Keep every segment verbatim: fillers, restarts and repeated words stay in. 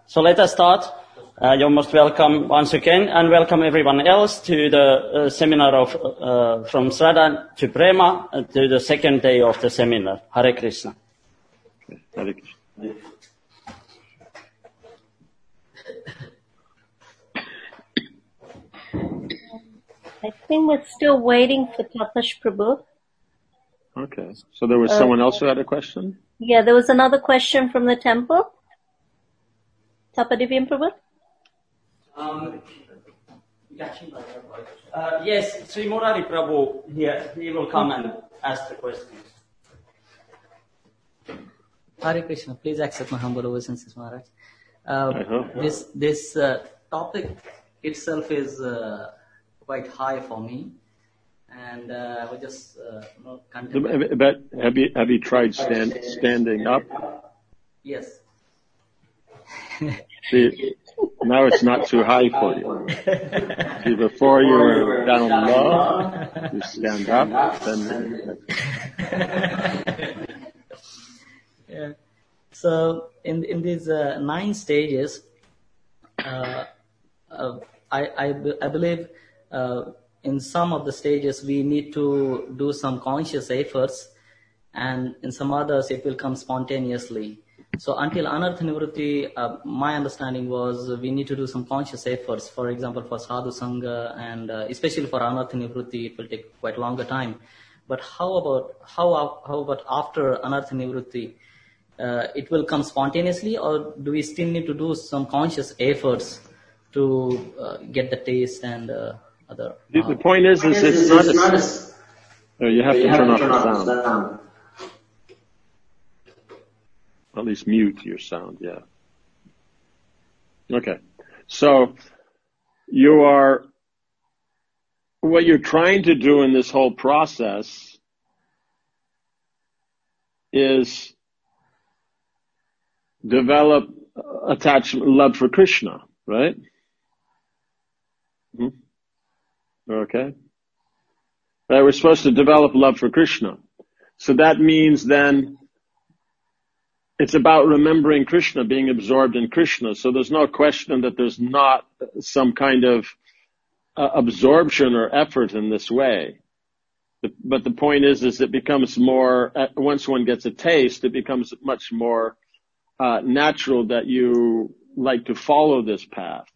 So let us start. Uh, you're most welcome once again, and welcome everyone else to the uh, seminar of uh, from Sraddha to Prema, uh, to the second day of the seminar. Hare Krishna. Okay. Hare Krishna. I think we're still waiting for Tapash Prabhu. Okay. So there was uh, someone else who had a question? Yeah, there was another question from the temple. Tapadivyam Prabhu? Um, uh, yes, Sri Murari Prabhu here, he will come and ask the questions. Hare Krishna, please accept my humble obeisances, Maharaj. Uh, this this uh, topic itself is uh, quite high for me, and uh, I was just uh, you know, contemplating. But have you have you tried stand, standing up? Yes. See, now it's not too high for you. See, before you were down low, you stand up, then. Yeah. So in in these uh, nine stages, uh, uh, I, I I believe uh, in some of the stages we need to do some conscious efforts, and in some others it will come spontaneously. So until Anartha Nivritti, uh, my understanding was we need to do some conscious efforts. For example, for Sadhu Sangha, and uh, especially for Anartha Nivritti, it will take quite longer time. But how about how how about after Anartha Nivritti? Uh, it will come spontaneously, or do we still need to do some conscious efforts to uh, get the taste and uh, other? The, the point is, is it's not a, oh, you have to turn off the sound. At least mute your sound, yeah. Okay. So, you are, what you're trying to do in this whole process is develop attachment, love for Krishna, right? Mm-hmm. Okay. Right, we're supposed to develop love for Krishna. So that means then it's about remembering Krishna, being absorbed in Krishna. So there's no question that there's not some kind of uh, absorption or effort in this way. But the point is, is it becomes more, once one gets a taste, it becomes much more Uh, natural that you like to follow this path.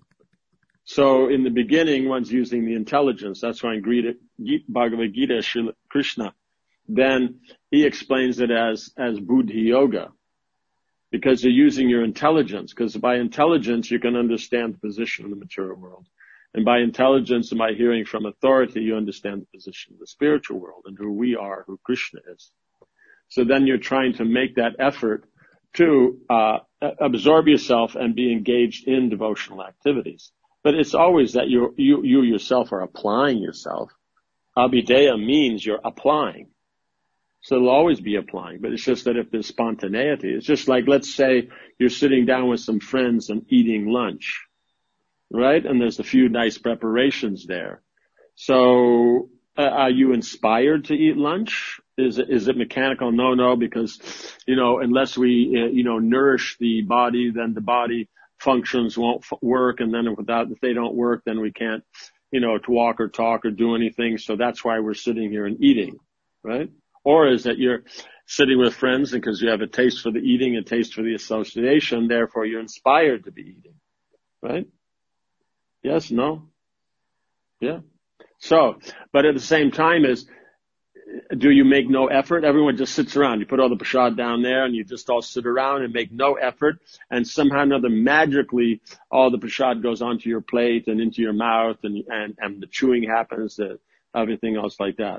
So in the beginning, one's using the intelligence. That's why in Gita, Bhagavad Gita, Sri Krishna, then he explains it as, as Buddhi Yoga. Because you're using your intelligence. Because by intelligence, you can understand the position of the material world. And by intelligence and by hearing from authority, you understand the position of the spiritual world and who we are, who Krishna is. So then you're trying to make that effort to uh absorb yourself and be engaged in devotional activities. But it's always that you you you yourself are applying yourself. Abhideya means you're applying. So it'll always be applying. But it's just that if there's spontaneity, it's just like, let's say you're sitting down with some friends and eating lunch, right? And there's a few nice preparations there. So uh, are you inspired to eat lunch? Is it, is it mechanical? No, no, because, you know, unless we, uh, you know, nourish the body, then the body functions won't f- work. And then without, if they don't work, then we can't, you know, to walk or talk or do anything. So that's why we're sitting here and eating, right? Or is that you're sitting with friends and because you have a taste for the eating, a taste for the association, therefore you're inspired to be eating, right? Yes, no? Yeah. So, but at the same time is, do you make no effort? Everyone just sits around. You put all the prasad down there and you just all sit around and make no effort. And somehow or another, magically, all the prasad goes onto your plate and into your mouth and, and, and the chewing happens, and everything else like that.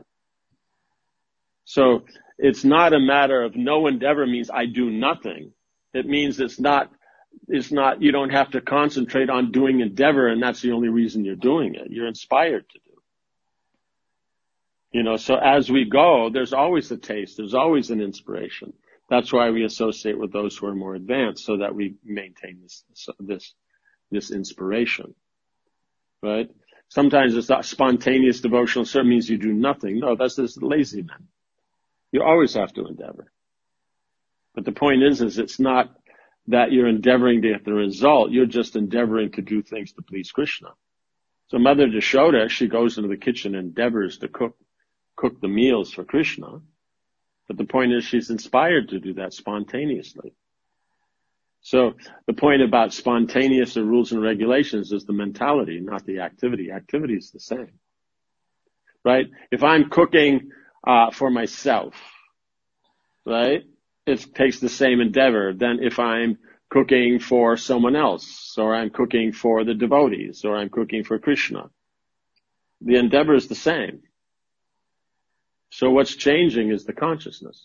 So it's not a matter of no endeavor means I do nothing. It means it's not, it's not, you don't have to concentrate on doing endeavor and that's the only reason you're doing it. You're inspired to do. You know, so as we go, there's always a taste. There's always an inspiration. That's why we associate with those who are more advanced so that we maintain this, this, this inspiration. Right? Sometimes it's not spontaneous devotional service means you do nothing. No, that's just lazy man. You always have to endeavor. But the point is, is it's not that you're endeavoring to get the result. You're just endeavoring to do things to please Krishna. So Mother Yashoda, she goes into the kitchen and endeavors to cook, cook the meals for Krishna. But the point is she's inspired to do that spontaneously. So the point about spontaneous or rules and regulations is the mentality, not the activity. Activity is the same, right? If I'm cooking uh, for myself, right, it takes the same endeavor than if I'm cooking for someone else, or I'm cooking for the devotees, or I'm cooking for Krishna. The endeavor is the same. So what's changing is the consciousness.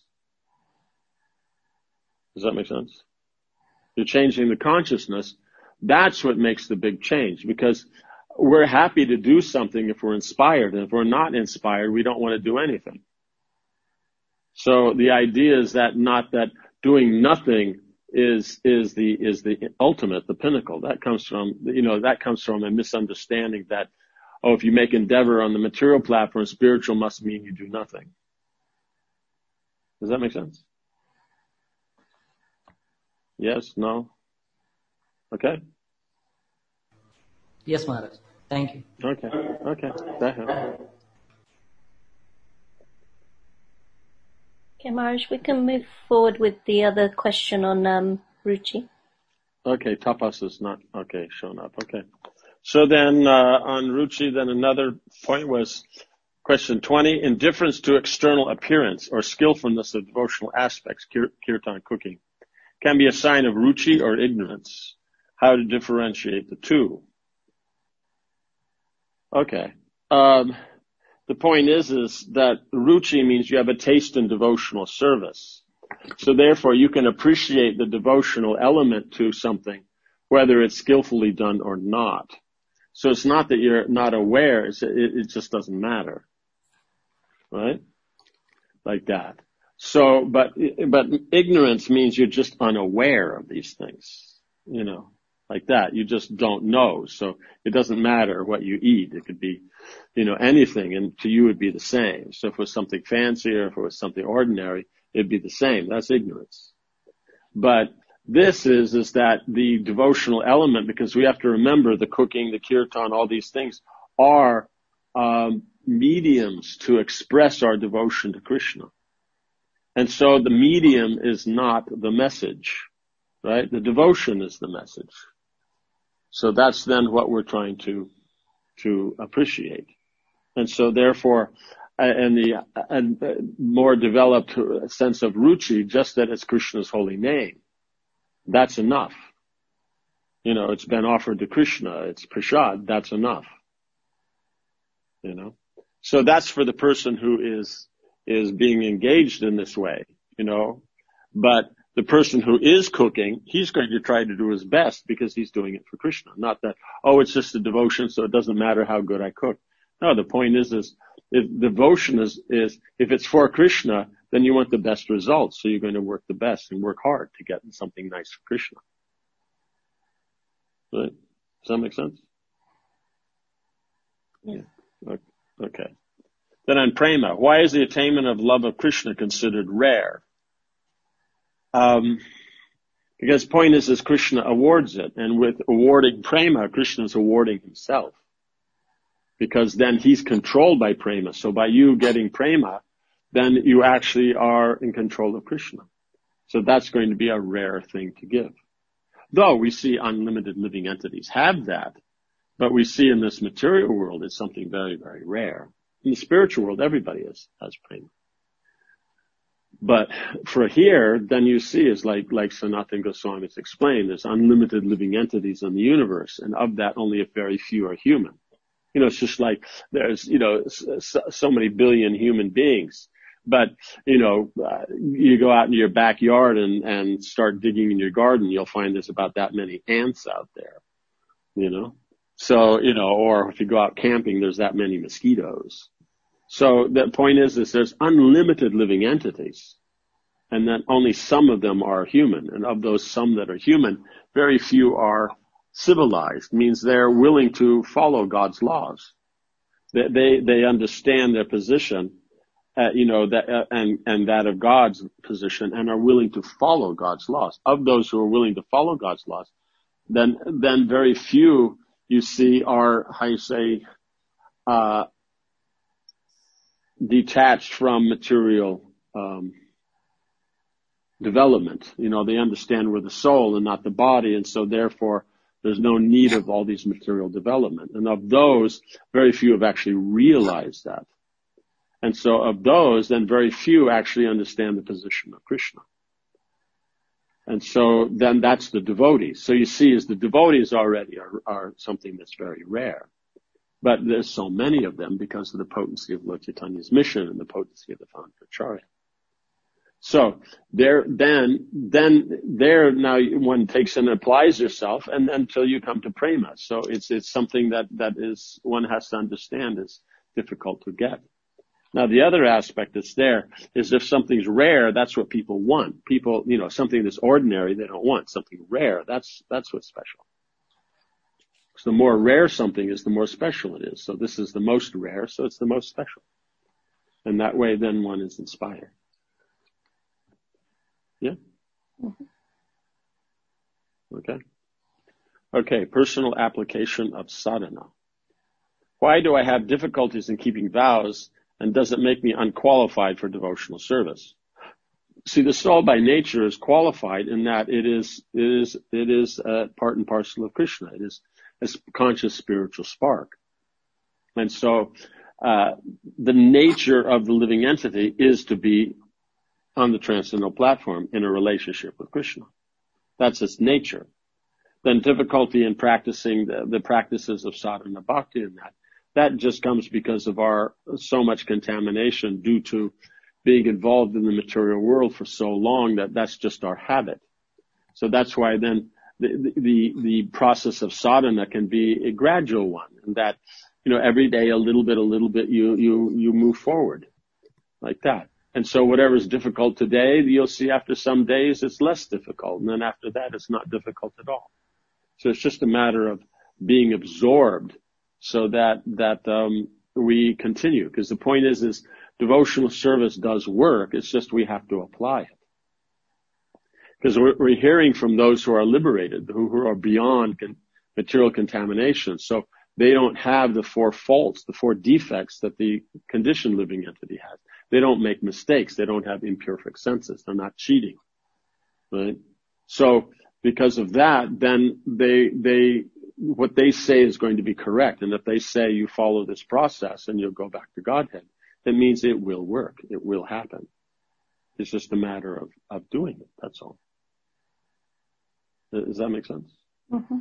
Does that make sense? You're changing the consciousness. That's what makes the big change, because we're happy to do something if we're inspired, and if we're not inspired, we don't want to do anything. So the idea is that not that doing nothing is is the is the ultimate, the pinnacle. That comes from you know that comes from a misunderstanding that, oh, if you make endeavor on the material platform, spiritual must mean you do nothing. Does that make sense? Yes? No? Okay? Yes, Maharaj. Thank you. Okay. Okay. That helps. Okay, Maharaj, we can move forward with the other question on um, Ruchi. Okay, tapas is not, okay, shown up. Okay. So then, uh, on Ruchi, then another point was question twenty, indifference to external appearance or skillfulness of devotional aspects, kir- kirtan cooking, can be a sign of Ruchi or ignorance. How to differentiate the two? Okay. Um, the point is, is that Ruchi means you have a taste in devotional service. So therefore you can appreciate the devotional element to something, whether it's skillfully done or not. So it's not that you're not aware, it's, it, it just doesn't matter. Right? Like that. So, but, but ignorance means you're just unaware of these things, you know, like that. You just don't know. So it doesn't matter what you eat. It could be, you know, anything, and to you it would be the same. So if it was something fancy or if it was something ordinary, it'd be the same. That's ignorance. But this is, is that the devotional element, because we have to remember the cooking, the kirtan, all these things are, um, mediums to express our devotion to Krishna. And so the medium is not the message, right? The devotion is the message. So that's then what we're trying to, to appreciate. And so therefore, and the and more developed sense of Ruchi, just that it's Krishna's holy name. That's enough. You know, it's been offered to Krishna. It's prasad. That's enough. You know, so that's for the person who is, is being engaged in this way, you know, but the person who is cooking, he's going to try to do his best because he's doing it for Krishna. Not that, oh, it's just a devotion, so it doesn't matter how good I cook. No, the point is, is if devotion is, is, if it's for Krishna, then you want the best results. So you're going to work the best and work hard to get something nice for Krishna. Right? Does that make sense? Yeah. Okay. Then on prema, why is the attainment of love of Krishna considered rare? Um, because point is, is Krishna awards it, and with awarding prema, Krishna is awarding himself. Because then he's controlled by prema. So by you getting prema, then you actually are in control of Krishna. So that's going to be a rare thing to give. Though we see unlimited living entities have that, but we see in this material world it's something very, very rare. In the spiritual world, everybody has, has prema. But for here, then you see is like, like Sanatana Goswami has explained, there's unlimited living entities in the universe, and of that only a very few are human. You know, it's just like there's, you know, so, so many billion human beings. But, you know, uh, you go out into your backyard and, and start digging in your garden, you'll find there's about that many ants out there, you know. So, you know, or if you go out camping, there's that many mosquitoes. So the point is, is there's unlimited living entities, and then only some of them are human. And of those some that are human, very few are civilized, means they're willing to follow God's laws. They, they, they understand their position, uh, you know, that, uh, and, and that of God's position, and are willing to follow God's laws. Of those who are willing to follow God's laws, then, then very few you see are, how you say, uh, detached from material, um, development. You know, they understand we're the soul and not the body, and so therefore there's no need of all these material development. And of those, very few have actually realized that. And so of those, then very few actually understand the position of Krishna. And so then that's the devotees. So you see, as the devotees already are, are something that's very rare. But there's so many of them because of the potency of Lord Chaitanya's mission and the potency of the founder Acharya. So there, then, then there now one takes and applies yourself, and until you come to prema. So it's, it's something that, that is, one has to understand is difficult to get. Now the other aspect that's there is if something's rare, that's what people want. People, you know, something that's ordinary, they don't want. Something rare, that's, that's what's special. So the more rare something is, the more special it is. So this is the most rare, so it's the most special. And that way then one is inspired. Yeah? Mm-hmm. Okay. Okay, personal application of sadhana. Why do I have difficulties in keeping vows, and does it make me unqualified for devotional service? See, the soul by nature is qualified in that it is, it is, it is uh, part and parcel of Krishna. It is a conscious spiritual spark. And so, uh, the nature of the living entity is to be on the transcendental platform in a relationship with Krishna. That's its nature. Then difficulty in practicing the, the practices of sadhana bhakti and that, that just comes because of our so much contamination due to being involved in the material world for so long that that's just our habit. So that's why then the, the, the process of sadhana can be a gradual one, and that, you know, every day a little bit, a little bit, you, you, you move forward like that. And so whatever is difficult today, you'll see after some days it's less difficult. And then after that, it's not difficult at all. So it's just a matter of being absorbed so that, that, um, we continue. Because the point is, is devotional service does work. It's just we have to apply it. Because we're, we're hearing from those who are liberated, who, who are beyond con- material contamination. So they don't have the four faults, the four defects that the conditioned living entity has. They don't make mistakes. They don't have imperfect senses. They're not cheating, right? So because of that, then they, they, what they say is going to be correct. And if they say you follow this process and you'll go back to Godhead, that means it will work. It will happen. It's just a matter of, of doing it. That's all. Does that make sense? Mm-hmm.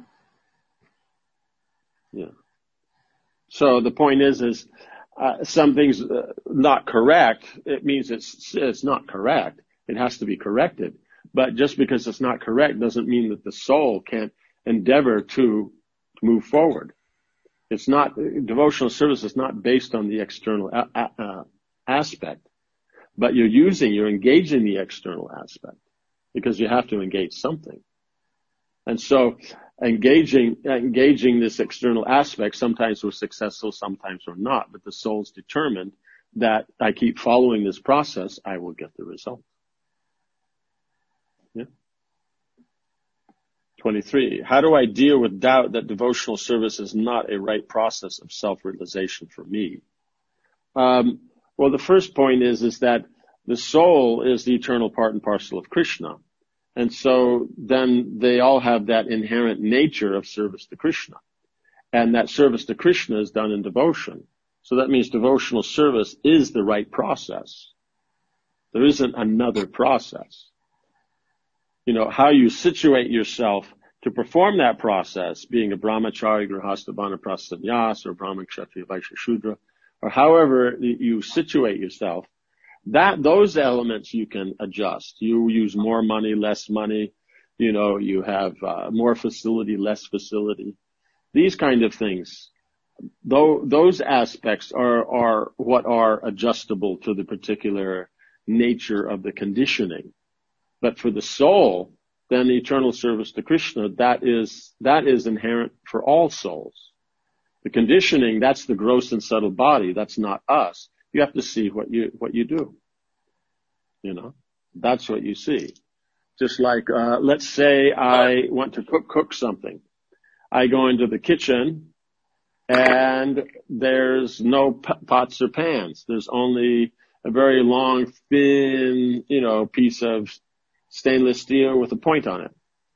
Yeah. So the point is, is, uh, something's uh, not correct. It means it's, it's not correct. It has to be corrected. But just because it's not correct doesn't mean that the soul can't endeavor to move forward. It's not, devotional service is not based on the external a, uh, aspect, but you're using, you're engaging the external aspect because you have to engage something. And so engaging, engaging this external aspect, sometimes we're successful, sometimes we're not, but the soul's determined that I keep following this process, I will get the result. Yeah. twenty-three. How do I deal with doubt that devotional service is not a right process of self-realization for me? Um, well, the first point is, is that the soul is the eternal part and parcel of Krishna. And so then they all have that inherent nature of service to Krishna. And that service to Krishna is done in devotion. So that means devotional service is the right process. There isn't another process. You know, how you situate yourself to perform that process, being a brahmachari, grihastha, vanaprastha, sannyas, or brahman, kshatriya, vaishya, shudra, or however you situate yourself, that, those elements you can adjust. You use more money, less money, you know, you have uh, more facility, less facility. These kind of things, though, those aspects are, are what are adjustable to the particular nature of the conditioning. But for the soul, then the eternal service to Krishna, that is, that is inherent for all souls. The conditioning, that's the gross and subtle body. That's not us. You have to see what you, what you do. You know, that's what you see. Just like, uh, let's say I want to cook, cook something. I go into the kitchen and there's no p- pots or pans. There's only a very long, thin, you know, piece of stainless steel with a point on it.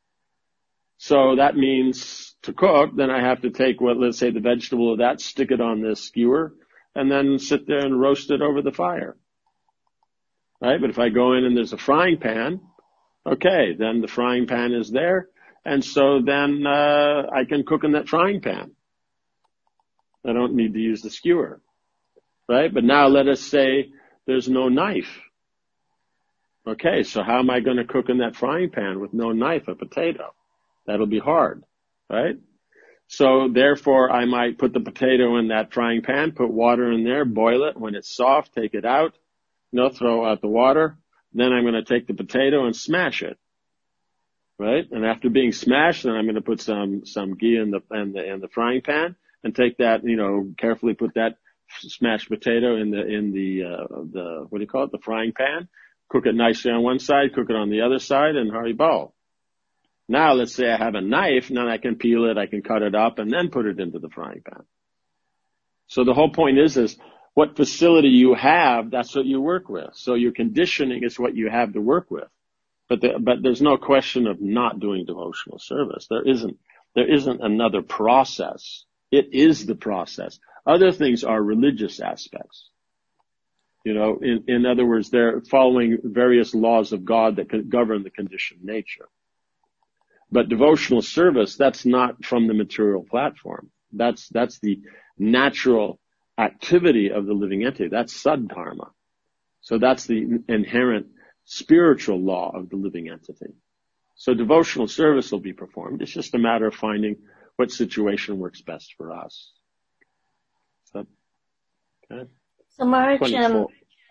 So that means to cook, then I have to take what, let's say the vegetable of that, stick it on this skewer, and then sit there and roast it over the fire. Right? But if I go in and there's a frying pan, okay, then the frying pan is there, and so then uh I can cook in that frying pan. I don't need to use the skewer. Right? But now let us say there's no knife. Okay, so how am I going to cook in that frying pan with no knife, a potato? That'll be hard, right? So therefore, I might put the potato in that frying pan, put water in there, boil it. When it's soft, take it out, you know, throw out the water. Then I'm going to take the potato and smash it, right? And after being smashed, then I'm going to put some some ghee in the in the in the frying pan and take that, you know, carefully put that smashed potato in the in the uh, the what do you call it, the frying pan. Cook it nicely on one side, cook it on the other side, and haribol. Now, let's say I have a knife, and then I can peel it, I can cut it up, and then put it into the frying pan. So the whole point is, is what facility you have, that's what you work with. So your conditioning is what you have to work with. But the, but there's no question of not doing devotional service. There isn't, there isn't another process. It is the process. Other things are religious aspects. You know, in, in other words, they're following various laws of God that govern the conditioned nature. But devotional service, that's not from the material platform. That's, that's the natural activity of the living entity. That's saddharma. So that's the inherent spiritual law of the living entity. So devotional service will be performed. It's just a matter of finding what situation works best for us. So, okay. So Maharaj, um,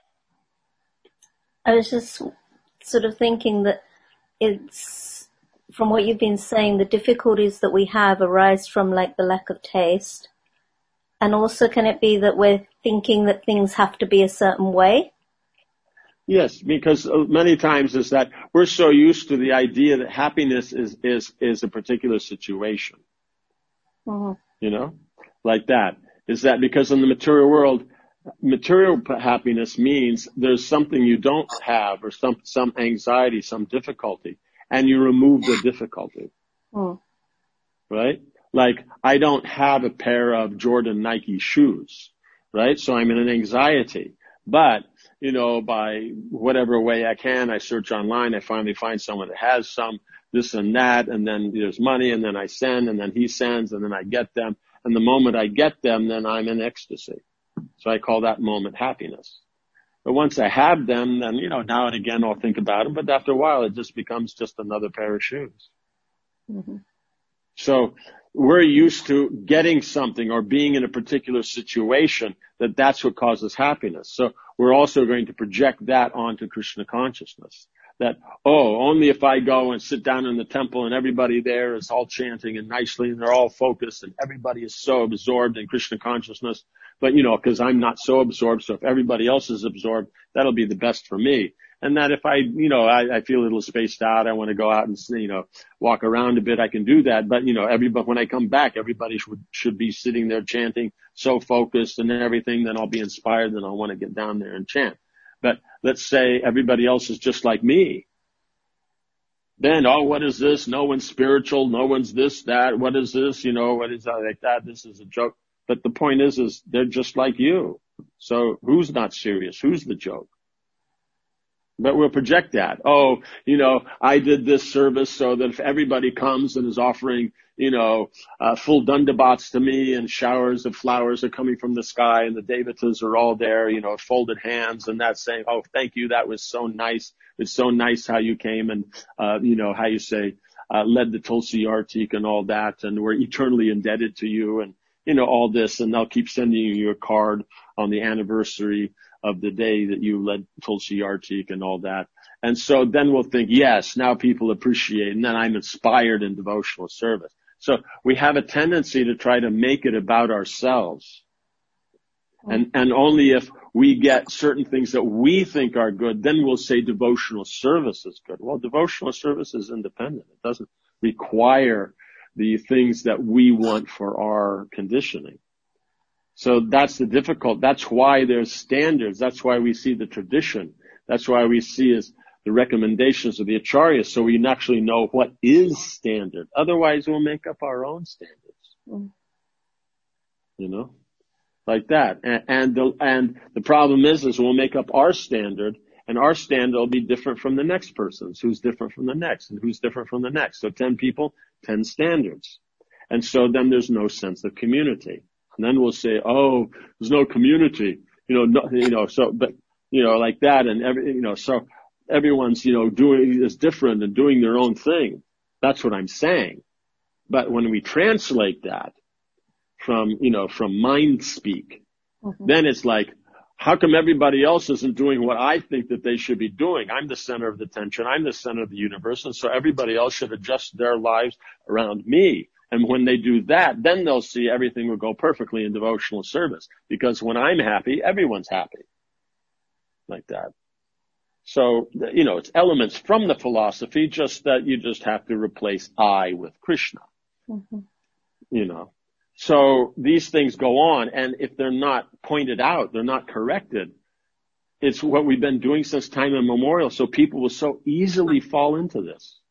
I was just sort of thinking that it's, from what you've been saying, the difficulties that we have arise from like the lack of taste. And also can it be that we're thinking that things have to be a certain way? Yes, because many times is that we're so used to the idea that happiness is, is, is a particular situation. Mm-hmm. You know, like that. Is that because in the material world, material happiness means there's something you don't have or some, some anxiety, some difficulty, and you remove the difficulty. Mm. Right? Like, I don't have a pair of Jordan Nike shoes, right? So I'm in an anxiety. But, you know, by whatever way I can, I search online, I finally find someone that has some, this and that, and then there's money, and then I send, and then he sends, and then I get them. And the moment I get them, then I'm in ecstasy. So I call that moment happiness. But once I have them, then, you know, now and again I'll think about them, but after a while it just becomes just another pair of shoes. Mm-hmm. So we're used to getting something or being in a particular situation that that's what causes happiness. So we're also going to project that onto Krishna consciousness. That, oh, only if I go and sit down in the temple and everybody there is all chanting and nicely and they're all focused and everybody is so absorbed in Krishna consciousness. But, you know, because I'm not so absorbed, so if everybody else is absorbed, that'll be the best for me. And that if I, you know, I, I feel a little spaced out, I want to go out and, you know, walk around a bit, I can do that. But, you know, everybody, when I come back, everybody should, should be sitting there chanting, so focused and everything, then I'll be inspired, then I'll want to get down there and chant. But let's say everybody else is just like me. Then, oh, what is this? No one's spiritual. No one's this, that. What is this? You know, what is that? Like that? This is a joke. But the point is, is they're just like you. So who's not serious? Who's the joke? But we'll project that. Oh, you know, I did this service so that if everybody comes and is offering, you know, uh, full dandabats to me and showers of flowers are coming from the sky and the devatas are all there, you know, folded hands and that's saying, oh, thank you. That was so nice. It's so nice how you came and, uh, you know, how you say, uh, led the Tulsi Artik and all that. And we're eternally indebted to you and, you know, all this. And they'll keep sending you your card on the anniversary of the day that you led Tulsi Artik and all that. And so then we'll think, yes, now people appreciate, and then I'm inspired in devotional service. So we have a tendency to try to make it about ourselves. And, and only if we get certain things that we think are good, then we'll say devotional service is good. Well, devotional service is independent. It doesn't require the things that we want for our conditioning. So that's the difficult. That's why there's standards. That's why we see the tradition. That's why we see is the recommendations of the acharyas, so we actually know what is standard. Otherwise, we'll make up our own standards. Mm. You know, like that. And, and the and the problem is, is we'll make up our standard, and our standard will be different from the next person's, who's different from the next, and who's different from the next. So ten people, ten standards, and so then there's no sense of community. And then we'll say, oh, there's no community. You know, no, you know, so but you know, like that, and every you know, so. Everyone's, you know, doing is different and doing their own thing. That's what I'm saying. But when we translate that from, you know, from mind speak, mm-hmm. then it's like, how come everybody else isn't doing what I think that they should be doing? I'm the center of the attention. I'm the center of the universe. And so everybody else should adjust their lives around me. And when they do that, then they'll see everything will go perfectly in devotional service. Because when I'm happy, everyone's happy. Like that. So, you know, it's elements from the philosophy, just that you just have to replace I with Krishna. Mm-hmm. You know, so these things go on, and if they're not pointed out, they're not corrected. It's what we've been doing since time immemorial, so people will so easily fall into this.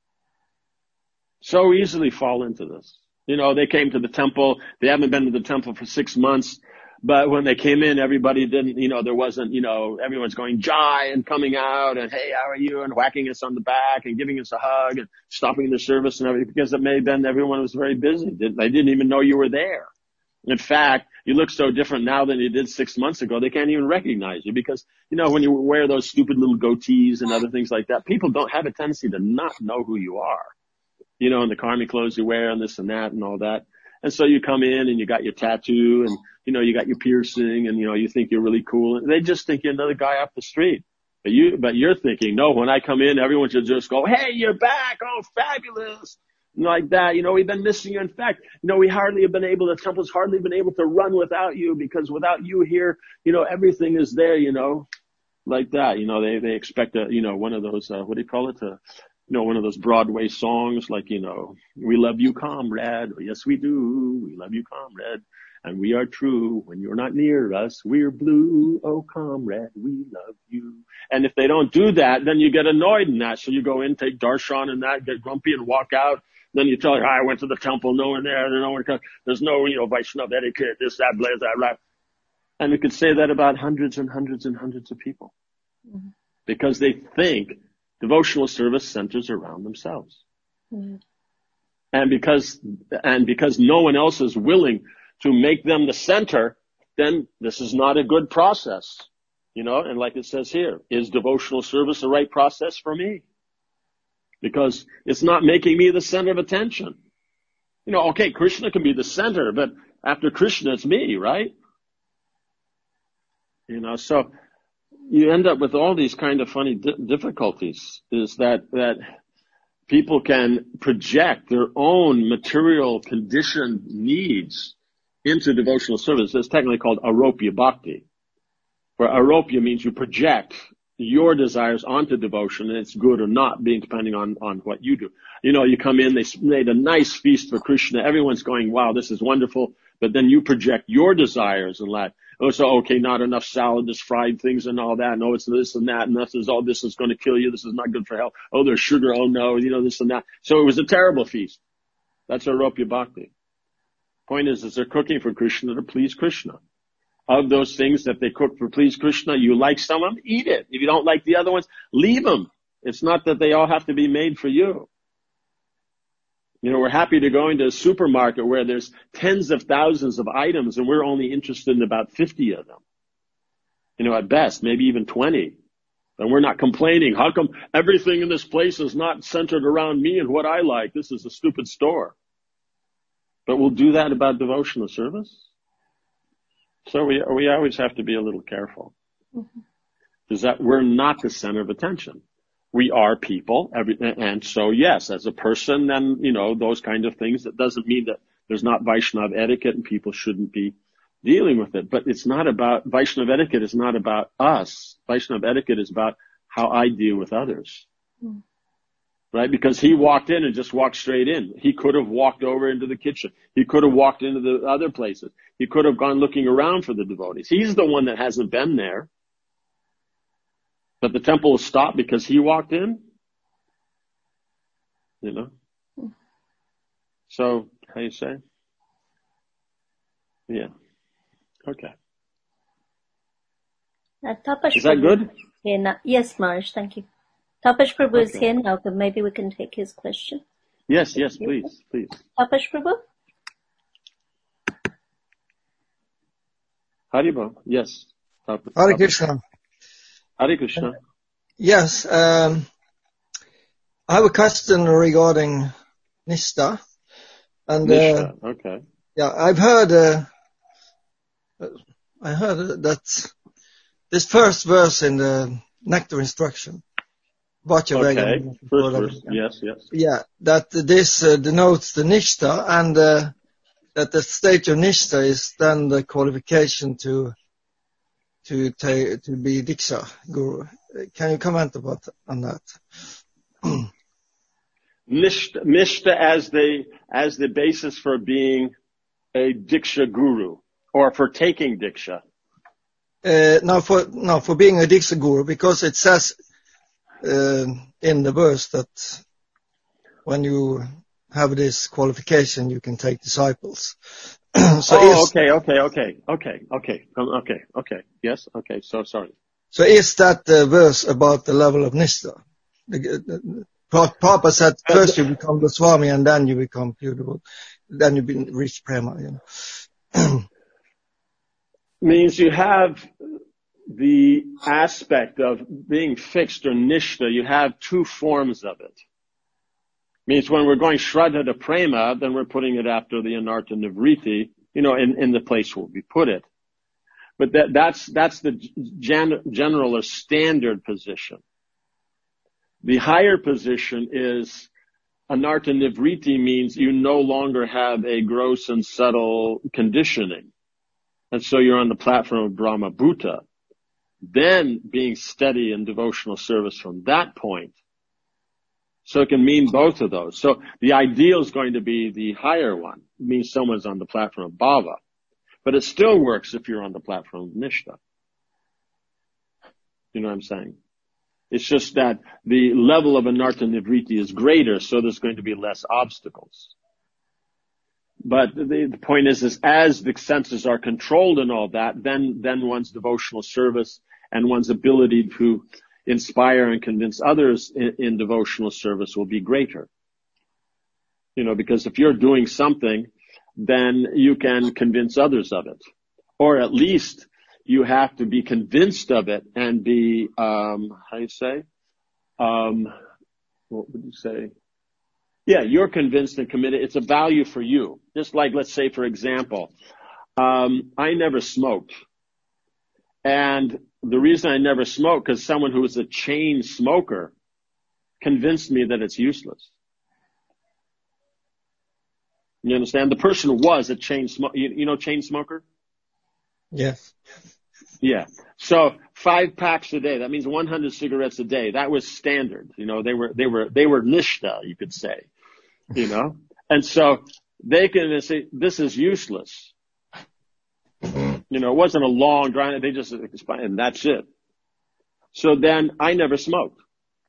So easily fall into this. You know, they came to the temple, they haven't been to the temple for six months. But when they came in, everybody didn't, you know, there wasn't, you know, everyone's going jai and coming out and, hey, how are you? And whacking us on the back and giving us a hug and stopping the service and everything, because it may have been everyone was very busy. They didn't even know you were there. In fact, you look so different now than you did six months ago. They can't even recognize you because, you know, when you wear those stupid little goatees and other things like that, people don't have a tendency to not know who you are. You know, and the karmi clothes you wear and this and that and all that. And so you come in and you got your tattoo and, you know, you got your piercing and, you know, you think you're really cool. And they just think you're another guy off the street. But you, but you're thinking, no, when I come in, everyone should just go, hey, you're back. Oh, fabulous. And like that. You know, we've been missing you. In fact, you know, we hardly have been able, the temple's hardly been able to run without you, because without you here, you know, everything is there, you know, like that. You know, they, they expect a, you know, one of those, uh, what do you call it? Uh, You know, one of those Broadway songs like, you know, we love you, comrade. Or, yes, we do. We love you, comrade. And we are true. When you're not near us, we're blue. Oh, comrade, we love you. And if they don't do that, then you get annoyed in that. So you go in, take darshan and that, get grumpy and walk out. Then you tell her, I went to the temple, no one there, no one comes. There's no, you know, Vaishnava etiquette, this, that, blah, that, right. And we could say that about hundreds and hundreds and hundreds of people. Mm-hmm. Because they think devotional service centers around themselves. Mm. And because, and because no one else is willing to make them the center, then this is not a good process. You know, and like it says here, is devotional service the right process for me? Because it's not making me the center of attention. You know, okay, Krishna can be the center, but after Krishna, it's me, right? You know, so you end up with all these kind of funny di- difficulties, is that, that people can project their own material conditioned needs into devotional service. It's technically called aropya bhakti, where aropya means you project your desires onto devotion, and it's good or not, being depending on, on what you do. You know, you come in, they made a nice feast for Krishna, everyone's going, wow, this is wonderful, but then you project your desires and like, oh, so, okay, not enough salad, just fried things and all that. No, it's this and that, and this is, oh, this is going to kill you. This is not good for health. Oh, there's sugar. Oh, no, you know, this and that. So it was a terrible feast. That's aropya bhakti. Point is, is they're cooking for Krishna to please Krishna. Of those things that they cook for please Krishna, you like some of them, eat it. If you don't like the other ones, leave them. It's not that they all have to be made for you. You know, we're happy to go into a supermarket where there's tens of thousands of items and we're only interested in about fifty of them. You know, at best, maybe even twenty. And we're not complaining. How come everything in this place is not centered around me and what I like? This is a stupid store. But we'll do that about devotional service. So we, we always have to be a little careful. Mm-hmm. Is that we're not the center of attention. We are people, every, and so yes, as a person, then, you know, those kind of things. That doesn't mean that there's not Vaishnava etiquette and people shouldn't be dealing with it. But it's not about, Vaishnava etiquette is not about us. Vaishnava etiquette is about how I deal with others. Mm. Right? Because he walked in and just walked straight in. He could have walked over into the kitchen. He could have walked into the other places. He could have gone looking around for the devotees. He's the one that hasn't been there. But the temple was stopped because he walked in. You know? So, how you say? Yeah. Okay. Uh, Tapash is that Prabhu good? Here now. Yes, Maharaj, thank you. Tapash Prabhu Okay. is here now, but maybe we can take his question. Yes, yes, please, please. Tapash Prabhu? Haribol, yes. Tapash. Hare Krishna. Hare Krishna. Yes, um, I have a question regarding Nishta. And, Nishta, uh, okay. Yeah, I've heard, uh, I heard that this first verse in the Nectar instruction, okay, first verse, yes, yes. Yeah, that this uh, denotes the Nishta, and uh, that the state of Nishta is then the qualification to to ta- to be Diksha Guru. Can you comment about on that? Nishta, Nishta as the as the basis for being a Diksha Guru, or for taking Diksha. Uh, no, for no for being a Diksha Guru, because it says uh, in the verse that when you have this qualification, you can take disciples. so oh, is, okay, okay, okay, okay, okay, um, okay, okay, yes, okay. So sorry. So is that the verse about the level of Nishta? The, the, Prabhupada said first you become the Swami and then you become beautiful, then you reach Prema. You know. Means you have the aspect of being fixed or Nishta. You have two forms of it. Means when we're going Shraddha to Prema, then we're putting it after the Anartha Nivriti, you know, in, in the place where we put it. But that, that's, that's the gen, general or standard position. The higher position is Anartha Nivriti, means you no longer have a gross and subtle conditioning. And so you're on the platform of Brahma Bhuta. Then being steady in devotional service from that point. So it can mean both of those. So the ideal is going to be the higher one. It means someone's on the platform of Bhava. But it still works if you're on the platform of Nishta. You know what I'm saying? It's just that the level of Anartha Nivriti is greater, so there's going to be less obstacles. But the, the point is, is as the senses are controlled and all that, then, then one's devotional service and one's ability to inspire and convince others in, in devotional service will be greater. You know, because if you're doing something, then you can convince others of it. Or at least you have to be convinced of it and be, um, how do you say? Um, what would you say? Yeah, you're convinced and committed. It's a value for you. Just like, let's say, for example, um, I never smoked. And the reason I never smoked, because someone who was a chain smoker convinced me that it's useless. You understand? The person was a chain smoker. You, you know chain smoker? Yes. Yeah. So five packs a day. That means one hundred cigarettes a day. That was standard. You know, they were, they were, they were nishta, you could say, you know, and so they can say, this is useless. You know, it wasn't a long grind. They just explained, and that's it. So then I never smoked.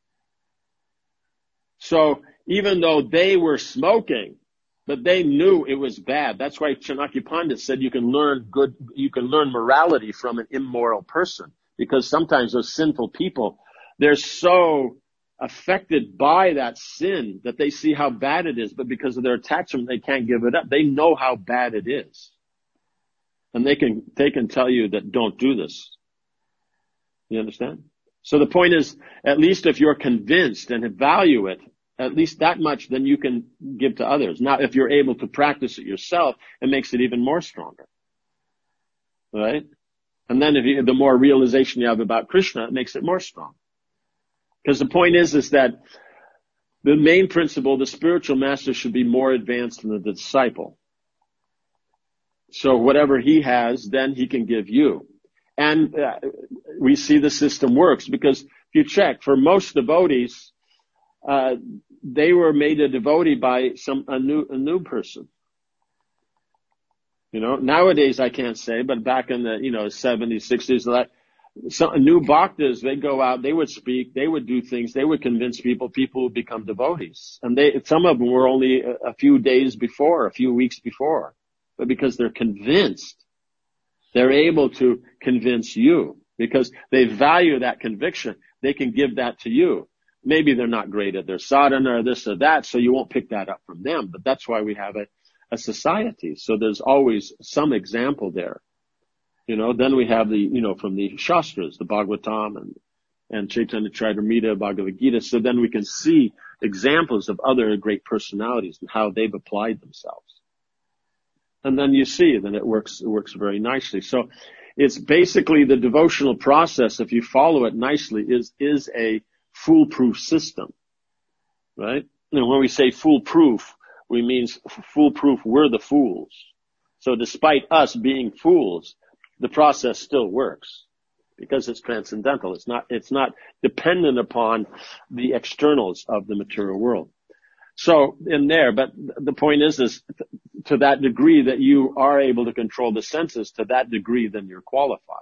So even though they were smoking, but they knew it was bad. That's why Chanakya Pandit said you can learn good, you can learn morality from an immoral person. Because sometimes those sinful people, they're so affected by that sin that they see how bad it is, but because of their attachment, they can't give it up. They know how bad it is. And they can, they can tell you that don't do this. You understand? So the point is, at least if you're convinced and value it, at least that much, then you can give to others. Now, if you're able to practice it yourself, it makes it even more stronger. Right? And then if you, the more realization you have about Krishna, it makes it more strong. Because the point is, is that the main principle, the spiritual master should be more advanced than the disciple. So whatever he has, then he can give you. And uh, we see the system works because if you check, for most devotees, uh, they were made a devotee by some a new a new person. You know, nowadays I can't say, but back in the, you know, seventies, sixties, like, some new bhaktas, they go out, they would speak, they would do things, they would convince people, people would become devotees. And they, some of them were only a, a few days before, a few weeks before. But because they're convinced, they're able to convince you because they value that conviction. They can give that to you. Maybe they're not great at their sadhana or this or that, so you won't pick that up from them. But that's why we have a, a society. So there's always some example there. You know, then we have the, you know, from the Shastras, the Bhagavatam and, and Chaitanya Charitamrita, Bhagavad Gita. So then we can see examples of other great personalities and how they've applied themselves. And then you see, then it works, it works very nicely. So it's basically the devotional process, if you follow it nicely, is, is a foolproof system, right? And when we say foolproof, we mean foolproof, we're the fools. So despite us being fools, the process still works because it's transcendental. It's not, it's not dependent upon the externals of the material world. So in there, but the point is, is to that degree that you are able to control the senses, to that degree, then you're qualified.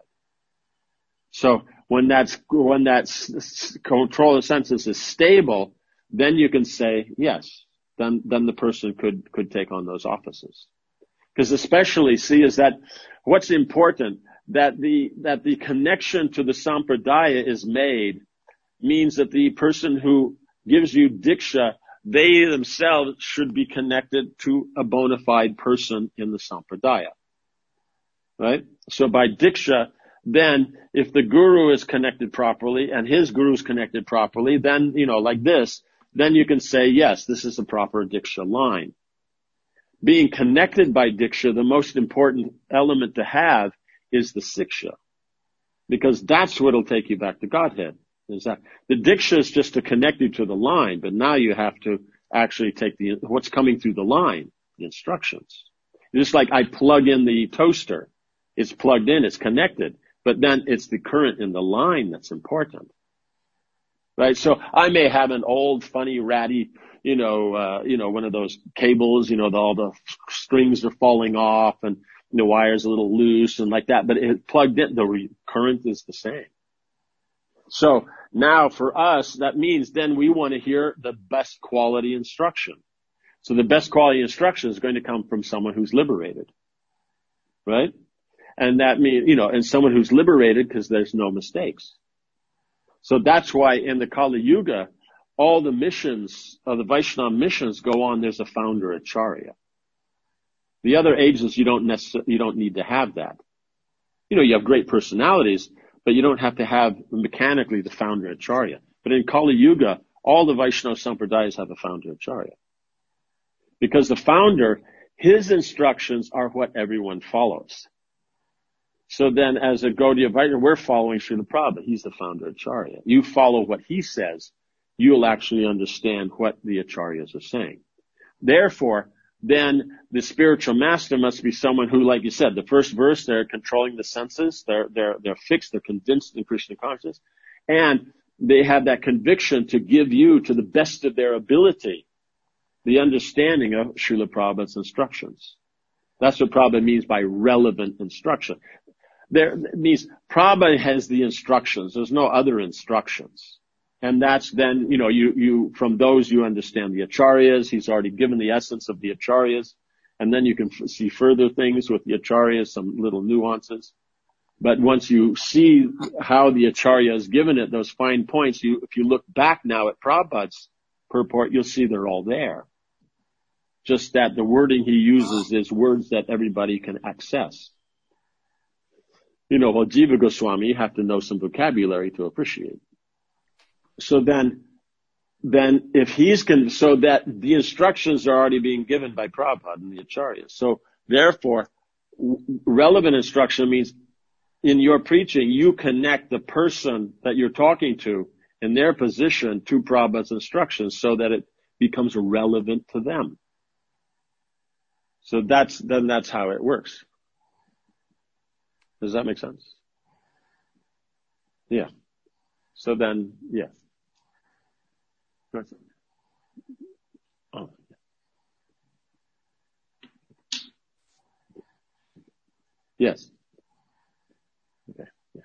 So when that's, when that's control of the senses is stable, then you can say, yes, then, then the person could, could take on those offices. Because especially, see, is that what's important, that the, that the connection to the sampradaya is made, means that the person who gives you diksha, they themselves should be connected to a bona fide person in the sampradaya. Right? So by diksha, then if the guru is connected properly and his guru is connected properly, then, you know, like this, then you can say, yes, this is the proper diksha line. Being connected by diksha, the most important element to have is the siksha. Because that's what'll take you back to Godhead. Is that the diksha is just to connect you to the line, but now you have to actually take the, what's coming through the line, the instructions. Just like I plug in the toaster. It's plugged in, it's connected, but then it's the current in the line that's important. Right? So I may have an old, funny, ratty, you know, uh, you know, one of those cables, you know, the, all the strings are falling off and the wire's a little loose and like that, but it plugged in, the re- current is the same. So now for us, that means then we want to hear the best quality instruction. So the best quality instruction is going to come from someone who's liberated. Right? And that means, you know, and someone who's liberated because there's no mistakes. So that's why in the Kali Yuga, all the missions, uh, the Vaishnava missions go on, there's a founder acharya. The other ages, you don't necessarily, you don't need to have that. You know, you have great personalities, but you don't have to have mechanically the founder acharya. But in Kali Yuga, all the Vaishnava Sampradayas have a founder acharya. Because the founder, his instructions are what everyone follows. So then as a Gaudiya Vaishnava, we're following Srila Prabhupada. He's the founder acharya. You follow what he says, you'll actually understand what the acharyas are saying. Therefore, then the spiritual master must be someone who, like you said, the first verse, they're controlling the senses, they're, they're, they're fixed, they're convinced in Krishna consciousness, and they have that conviction to give you, to the best of their ability, the understanding of Srila Prabhupada's instructions. That's what Prabhupada means by relevant instruction. There, it means Prabhupada has the instructions, there's no other instructions. And that's then, you know, you, you, from those you understand the acharyas. He's already given the essence of the acharyas. And then you can f- see further things with the acharyas, some little nuances. But once you see how the acharya has given it, those fine points, you, if you look back now at Prabhupada's purport, you'll see they're all there. Just that the wording he uses is words that everybody can access. You know, well, Jiva Goswami, you have to know some vocabulary to appreciate. So then, then if he's con- so that the instructions are already being given by Prabhupada and the acharyas. So therefore, w- relevant instruction means in your preaching, you connect the person that you're talking to in their position to Prabhupada's instructions so that it becomes relevant to them. So that's, then that's how it works. Does that make sense? Yeah. So then, yeah. Oh. Yes. Okay. Yeah.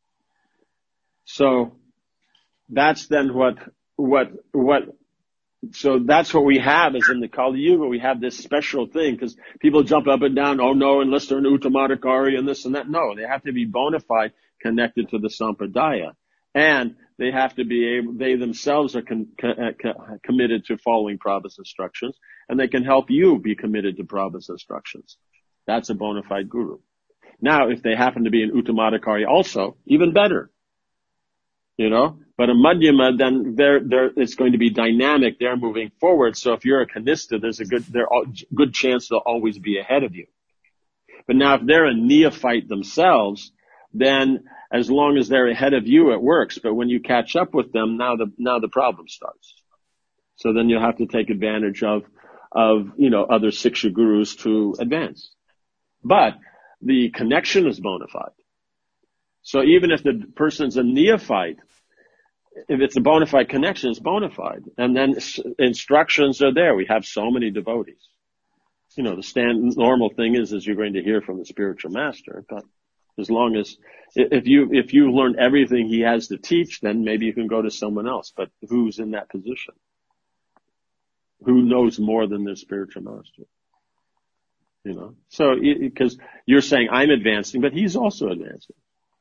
So that's then what, what, what, so that's what we have is in the Kali Yuga, we have this special thing because people jump up and down, oh no, unless they're an Uttamadhikari and this and that. No, they have to be bona fide connected to the Sampradaya. And they have to be able, they themselves are con, co, co, committed to following Prabhupada's instructions, and they can help you be committed to Prabhupada's instructions. That's a bona fide guru. Now, if they happen to be an Uttamadhikari also, even better. You know, but a Madhyama, then they're, they're, it's going to be dynamic. They're moving forward. So if you're a Kanistha, there's a good, there's a good chance they'll always be ahead of you. But now if they're a neophyte themselves, then as long as they're ahead of you, it works. But when you catch up with them, now the, now the problem starts. So then you'll have to take advantage of, of, you know, other Siksha gurus to advance. But the connection is bona fide. So even if the person's a neophyte, if it's a bona fide connection, it's bona fide. And then instructions are there. We have so many devotees. You know, the stand, normal thing is, is you're going to hear from the spiritual master. But as long as, if you, if you learn everything he has to teach, then maybe you can go to someone else. But who's in that position? Who knows more than their spiritual master? You know, so, because you're saying I'm advancing, but he's also advancing.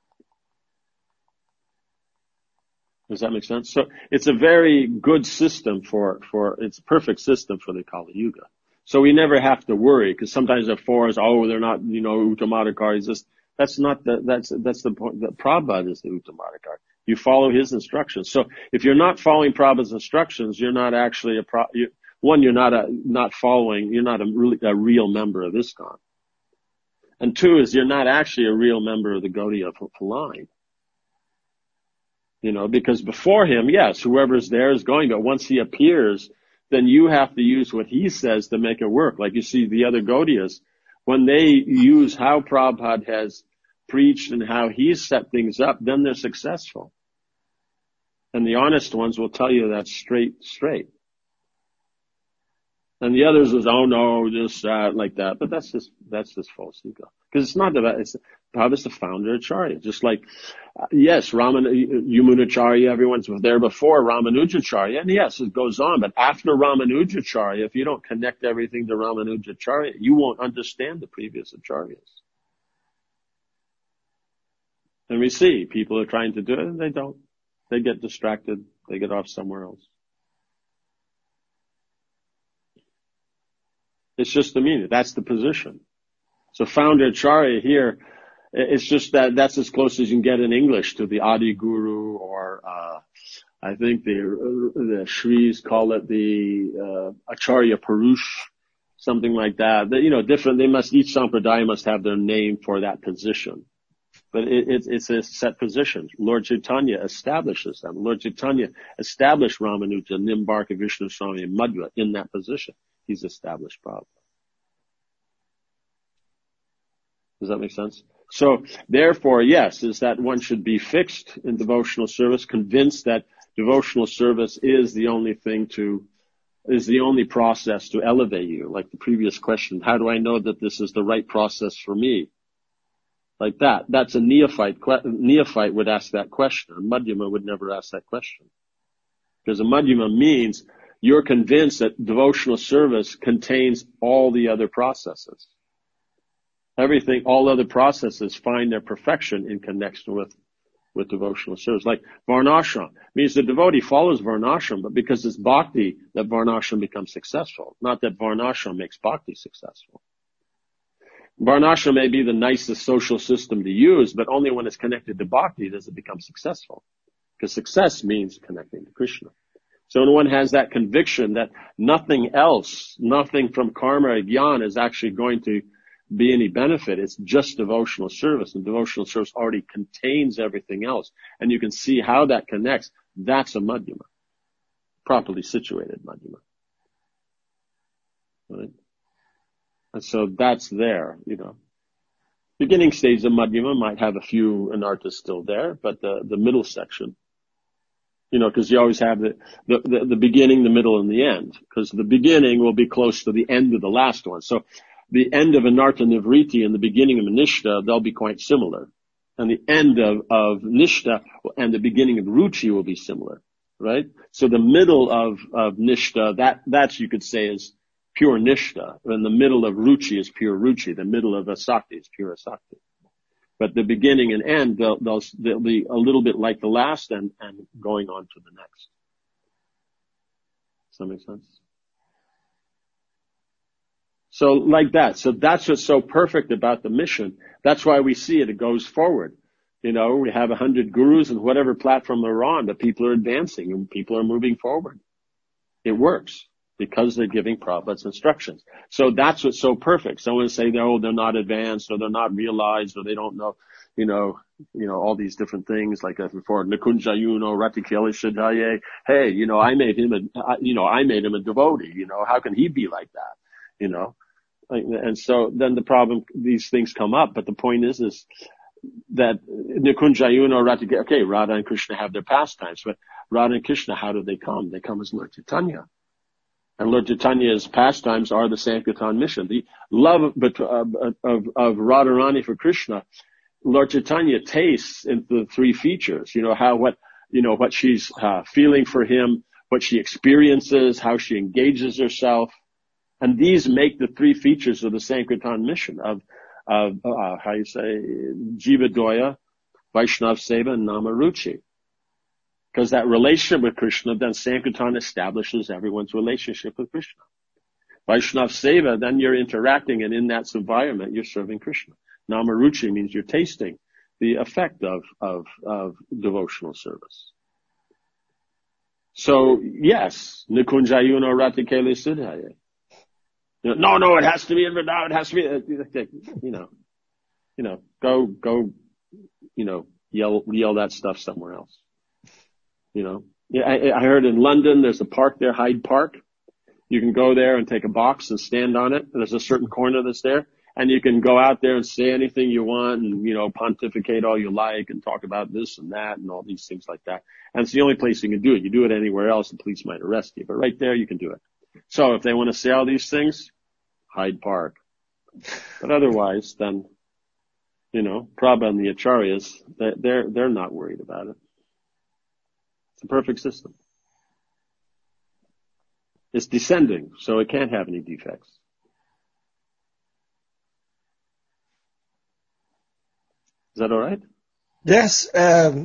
Does that make sense? So it's a very good system for, for, it's a perfect system for the Kali Yuga. So we never have to worry, because sometimes the fours, oh, they're not, you know, Uttamadhikaris. Just, that's not the, that's, that's the point. The Prabhupada is the Uttamadhikari. You follow his instructions. So if you're not following Prabhupada's instructions, you're not actually a pro, you, one, you're not a, not following, you're not a really, a real member of ISKCON. And two is you're not actually a real member of the Gaudiya line. You know, because before him, yes, whoever's there is going, but once he appears, then you have to use what he says to make it work. Like you see the other Gaudiyas, when they use how Prabhupada has preached and how he's set things up, then they're successful. And the honest ones will tell you that straight, straight. And the others is, oh no, just uh, like that. But that's just, that's just false ego. Because it's not about, it's, Prabhupada's the founder of Acharya. Just like, uh, yes, Raman, Yamunacharya, everyone's there before Ramanujacharya. And yes, it goes on. But after Ramanujacharya, if you don't connect everything to Ramanujacharya, you won't understand the previous Acharyas. And we see people are trying to do it and they don't. They get distracted. They get off somewhere else. It's just the meaning. That's the position. So founder Acharya here, it's just that that's as close as you can get in English to the Adi Guru, or uh I think the the Shris call it the uh, Acharya Purush, something like that. That, you know, different. They must, each sampradaya must have their name for that position. But it, it, it's a set position. Lord Chaitanya establishes them. Lord Chaitanya established Ramanuja, Nimbarka, Vishnu Swami, and Madhva in that position. He's established Prabhupada. Does that make sense? So, therefore, yes, is that one should be fixed in devotional service, convinced that devotional service is the only thing to, is the only process to elevate you. Like the previous question, how do I know that this is the right process for me? Like that. That's a neophyte. Neophyte would ask that question. A Madhyama would never ask that question. Because a Madhyama means you're convinced that devotional service contains all the other processes. Everything, all other processes find their perfection in connection with, with devotional service. Like Varnashram means the devotee follows Varnashram, but because it's bhakti that Varnashram becomes successful. Not that Varnashram makes bhakti successful. Varnashram may be the nicest social system to use, but only when it's connected to bhakti does it become successful. Because success means connecting to Krishna. So when one has that conviction that nothing else, nothing from karma or jnana is actually going to be any benefit, it's just devotional service, and devotional service already contains everything else. And you can see how that connects. That's a Madhyama. Properly situated Madhyama. Right? And so that's there, you know. beginning stage of Madhyama might have a few anarthas still there, but the, the middle section, you know, because you always have the, the, the, the beginning, the middle, and the end, because the beginning will be close to the end of the last one. So the end of Anartha Nivriti and the beginning of Nishta, they'll be quite similar. And the end of, of Nishta and the beginning of Ruchi will be similar, right? So the middle of, of Nishta, that, that's, you could say, is pure Nishta. And the middle of Ruchi is pure Ruchi. The middle of Asakti is pure Asakti. But the beginning and end, they'll, they'll, they'll be a little bit like the last and, and going on to the next. Does that make sense? So like that. So that's what's so perfect about the mission. That's why we see it. It goes forward. You know, we have a hundred gurus and whatever platform they're on, the people are advancing and people are moving forward. It works because they're giving Prabhupada's instructions. So that's what's so perfect. Someone say, oh, they're not advanced or they're not realized or they don't know, you know, you know, all these different things like that before. Nikunjayuno, Ratikeli Shadaye. Hey, you know, I made him a, you know, I made him a devotee. You know, how can he be like that? You know? And so then the problem, these things come up, but the point is, is that Nikunjayuno, Ratikeli, okay, Radha and Krishna have their pastimes, but Radha and Krishna, how do they come? They come as Lord Chaitanya. And Lord Chaitanya's pastimes are the Sankirtan mission. The love of, of, of, of Radharani for Krishna, Lord Chaitanya tastes in the three features. You know, how, what, you know, what she's uh, feeling for him, what she experiences, how she engages herself. And these make the three features of the Sankirtan mission of, of, uh, how you say, Jiva Doya, Vaishnav Seva, and Namaruchi. Because that relationship with Krishna, then Sankirtan establishes everyone's relationship with Krishna. Vaishnav Seva, then you're interacting, and in that environment, you're serving Krishna. Namaruchi means you're tasting the effect of, of, of devotional service. So, yes, Nikunjayuno Ratikeli Siddhaye. No, no, it has to be in Vrindavan, it has to be, you know, you know, go, go, you know, yell, yell that stuff somewhere else. You know, yeah, I, I heard in London there's a park there, Hyde Park. You can go there and take a box and stand on it. There's a certain corner that's there, and you can go out there and say anything you want and, you know, pontificate all you like and talk about this and that and all these things like that. And it's the only place you can do it. You do it anywhere else, the police might arrest you. But right there, you can do it. So if they want to say all these things, Hyde Park. But otherwise, then, you know, Prabhupada and the Acharyas, they're, they're not worried about it. It's a perfect system. It's descending, so it can't have any defects. Is that all right? Yes. Um,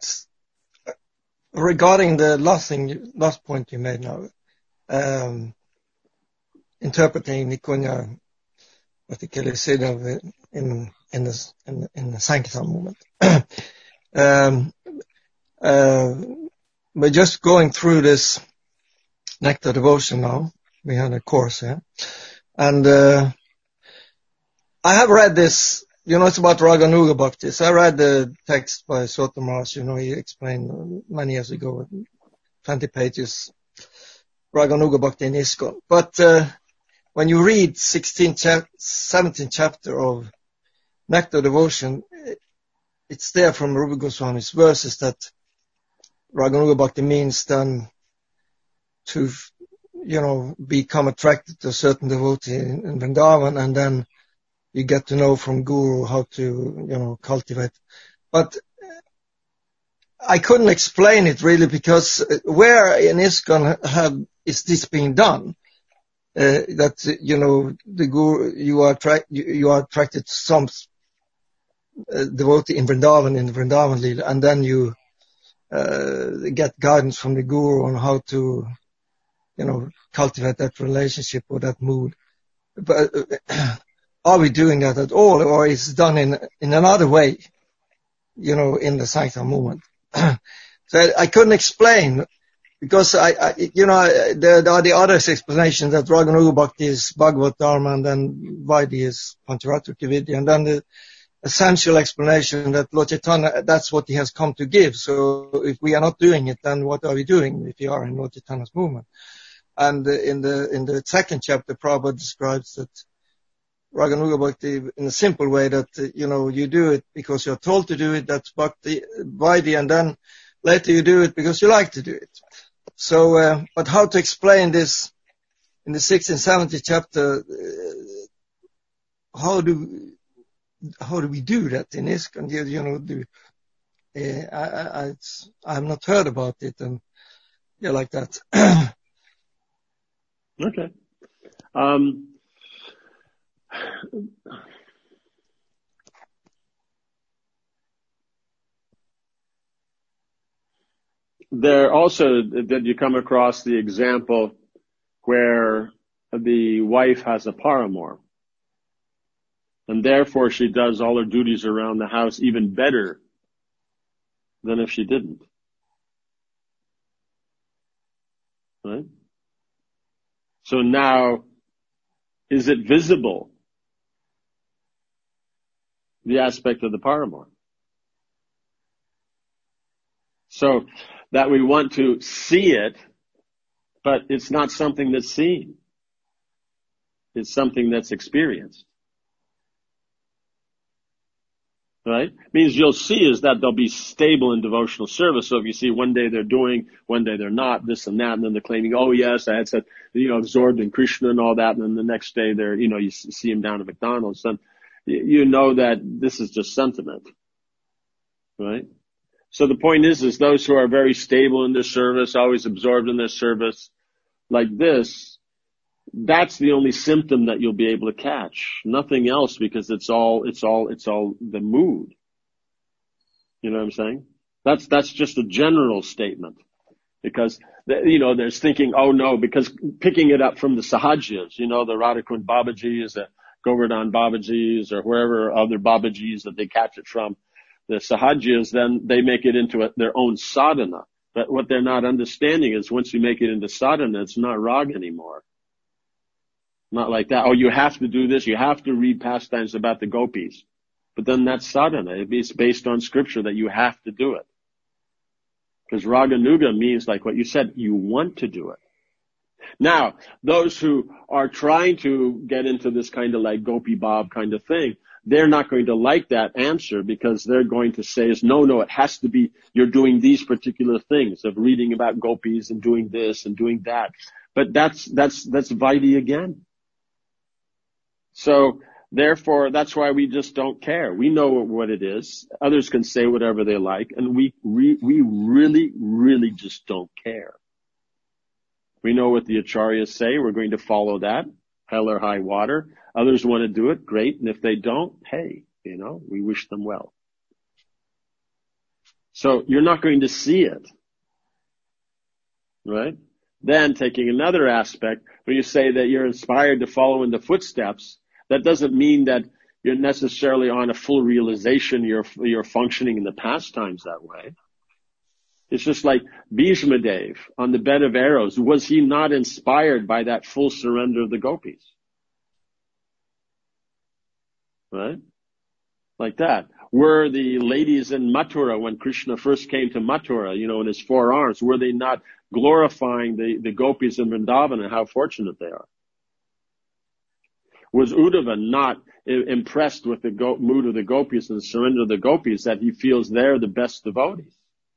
regarding the last thing, last point you made now, um, interpreting Nikunya, particularly Siddha in in the in, in the Sankirtan movement. um, uh, we're just going through this Nectar Devotion now. We had a course here, and uh, I have read this. You know, it's about Raganuga Bhakti. So I read the text by Sota Maharaj. You know, he explained many years ago, twenty pages, Raganuga Bhakti in ISKCON. But uh, when you read sixteenth, seventeenth chapter of Nectar Devotion, it's there from Rupa Goswami's verses that Raganuga Bhakti means then to, you know, become attracted to a certain devotee in, in Vrindavan, and then you get to know from Guru how to, you know, cultivate. But I couldn't explain it really, because where in ISKCON have, is this being done? Uh, that, you know, the Guru, you are, attract, you, you are attracted to some uh, devotee in Vrindavan, in the Vrindavan Lila, and then you uh, get guidance from the Guru on how to, you know, cultivate that relationship or that mood. But uh, are we doing that at all, or is it done in in another way, you know, in the Sankirtan movement? So I, I couldn't explain, because I, I you know, there, there are the other explanations that Raganuga Bhakti is Bhagavad Dharma, and then Vaidhi is Pancharatrika Vidya, and then the essential explanation that Lord Chaitanya, that's what he has come to give. So if we are not doing it, then what are we doing if we are in Lord Chaitanya's movement? And in the in the second chapter, Prabhupada describes that Raganuga Bhakti in a simple way that, uh, you know, you do it because you're told to do it, that's Bhakti, Vaidhi, and then later you do it because you like to do it. So, uh, but how to explain this in the sixteen seventy chapter, uh, how do, how do we do that in ISKCON? You, you know, do, uh, I, I, I, I've not heard about it, and yeah, like that. Okay. Um, there also, did you come across the example where the wife has a paramour, and therefore she does all her duties around the house even better than if she didn't? Right? So now, is it visible, the aspect of the paramour? So that we want to see it, but it's not something that's seen. It's something that's experienced. Right? Means you'll see is that they'll be stable in devotional service. So if you see one day they're doing, one day they're not, this and that, and then they're claiming, oh yes, I had said, you know, absorbed in Krishna and all that, and then the next day they're, you know, you see them down at McDonald's, then you know that this is just sentiment. Right? So the point is, is those who are very stable in their service, always absorbed in their service, like this, that's the only symptom that you'll be able to catch. Nothing else, because it's all, it's all, it's all the mood. You know what I'm saying? That's, that's just a general statement. Because, you know, there's thinking, oh no, because picking it up from the Sahajiyas, you know, the Radhakund Babajis, the Govardhan Babajis, or wherever other Babajis that they catch it from, the Sahajiyas, then they make it into a, their own sadhana. But what they're not understanding is once you make it into sadhana, it's not rag anymore. Not like that. Oh, you have to do this. You have to read pastimes about the gopis. But then that's sadhana. It's based on scripture that you have to do it. Because Raganuga means, like what you said, you want to do it. Now, those who are trying to get into this kind of like Gopi Bab kind of thing, they're not going to like that answer, because they're going to say is, no, no, it has to be, you're doing these particular things of reading about gopis and doing this and doing that. But that's, that's, that's Vaidhi again. So, therefore, that's why we just don't care. We know what it is. Others can say whatever they like, and we, we, we really, really just don't care. We know what the acharyas say. We're going to follow that, hell or high water. Others want to do it, great. And if they don't, hey, you know, we wish them well. So you're not going to see it. Right? Then taking another aspect, when you say that you're inspired to follow in the footsteps, that doesn't mean that you're necessarily on a full realization, you're, you're functioning in the pastimes that way. It's just like Bhishmadev on the bed of arrows. Was he not inspired by that full surrender of the gopis? Right? Like that. Were the ladies in Mathura, when Krishna first came to Mathura, you know, in his four arms, were they not glorifying the, the gopis in Vrindavan and how fortunate they are? Was Uddhava not impressed with the go- mood of the gopis and the surrender of the gopis, that he feels they're the best devotees?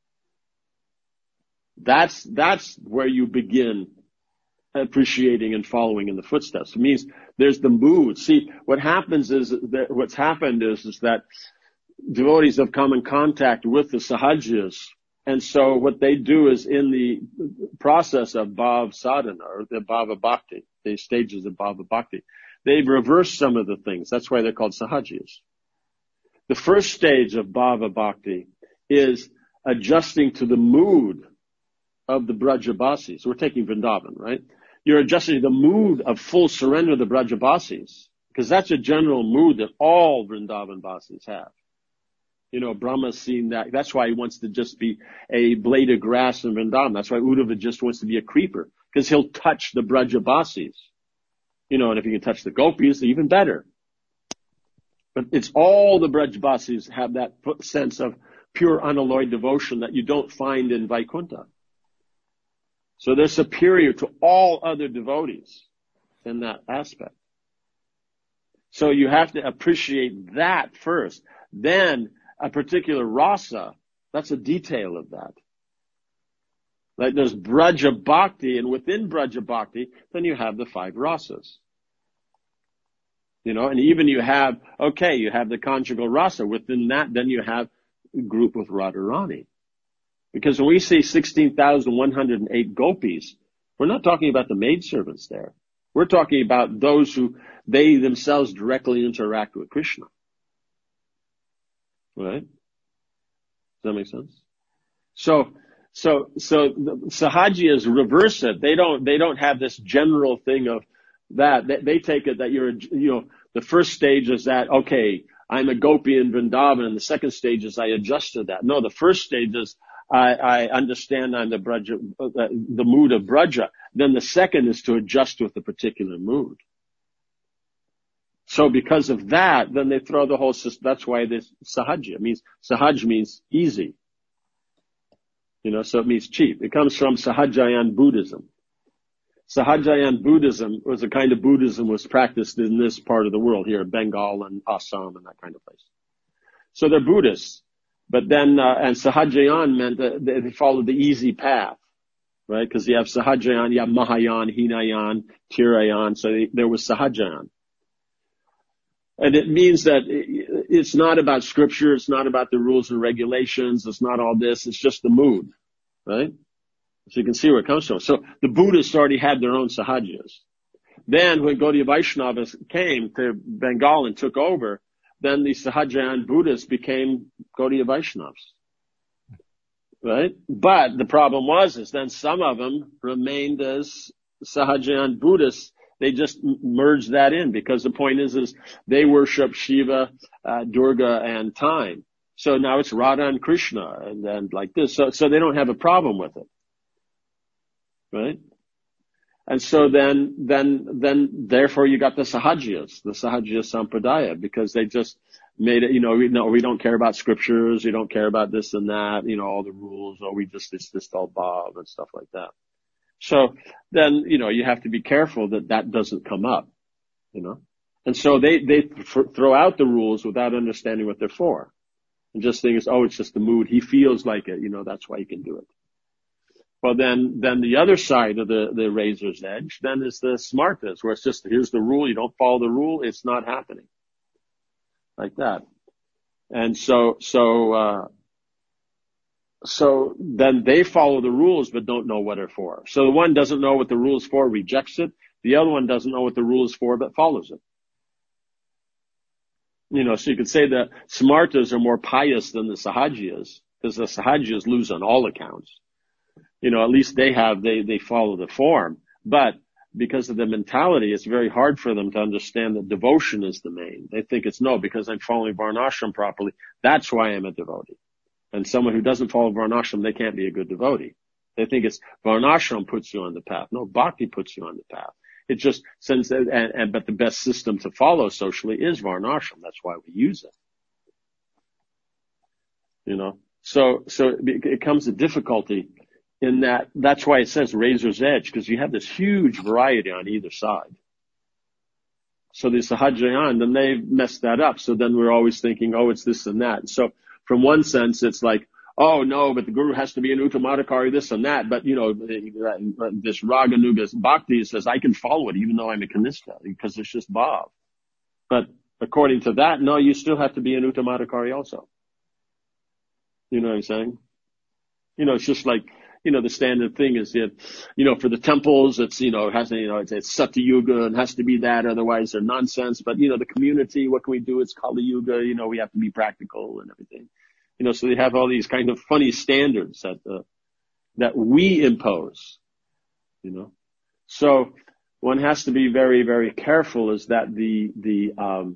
That's, that's where you begin appreciating and following in the footsteps. It means there's the mood. See, what happens is that what's happened is, is that devotees have come in contact with the Sahajiyas. And so what they do is in the process of Bhav Sadhana, or the Bhava Bhakti, the stages of Bhava Bhakti, they've reversed some of the things. That's why they're called Sahajiyas. The first stage of Bhava Bhakti is adjusting to the mood of the Brajabasis. We're taking Vrindavan, right? You're adjusting to the mood of full surrender of the Brajabasis, because that's a general mood that all Vrindavan Basis have. You know, Brahma's seen that. That's why he wants to just be a blade of grass in Vrindavan. That's why Uddhava just wants to be a creeper, because he'll touch the Brajabasis. You know, and if he can touch the gopis, even better. But it's all the Brajabasis have that sense of pure unalloyed devotion that you don't find in Vaikuntha. So they're superior to all other devotees in that aspect. So you have to appreciate that first. Then a particular rasa, that's a detail of that. Like there's Braja Bhakti, and within Braja Bhakti, then you have the five rasas. You know, and even you have, okay, you have the conjugal rasa. Within that, then you have a group with Radharani. Because when we say sixteen thousand one hundred eight gopis, we're not talking about the maidservants there. We're talking about those who, they themselves directly interact with Krishna. Right? Does that make sense? So, so, so the Sahajiyas reverse it. They don't, they don't have this general thing of that. They, they take it that you're, you know, the first stage is that, okay, I'm a gopi in Vrindavan, and the second stage is I adjust to that. No, the first stage is I, I understand I'm the Braja, uh, the mood of Braja. Then the second is to adjust with the particular mood. So because of that, then they throw the whole system. That's why this Sahaja means, Sahaj means easy. You know, so it means cheap. It comes from Sahajayan Buddhism. Sahajayan Buddhism was a kind of Buddhism was practiced in this part of the world here, Bengal and Assam and that kind of place. So they're Buddhists. But then, uh, and Sahajayan meant that they followed the easy path, right? Because you have Sahajayan, you have Mahayan, Hinayan, Tirayan, so they, there was Sahajayan. And it means that it's not about scripture, it's not about the rules and regulations, it's not all this, it's just the mood, right? So you can see where it comes from. So the Buddhists already had their own Sahajiyas. Then when Gaudiya Vaishnavas came to Bengal and took over, then the Sahajayan Buddhists became Gaudiya Vaishnavas. Right? But the problem was, is then some of them remained as Sahajayan Buddhists. They just merged that in because the point is, is they worship Shiva, uh, Durga, and time. So now it's Radha and Krishna and then like this. So, so they don't have a problem with it. Right? And so then, then, then, therefore you got the Sahajiyas, the Sahajiya Sampradaya, because they just made it, you know, we, no, we don't care about scriptures, we don't care about this and that, you know, all the rules, or we just, it's just all Bob and stuff like that. So then, you know, you have to be careful that that doesn't come up, you know. And so they, they th- throw out the rules without understanding what they're for. And just think, oh, it's just the mood. He feels like it, you know, that's why he can do it. Well, then, then the other side of the, the razor's edge, then is the smartas, where it's just, here's the rule, you don't follow the rule, it's not happening. Like that. And so, so, uh, so then they follow the rules but don't know what they're for. So the one doesn't know what the rule is for, rejects it. The other one doesn't know what the rule is for but follows it. You know, so you could say the smartas are more pious than the Sahajiyas, because the Sahajiyas lose on all accounts. You know, at least they have, they, they follow the form. But because of the mentality, it's very hard for them to understand that devotion is the main. They think it's no, because I'm following Varnashram properly, that's why I'm a devotee. And someone who doesn't follow Varnashram, they can't be a good devotee. They think it's Varnashram puts you on the path. No, Bhakti puts you on the path. It just since, and, and, but the best system to follow socially is Varnashram. That's why we use it. You know, so, so it, it comes to difficulty in that, that's why it says razor's edge, because you have this huge variety on either side. So the Sahajayan, then they've messed that up. So then we're always thinking, oh, it's this and that. So from one sense, it's like, oh no, but the guru has to be an Uttamadhikari, this and that. But you know, this Raganuga Bhakti says I can follow it even though I'm a Kanishta, because it's just Bhav. But according to that, no, you still have to be an Uttamadhikari also. You know what I'm saying? You know, it's just like, you know, the standard thing is that, you know, for the temples, it's, you know, it has to, you know, it's, it's Satya Yuga and has to be that, otherwise they're nonsense. But, you know, the community, what can we do? It's Kali Yuga, you know, we have to be practical and everything. You know, so they have all these kind of funny standards that, uh, that we impose, you know. So one has to be very, very careful is that the, the, um,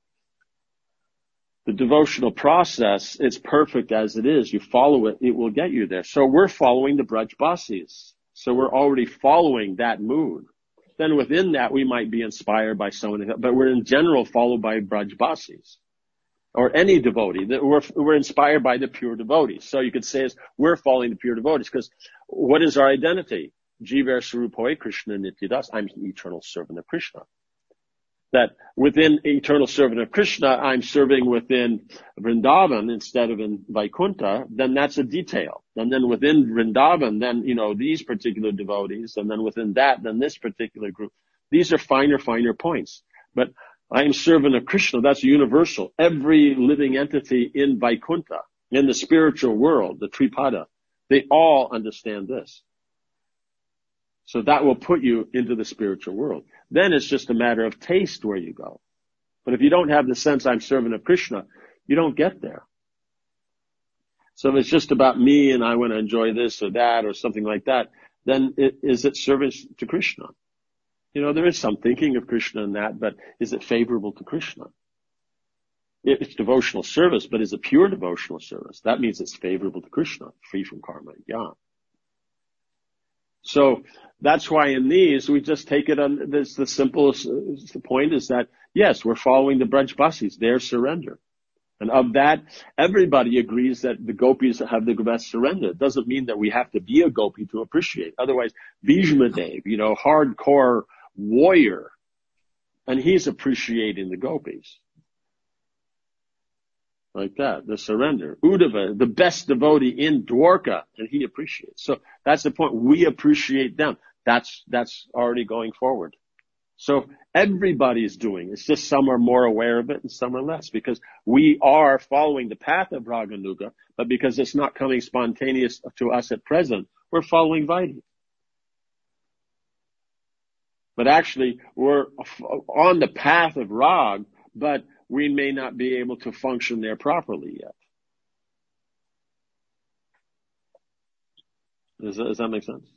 the devotional process, it's perfect as it is. You follow it, it will get you there. So we're following the Braj Basis. So we're already following that mood. Then within that, we might be inspired by someone, but we're in general followed by Braj Basis. Or any devotee. We're, we're inspired by the pure devotees. So you could say is we're following the pure devotees, because what is our identity? Jiva Sarupoi Krishna Nityadas. I'm an eternal servant of Krishna. that within eternal servant of Krishna, I'm serving within Vrindavan instead of in Vaikuntha, then that's a detail. And then within Vrindavan, then, you know, these particular devotees, and then within that, then this particular group. These are finer, finer points. But I am servant of Krishna, that's universal. Every living entity in Vaikuntha, in the spiritual world, the Tripada, they all understand this. So that will put you into the spiritual world. Then it's just a matter of taste where you go. But if you don't have the sense I'm servant of Krishna, you don't get there. So if it's just about me and I want to enjoy this or that or something like that, then it, is it service to Krishna? You know, there is some thinking of Krishna in that, but is it favorable to Krishna? It's devotional service, but is it pure devotional service? That means it's favorable to Krishna, free from karma and jnana. So that's why in these, we just take it on this, the simplest the point is that, yes, we're following the Brajbasis, their surrender. And of that, everybody agrees that the gopis have the best surrender. It doesn't mean that we have to be a gopi to appreciate. Otherwise, Bhishmadev, you know, hardcore warrior, and he's appreciating the gopis. Like that, the surrender. Uddhava, the best devotee in Dwarka, and he appreciates. So that's the point. We appreciate them. That's, that's already going forward. So everybody's doing it. It's just some are more aware of it and some are less, because we are following the path of Raganuga, but because it's not coming spontaneous to us at present, we're following Vaidhi. But actually, we're on the path of Rag, but we may not be able to function there properly yet. Does that, does that make sense?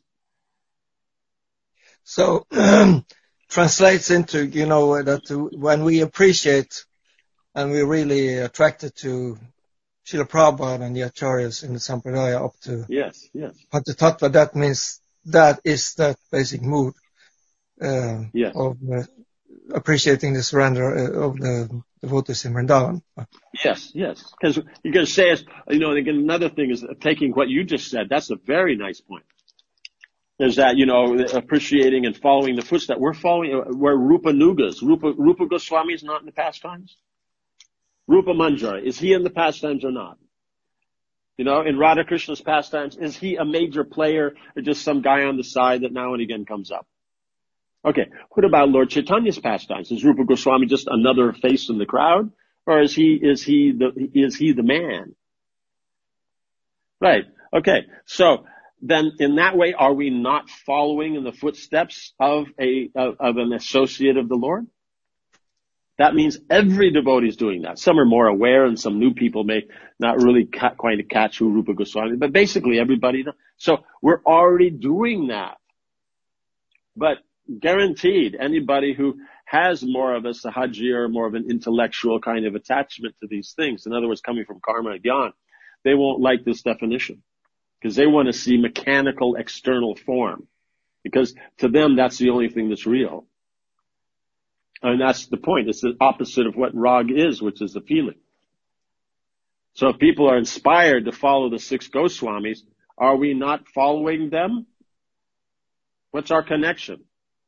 So, um, translates into, you know, that when we appreciate and we're really attracted to Srila Prabhupada and the Acharyas in the Sampradaya up to yes, yes. Patitattva, that means that is that basic mood uh, yes. of uh, appreciating the surrender uh, of the devotees in Vrindavan. Yes, yes. Because you're going to say, you know, and again, another thing is taking what you just said. That's a very nice point. Is that, you know, appreciating and following the footsteps. We're following, we're Rupa Nugas. Rupa, Rupa Goswami is not in the pastimes. Rupa Manjari, is he in the pastimes or not? You know, in Radha Krishna's pastimes, is he a major player or just some guy on the side that now and again comes up? Okay, what about Lord Chaitanya's pastimes? Is Rupa Goswami just another face in the crowd? Or is he, is he the, is he the man? Right, okay, so, then in that way, are we not following in the footsteps of a, of, of an associate of the Lord? That means every devotee is doing that. Some are more aware and some new people may not really ca- quite catch who Rupa Goswami, but basically everybody does. So we're already doing that. But guaranteed, anybody who has more of a sahaji or more of an intellectual kind of attachment to these things, in other words, coming from karma and jnana, they won't like this definition. Because they want to see mechanical external form. Because to them, that's the only thing that's real. And that's the point. It's the opposite of what rag is, which is the feeling. So if people are inspired to follow the six Goswamis, are we not following them? What's our connection?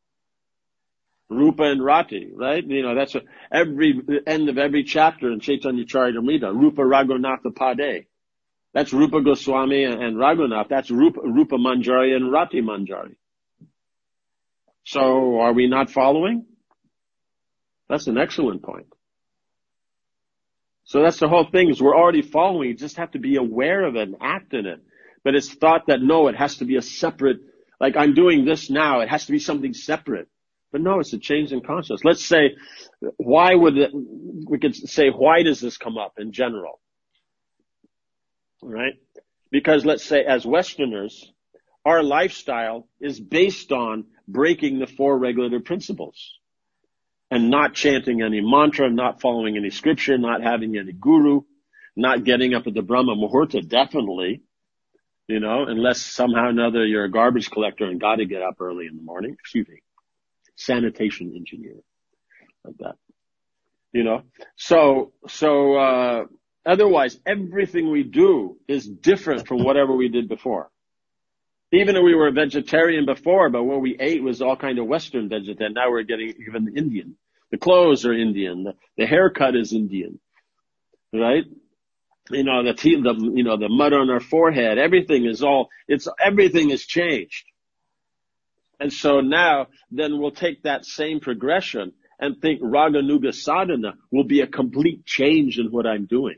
Rupa and Rati, right? You know, that's what every end of every chapter in Chaitanya Charitamrita, Rupa Raghunatha Pade. That's Rupa Goswami and Raghunath. That's Rupa, Rupa Manjari and Rati Manjari. So are we not following? That's an excellent point. So that's the whole thing, is we're already following. You just have to be aware of it and act in it. But it's thought that no, it has to be a separate, like I'm doing this now, it has to be something separate. But no, it's a change in consciousness. Let's say, why would it, we could say, why does this come up in general? Right? Because let's say as Westerners, our lifestyle is based on breaking the four regulative principles and not chanting any mantra, not following any scripture, not having any guru, not getting up at the Brahma Muhurta, definitely, you know, unless somehow or another you're a garbage collector and got to get up early in the morning. Excuse me. Sanitation engineer. Like that. You know? So, so, uh, otherwise, everything we do is different from whatever we did before. Even if we were a vegetarian before, but what we ate was all kind of Western vegetarian. Now we're getting even Indian. The clothes are Indian. The, the haircut is Indian, right? You know, the, te- the, you know, the mud on our forehead, everything is all, it's, everything is changed. And so now, then we'll take that same progression and think Raganuga sadhana will be a complete change in what I'm doing.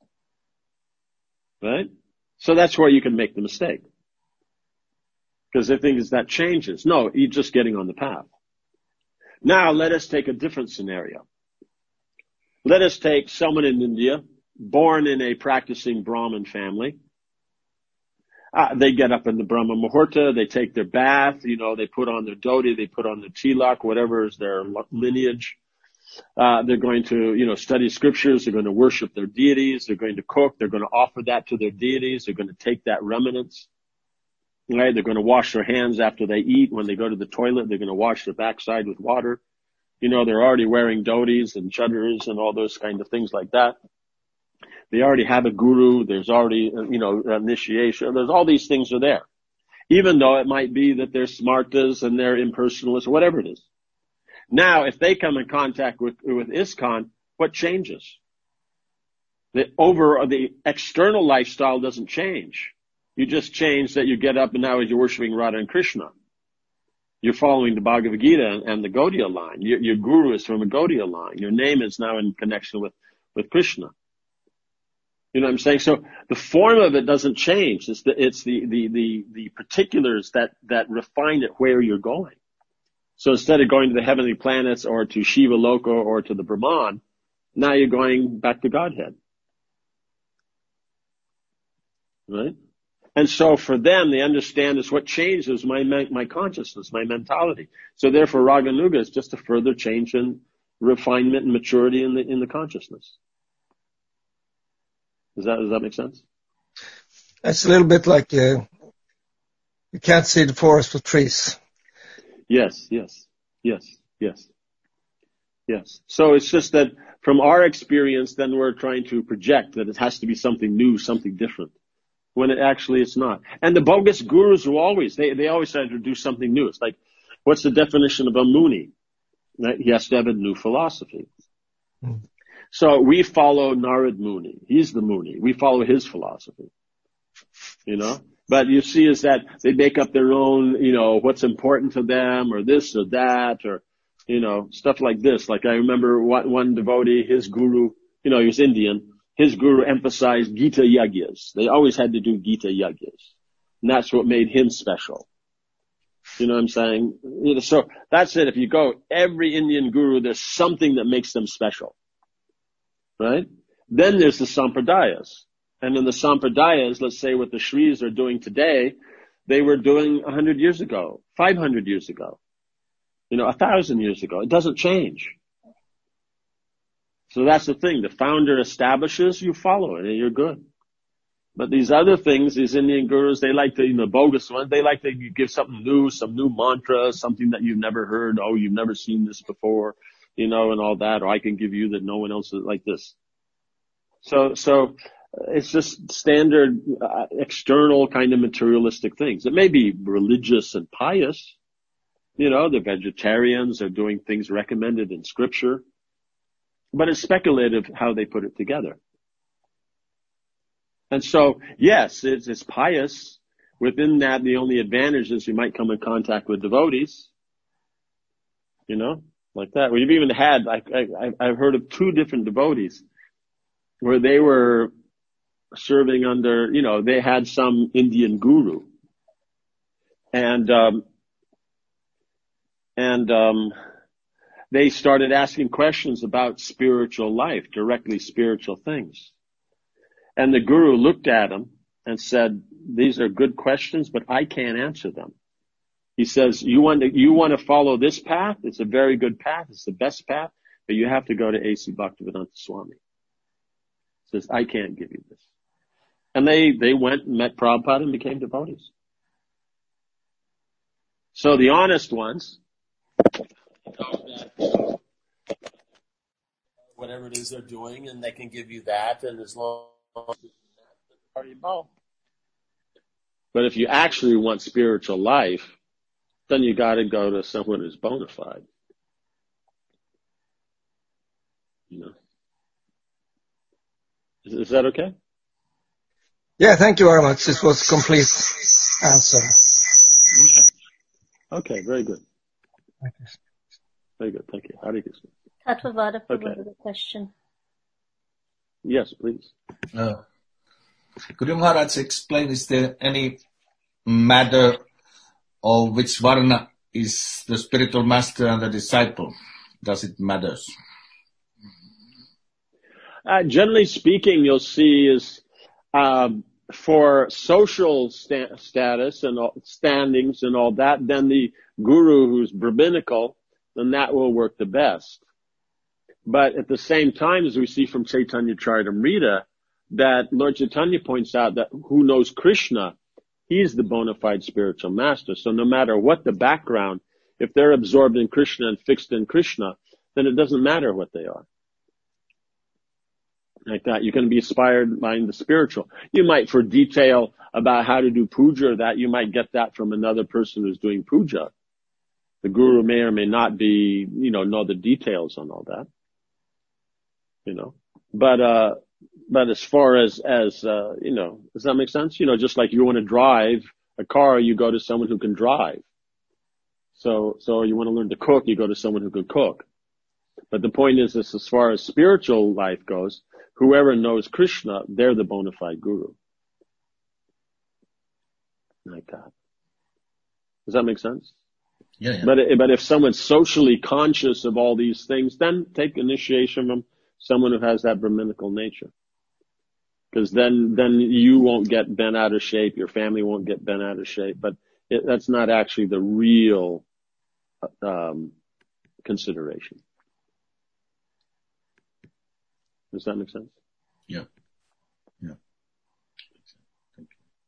Right? So that's where you can make the mistake. Because they think that changes. No, you're just getting on the path. Now let us take a different scenario. Let us take someone in India, born in a practicing Brahmin family. Uh, they get up in the Brahma Muhurta, they take their bath, you know, they put on their dhoti, they put on their tilak, whatever is their lineage. Uh, they're going to, you know, study scriptures, they're going to worship their deities, they're going to cook, they're going to offer that to their deities, they're going to take that remnants, right? They're going to wash their hands after they eat. When they go to the toilet, they're going to wash their backside with water. You know, they're already wearing dhotis and chadars and all those kind of things like that. They already have a guru. There's already, you know, initiation. There's all these things are there. Even though it might be that they're smartas and they're impersonalists, whatever it is. Now, if they come in contact with, with ISKCON, what changes? The over, the external lifestyle doesn't change. You just change that you get up and now you're worshiping Radha and Krishna. You're following the Bhagavad Gita and, and the Gaudiya line. Your, your guru is from a Gaudiya line. Your name is now in connection with, with Krishna. You know what I'm saying? So the form of it doesn't change. It's the, it's the, the, the, the particulars that, that refine it where you're going. So instead of going to the heavenly planets or to Shiva Loka or to the Brahman, now you're going back to Godhead. Right? And so for them, they understand is what changes my, my consciousness, my mentality. So therefore Raganuga is just a further change in refinement and maturity in the, in the consciousness. Does that, does that make sense? It's a little bit like uh, you can't see the forest for trees. Yes, yes, yes, yes, yes. So it's just that from our experience, then we're trying to project that it has to be something new, something different, when it actually it's not. And the bogus gurus will always, they, they always try to do something new. It's like, what's the definition of a Muni? Right? He has to have a new philosophy. Hmm. So we follow Narad Muni. He's the Muni. We follow his philosophy. You know? But you see is that they make up their own, you know, what's important to them or this or that or, you know, stuff like this. Like I remember one, one devotee, his guru, you know, he was Indian. His guru emphasized Gita Yagyas. They always had to do Gita Yagyas. And that's what made him special. You know what I'm saying? You know, so that's it. If you go, every Indian guru, there's something that makes them special. Right? Then there's the Sampradayas. And in the Sampradayas, let's say what the Shris are doing today, they were doing a hundred years ago, five hundred years ago, you know, a thousand years ago. It doesn't change. So that's the thing. The founder establishes, you follow it, and you're good. But these other things, these Indian gurus, they like to, you know, bogus ones, they like to give something new, some new mantra, something that you've never heard. Oh, you've never seen this before. You know, and all that, or I can give you that no one else is like this. So, so, it's just standard, uh, external kind of materialistic things. It may be religious and pious. You know, they're vegetarians, they're doing things recommended in scripture. But it's speculative how they put it together. And so, yes, it's, it's pious. Within that, the only advantage is you might come in contact with devotees. You know? Like that. We've even had, I, I, I've heard of two different devotees where they were serving under, you know, they had some Indian guru. And, um, and, um, they started asking questions about spiritual life, directly spiritual things. And the guru looked at them and said, these are good questions, but I can't answer them. He says, you want to, you want to follow this path? It's a very good path. It's the best path, but you have to go to A C Bhaktivedanta Swami. He says, I can't give you this. And they, they went and met Prabhupada and became devotees. So the honest ones, whatever it is they're doing, and they can give you that, and as long as it's not, but if you actually want spiritual life, then you got to go to someone who's bona fide. Is, is that okay? Yeah, thank you very much. This was a complete answer. Okay. Okay, very good. Thank you. Very good, thank you. Hare Krishna. Tatvavada Prabhu Okay. with a question. Yes, please. Uh, could you, Maharaj, explain, is there any matter of which varna is the spiritual master and the disciple? Does it matter? Uh, generally speaking, you'll see is um, for social sta- status and all, standings and all that, then the guru who's rabbinical, then that will work the best. But at the same time, as we see from Chaitanya Charitamrita, that Lord Chaitanya points out that who knows Krishna, he's the bona fide spiritual master. So no matter what the background, if they're absorbed in Krishna and fixed in Krishna, then it doesn't matter what they are. Like that, you can be inspired by the spiritual. You might, for detail about how to do puja or that, you might get that from another person who's doing puja. The guru may or may not be, you know, know the details on all that. You know, but, uh, but as far as, as, uh, you know, does that make sense? You know, just like you want to drive a car, you go to someone who can drive. So, so you want to learn to cook, you go to someone who can cook. But the point is, is as far as spiritual life goes, whoever knows Krishna, they're the bona fide guru. Like that. Does that make sense? Yeah, yeah. But, but if someone's socially conscious of all these things, then take initiation from someone who has that Brahminical nature. Because then, then you won't get bent out of shape, your family won't get bent out of shape, but it, that's not actually the real, um, consideration. Does that make sense? Yeah. Yeah. Thank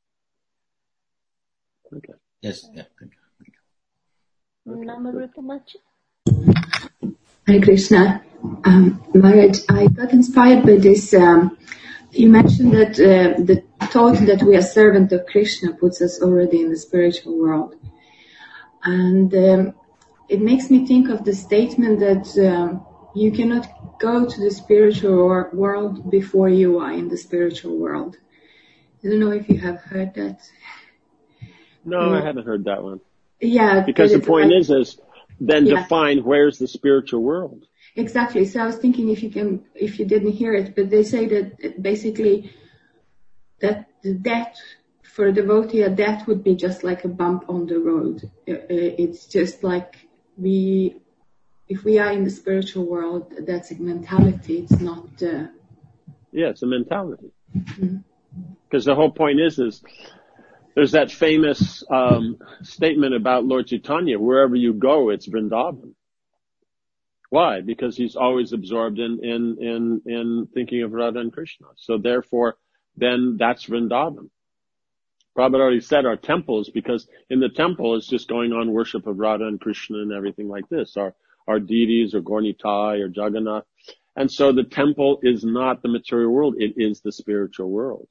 you. Okay. Yes, yeah, thank you. Okay. Namarupamachi. Hare Krishna. Um, Maharaj, I got inspired by this. Um, you mentioned that uh, the thought that we are servant of Krishna puts us already in the spiritual world. And um, it makes me think of the statement that um, you cannot go to the spiritual world before you are in the spiritual world. I don't know if you have heard that. No, uh, I haven't heard that one. Yeah. Because the point like, is, is then yeah. define where's the spiritual world. Exactly. So I was thinking if you can, if you didn't hear it, but they say that basically that the death for a devotee, a death would be just like a bump on the road. It's just like we, if we are in the spiritual world, that's a mentality. It's not. Uh... Yeah, it's a mentality. Because mm-hmm. the whole point is, is there's that famous um, statement about Lord Chaitanya: wherever you go, it's Vrindavan. Why? Because he's always absorbed in, in, in, in thinking of Radha and Krishna. So therefore, then that's Vrindavan. Prabhupada already said our temples, because in the temple it's just going on worship of Radha and Krishna and everything like this. Our, our deities or Gaura-Nitai or Jagannath. And so the temple is not the material world. It is the spiritual world.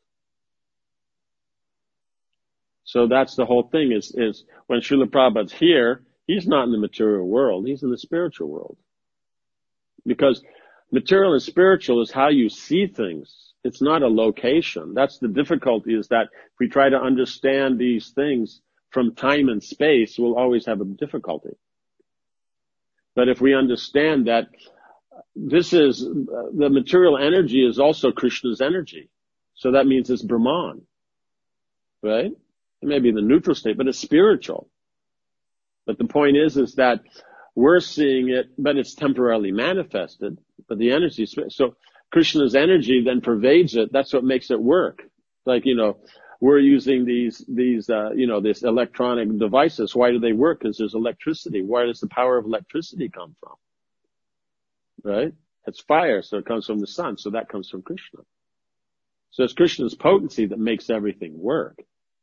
So that's the whole thing is, is when Srila Prabhupada's here, he's not in the material world. He's in the spiritual world. Because material and spiritual is how you see things. It's not a location. That's the difficulty, is that if we try to understand these things from time and space, we'll always have a difficulty. But if we understand that this is, uh, the material energy is also Krishna's energy. So that means it's Brahman. Right? It may be in the neutral state, but it's spiritual. But the point is, is that we're seeing it, but it's temporarily manifested, but the energy, so Krishna's energy then pervades it. That's what makes it work. Like, you know, we're using these, these, uh, you know, these electronic devices. Why do they work? Because there's electricity. Where does the power of electricity come from? Right? It's fire, so it comes from the sun. So that comes from Krishna. So it's Krishna's potency that makes everything work.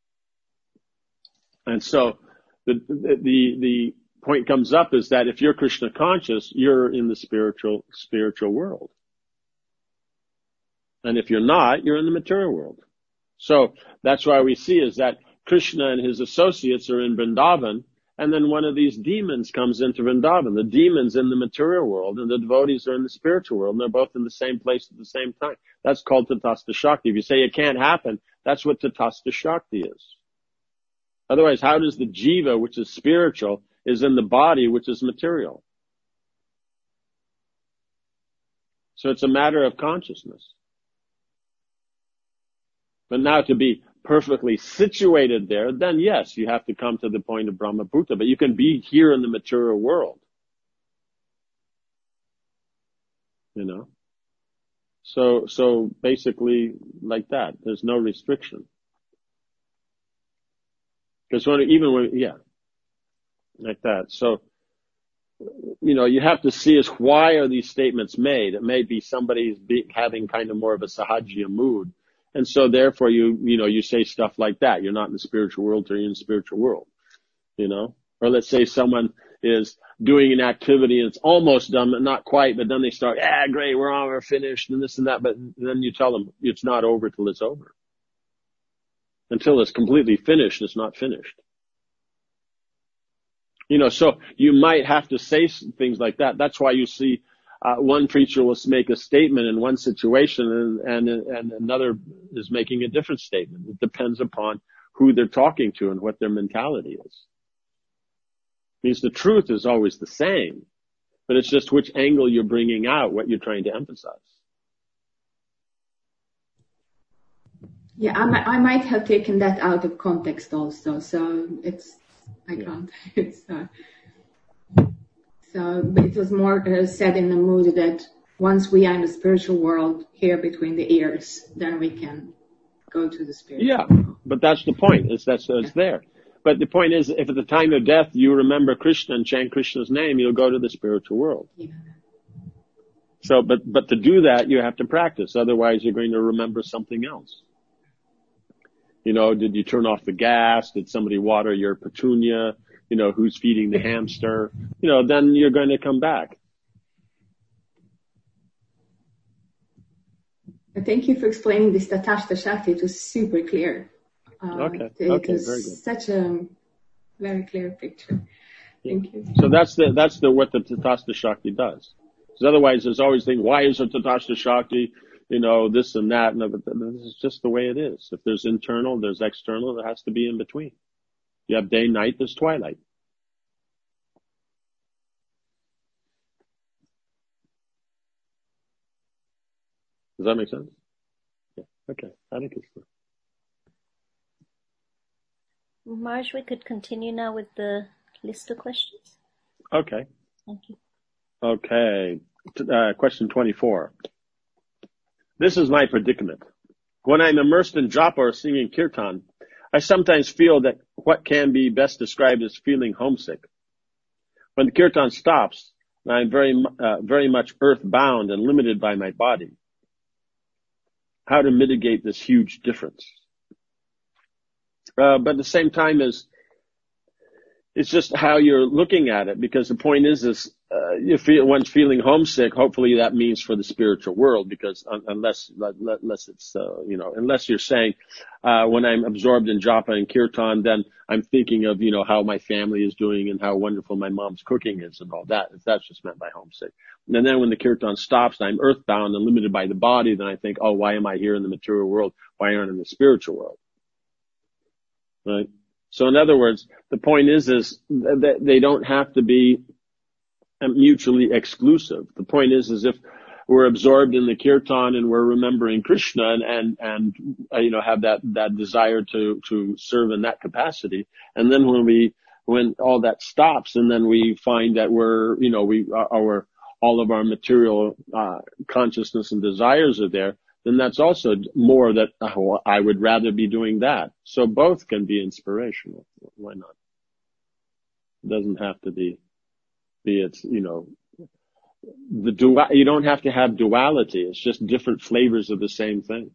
And so the, the, the, the point comes up is that if you're Krishna conscious, you're in the spiritual, spiritual world. And if you're not, you're in the material world. So that's why we see is that Krishna and his associates are in Vrindavan, And then one of these demons comes into Vrindavan. The demon's in the material world and the devotees are in the spiritual world, and they're both in the same place at the same time. That's called Tatastha Shakti. If you say it can't happen, that's what Tatastha Shakti is. Otherwise, how does the jiva, which is spiritual, is in the body, which is material? So it's a matter of consciousness. But now to be perfectly situated there, then yes, you have to come to the point of Brahmabhuta, but you can be here in the material world. You know? So, so basically like that. There's no restriction. Because when, even when, yeah, like that. So, you know, you have to see is why are these statements made? It may be somebody's be, having kind of more of a sahajya mood. And so therefore you, you know, you say stuff like that. You're not in the spiritual world till you're in the spiritual world, you know? Or let's say someone is doing an activity and it's almost done, but not quite, but then they start, ah, great, we're on, we're finished and this and that. But then you tell them it's not over till it's over. Until it's completely finished, it's not finished. You know, so you might have to say things like that. That's why you see uh, one preacher will make a statement in one situation and, and, and another is making a different statement. It depends upon who they're talking to and what their mentality is. It means the truth is always the same, but it's just which angle you're bringing out, what you're trying to emphasize. Yeah, I might, I might have taken that out of context also, so it's, I Yeah. can't, it's, uh, so, but it was more uh, said in the mood that once we are in the spiritual world here between the ears, then we can go to the spiritual Yeah, world. but that's the point, is that's, it's there. But the point is, if at the time of death you remember Krishna and chant Krishna's name, you'll go to the spiritual world. Yeah. So, but, but to do that, you have to practice. Otherwise, you're going to remember something else. You know, did you turn off the gas? Did somebody water your petunia? You know, who's feeding the hamster? You know, then you're going to come back. Thank you for explaining this Tatastha Shakti. It was super clear. Uh, Okay. It Okay. was Very good. such a very clear picture. Thank you. So that's the, that's the, what the Tatastha Shakti does. Because otherwise there's always things, why is it Tatastha Shakti? You know, this and that. And this is just the way it is. If there's internal, there's external, there has to be in between. You have day, night, there's twilight. Does that make sense? Yeah. Okay. I think it's good. Marge, we could continue now with the list of questions. Okay. Thank you. Okay. Uh, question twenty-four. This is my predicament. When I'm immersed in japa or singing kirtan, I sometimes feel that what can be best described as feeling homesick. When the kirtan stops, I'm very, uh, very much earthbound and limited by my body. How to mitigate this huge difference? Uh, but at the same time is, it's just how you're looking at it, because the point is, is, uh, if one's feeling homesick, hopefully that means for the spiritual world, because un- unless, unless it's, uh, you know, unless you're saying, uh, when I'm absorbed in japa and kirtan, then I'm thinking of, you know, how my family is doing and how wonderful my mom's cooking is and all that. If that's just meant by homesick. And then when the kirtan stops and I'm earthbound and limited by the body, then I think, oh, why am I here in the material world? Why aren't I in the spiritual world? Right? So in other words, the point is, is that they don't have to be mutually exclusive. The point is, is if we're absorbed in the kirtan and we're remembering Krishna and, and, and, uh, you know, have that, that desire to, to serve in that capacity. And then when we, when all that stops and then we find that we're, you know, we, our, all of our material, uh, consciousness and desires are there, then that's also more that, oh, I would rather be doing that. So both can be inspirational. Why not? It doesn't have to be, be it's, you know, the dual, you don't have to have duality. It's just different flavors of the same thing.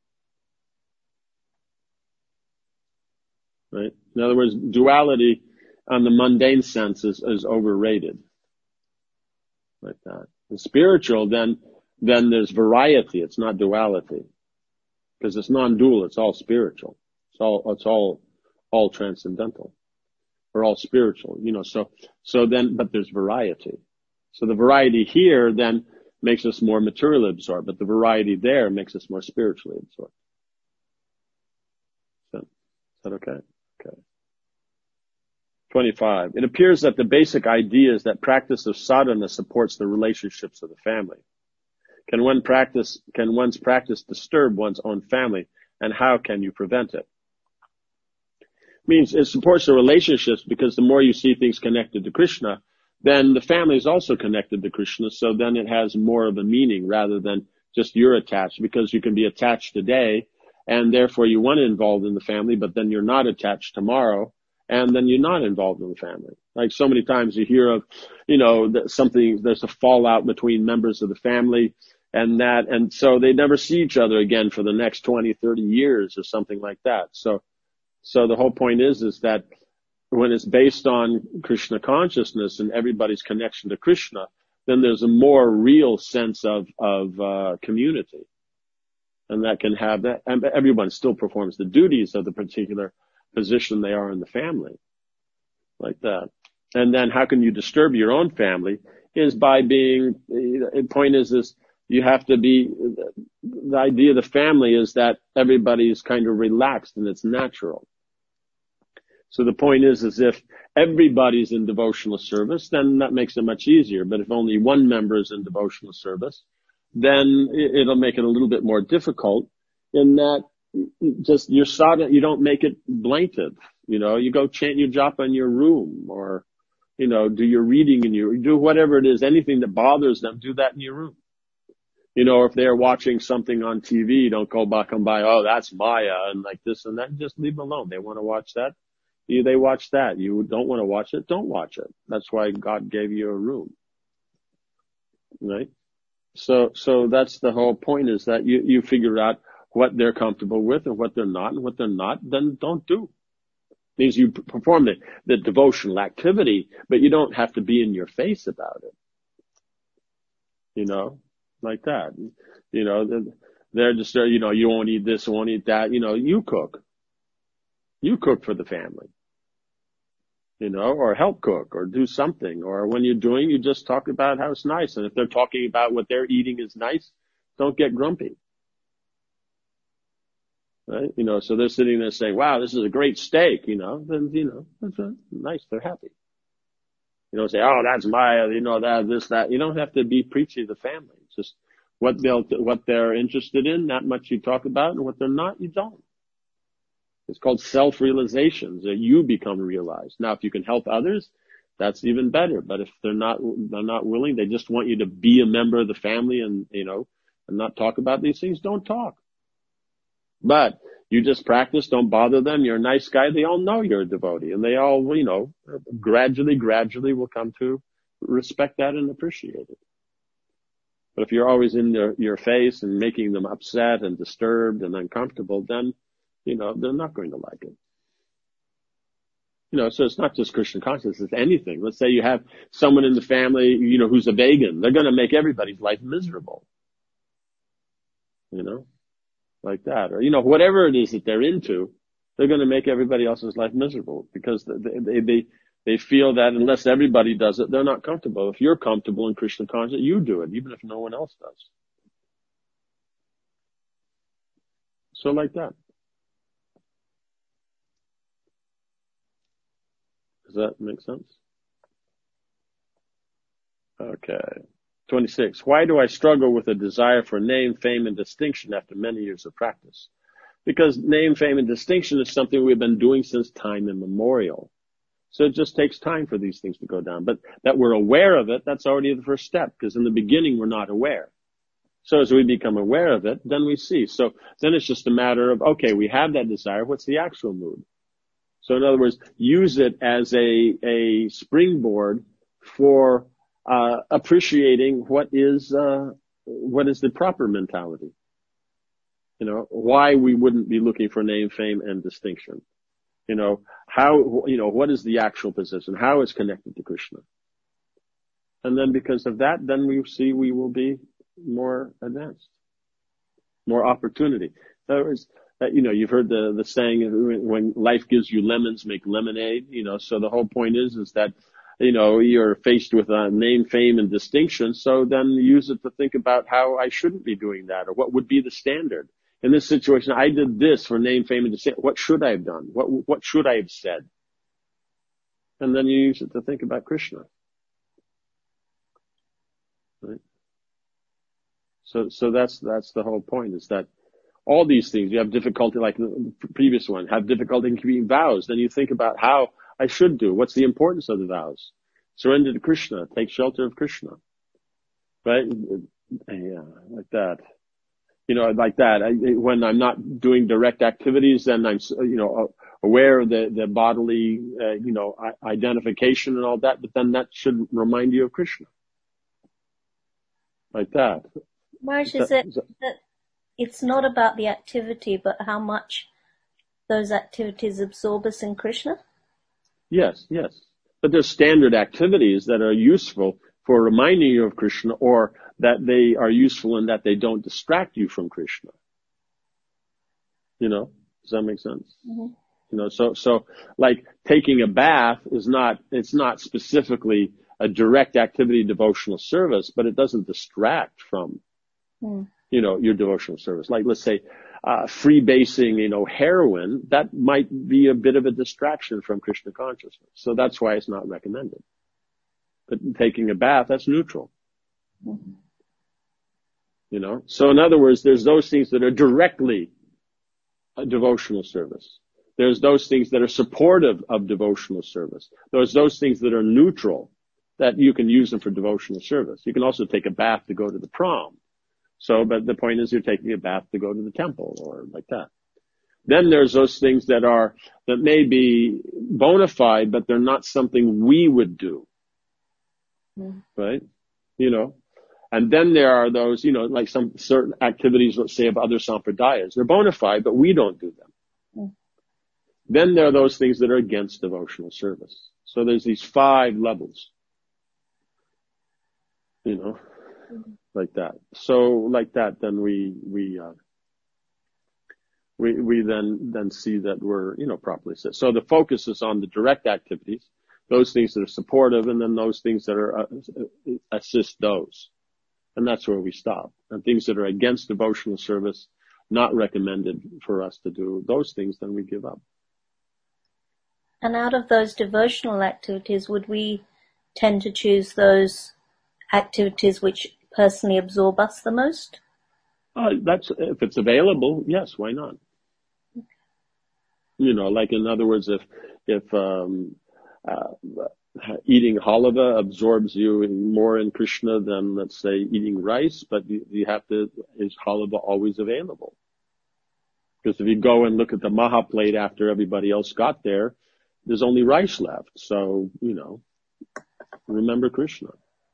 Right? In other words, duality on the mundane sense is, is overrated. Like that. The spiritual, then, then there's variety. It's not duality. Because it's non-dual. It's all spiritual. It's all, it's all, all transcendental. are all spiritual, you know, so, so then, but there's variety. So the variety here then makes us more materially absorbed, but the variety there makes us more spiritually absorbed. So, is that okay? Okay. twenty-five. It appears that the basic idea is that practice of sadhana supports the relationships of the family. Can one practice, can one's practice disturb one's own family, and how can you prevent it? Means it supports the relationships because the more you see things connected to Krishna, then the family is also connected to Krishna, so then it has more of a meaning rather than just you're attached, because you can be attached today and therefore you want to involve in the family, but then you're not attached tomorrow and then you're not involved in the family. Like so many times you hear of, you know, that something, there's a fallout between members of the family and that, and so they never see each other again for the next twenty, thirty years or something like that. So, so the whole point is, is that when it's based on Krishna consciousness and everybody's connection to Krishna, then there's a more real sense of, of, uh, community. And that can have that, and everyone still performs the duties of the particular position they are in the family. Like that. And then how can you disturb your own family is by being, the point is, is you have to be, the idea of the family is that everybody's kind of relaxed and it's natural. So the point is, is if everybody's in devotional service, then that makes it much easier. But if only one member is in devotional service, then it'll make it a little bit more difficult in that just your sadhana, you don't make it blanket. You know, you go chant your japa in your room, or, you know, do your reading in your, do whatever it is, anything that bothers them, do that in your room. You know, if they're watching something on T V, don't go back and by, oh, that's Maya and like this and that. Just leave them alone. They want to watch that. You, they watch that. You don't want to watch it. Don't watch it. That's why God gave you a room. Right? So, so that's the whole point, is that you, you figure out what they're comfortable with and what they're not, and what they're not, then don't do. It means you perform the, the devotional activity, but you don't have to be in your face about it. You know, like that. You know, they're just, you know, you won't eat this, won't eat that. You know, you cook. You cook for the family. You know, or help cook, or do something. Or when you're doing, you just talk about how it's nice. And if they're talking about what they're eating is nice, don't get grumpy. Right? You know, so they're sitting there saying, wow, this is a great steak, you know, then, you know, that's uh, nice. They're happy. You don't say, oh, that's my, you know, that, this, that. You don't have to be preachy to the family. It's just what they'll, what they're interested in, that much you talk about, and what they're not, you don't. It's called self-realizations, that you become realized. Now, if you can help others, that's even better. But if they're not, they're not willing, they just want you to be a member of the family and, you know, and not talk about these things, don't talk. But you just practice, don't bother them. You're a nice guy. They all know you're a devotee, and they all, you know, gradually, gradually will come to respect that and appreciate it. But if you're always in their, your face and making them upset and disturbed and uncomfortable, then, you know, they're not going to like it. You know, so it's not just Krishna consciousness, it's anything. Let's say you have someone in the family, you know, who's a vegan. They're going to make everybody's life miserable. You know, like that. Or, you know, whatever it is that they're into, they're going to make everybody else's life miserable, because they, they, they, they feel that unless everybody does it, they're not comfortable. If you're comfortable in Krishna consciousness, you do it, even if no one else does. So like that. Does that make sense? Okay. twenty-six. Why do I struggle with a desire for name, fame, and distinction after many years of practice? Because name, fame, and distinction is something we've been doing since time immemorial. So it just takes time for these things to go down. But that we're aware of it, that's already the first step, because in the beginning we're not aware. So as we become aware of it, then we see. So then it's just a matter of, okay, we have that desire. What's the actual mood? So in other words, use it as a, a springboard for, uh, appreciating what is, uh, what is the proper mentality. You know, why we wouldn't be looking for name, fame, and distinction. You know, how, you know, what is the actual position? How it's connected to Krishna? And then because of that, then we see we will be more advanced, more opportunity. In other words, uh, you know, you've heard the, the saying, when life gives you lemons, make lemonade, you know, so the whole point is, is that, you know, you're faced with a name, fame, and distinction. So then use it to think about how I shouldn't be doing that, or what would be the standard. In this situation, I did this for name, fame, and distinction. What should I have done? What, what should I have said? And then you use it to think about Krishna. Right? So, so that's, that's the whole point, is that all these things, you have difficulty, like the previous one, have difficulty in keeping vows. Then you think about how I should do. What's the importance of the vows? Surrender to Krishna. Take shelter of Krishna. Right? Yeah, like that. You know, like that. I, when I'm not doing direct activities, then I'm, you know, aware of the, the bodily, uh, you know, identification and all that, but then that should remind you of Krishna. Like that. Maharaj, is it that it's not about the activity, but how much those activities absorb us in Krishna? Yes, yes. But there's standard activities that are useful for reminding you of Krishna, or that they are useful in that they don't distract you from Krishna. You know, does that make sense? Mm-hmm. You know, so, so like taking a bath is not, it's not specifically a direct activity, devotional service, but it doesn't distract from, mm. you know, your devotional service. Like, let's say, uh, freebasing, you know, heroin, that might be a bit of a distraction from Krishna consciousness. So that's why it's not recommended. But taking a bath, that's neutral. Mm-hmm. You know, so in other words, there's those things that are directly a devotional service. There's those things that are supportive of devotional service. There's those things that are neutral, that you can use them for devotional service. You can also take a bath to go to the prom. So, but the point is you're taking a bath to go to the temple or like that. Then there's those things that are, that may be bona fide, but they're not something we would do. Mm. Right? You know? And then there are those, you know, like some certain activities, let's say, of other sampradayas. They're bona fide, but we don't do them. Mm. Then there are those things that are against devotional service. So there's these five levels. You know, mm-hmm. like that. So like that, then we, we, uh, we, we then, then see that we're, you know, properly set. So the focus is on the direct activities, those things that are supportive, and then those things that are, uh, assist those. And that's where we stop. And things that are against devotional service, not recommended for us to do, those things, then we give up. And out of those devotional activities, would we tend to choose those activities which personally absorb us the most? Uh, that's, if it's available, yes, why not? Okay. You know, like in other words, if, if, um, uh, eating halava absorbs you more in Krishna than, let's say, eating rice, but you, you have to, is halava always available? Because if you go and look at the Maha plate after everybody else got there, there's only rice left. So, you know, remember Krishna.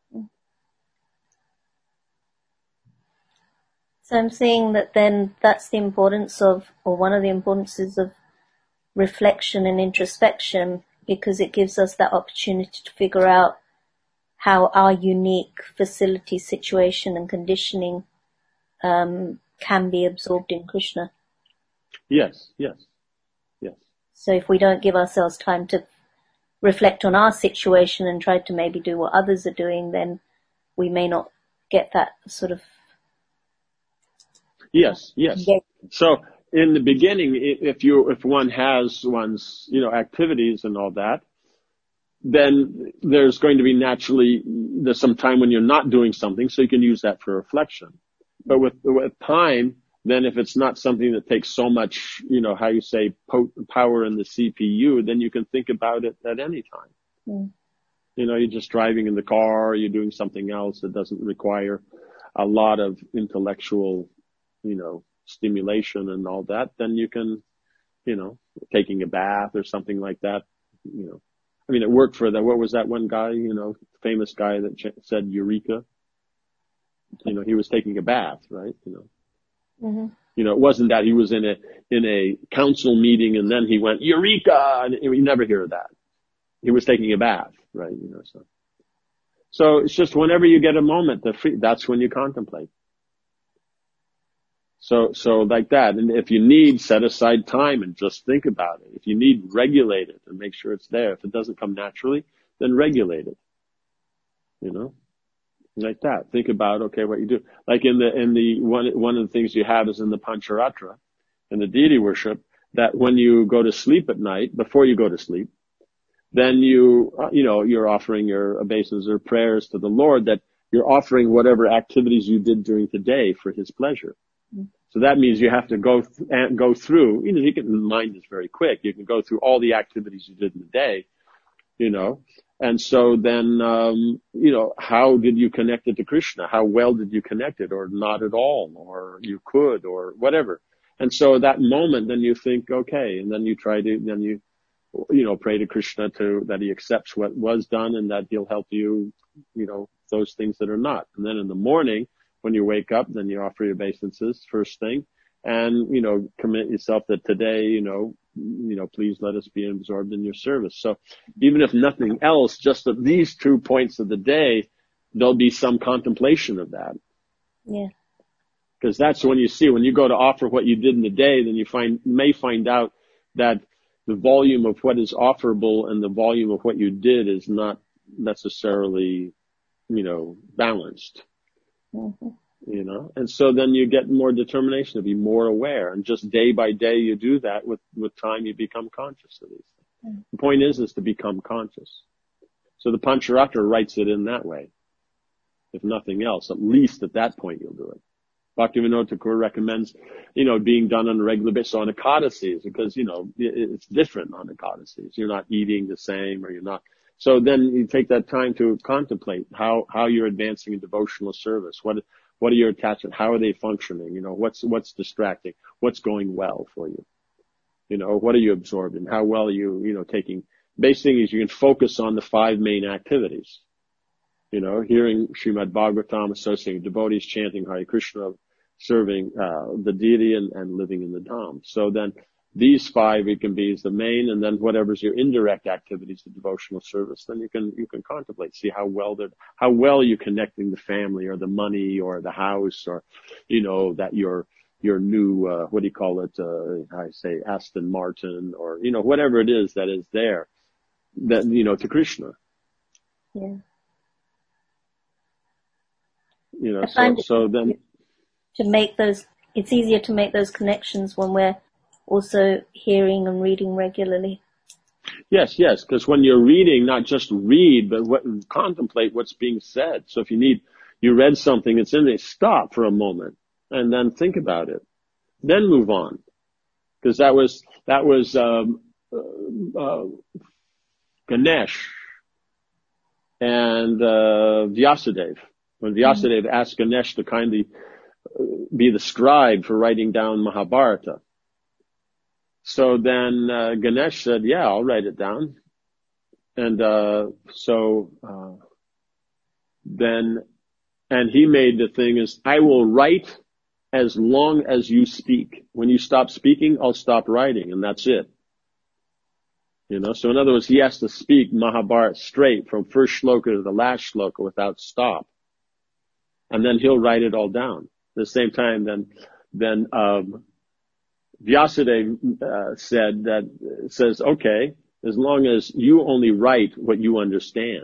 So I'm seeing that then that's the importance of, or one of the importances of reflection and introspection, because it gives us that opportunity to figure out how our unique facility, situation, and conditioning um, can be absorbed in Krishna. Yes, yes, yes. So if we don't give ourselves time to reflect on our situation and try to maybe do what others are doing, then we may not get that sort of... Yes, yes. Yeah. So in the beginning, if you, if one has one's, you know, activities and all that, then there's going to be naturally, there's some time when you're not doing something, so you can use that for reflection. But with, with time, then if it's not something that takes so much, you know, how you say, power in the C P U, then you can think about it at any time. Mm. You know, you're just driving in the car, or you're doing something else that doesn't require a lot of intellectual, you know, stimulation and all that, then you can, you know, taking a bath or something like that, you know. I mean, it worked for that. What was that one guy, you know, famous guy that ch- said Eureka? You know, he was taking a bath, right? You know, mm-hmm. you know, it wasn't that he was in a, in a council meeting and then he went, Eureka! And you never hear that. He was taking a bath, right? You know, so, so it's just whenever you get a moment, the free, that's when you contemplate. So, so like that. And if you need, set aside time and just think about it. If you need, regulate it and make sure it's there. If it doesn't come naturally, then regulate it. You know, like that. Think about, okay, what you do. Like in the, in the, one, one of the things you have is in the Pancharatra, in the deity worship, that when you go to sleep at night, before you go to sleep, then you, uh, you know, you're offering your obeisances or prayers to the Lord, that you're offering whatever activities you did during the day for his pleasure. So that means you have to go th- and go through, you know, you can, mind is very quick. You can go through all the activities you did in the day, you know, and so then, um, you know, how did you connect it to Krishna? How well did you connect it, or not at all, or you could, or whatever. And so that moment, then you think, okay, and then you try to, then you, you know, pray to Krishna to, that he accepts what was done and that he'll help you, you know, those things that are not. And then in the morning, when you wake up, then you offer your obeisances first thing, and, you know, commit yourself that today, you know, you know, please let us be absorbed in your service. So even if nothing else, just at these two points of the day, there'll be some contemplation of that. Yeah. Because that's when you see, when you go to offer what you did in the day, then you find, may find out that the volume of what is offerable and the volume of what you did is not necessarily, you know, balanced. Mm-hmm. You know, and so then you get more determination to be more aware, and just day by day you do that. With, with time you become conscious of these things. Mm-hmm. The point is, is to become conscious. So the Pancharatra writes it in that way. If nothing else, at least at that point you'll do it. Bhaktivinoda Thakur recommends, you know, being done on a regular basis on Ekadasis, because, you know, it's different on Ekadasis. You're not eating the same, or you're not. So then you take that time to contemplate how, how you're advancing in devotional service. What, what are your attachments? How are they functioning? You know, what's, what's distracting? What's going well for you? You know, what are you absorbed in? How well are you, you know, taking? Basic thing is you can focus on the five main activities. You know, hearing Srimad Bhagavatam, associating with devotees, chanting Hare Krishna, serving, uh, the deity, and, and living in the Dham. So then, these five, it can be as the main, and then whatever's your indirect activities of devotional service, then you can, you can contemplate, see how well they're, how well you're connecting the family, or the money, or the house, or, you know, that your, your new, uh, what do you call it, uh, I say Aston Martin, or, you know, whatever it is that is there, that, you know, to Krishna. Yeah. You know, so, so then. To make those, it's easier to make those connections when we're also hearing and reading regularly. Yes, yes, because when you're reading, not just read, but what, contemplate what's being said. So if you need, you read something that's in there, stop for a moment and then think about it. Then move on. Because that was, that was, um, uh, uh, Ganesh and, uh, Vyasadeva. When Vyasadeva mm-hmm. asked Ganesh to kindly be the scribe for writing down Mahabharata. So then uh, Ganesh said, yeah, I'll write it down. And uh so uh then, and he made the thing is, I will write as long as you speak. When you stop speaking, I'll stop writing, and that's it. You know, so in other words, he has to speak Mahabharata straight from first shloka to the last shloka without stop. And then he'll write it all down. At the same time, then, then, um, Vyasadeva, uh, said that, says, okay, as long as you only write what you understand.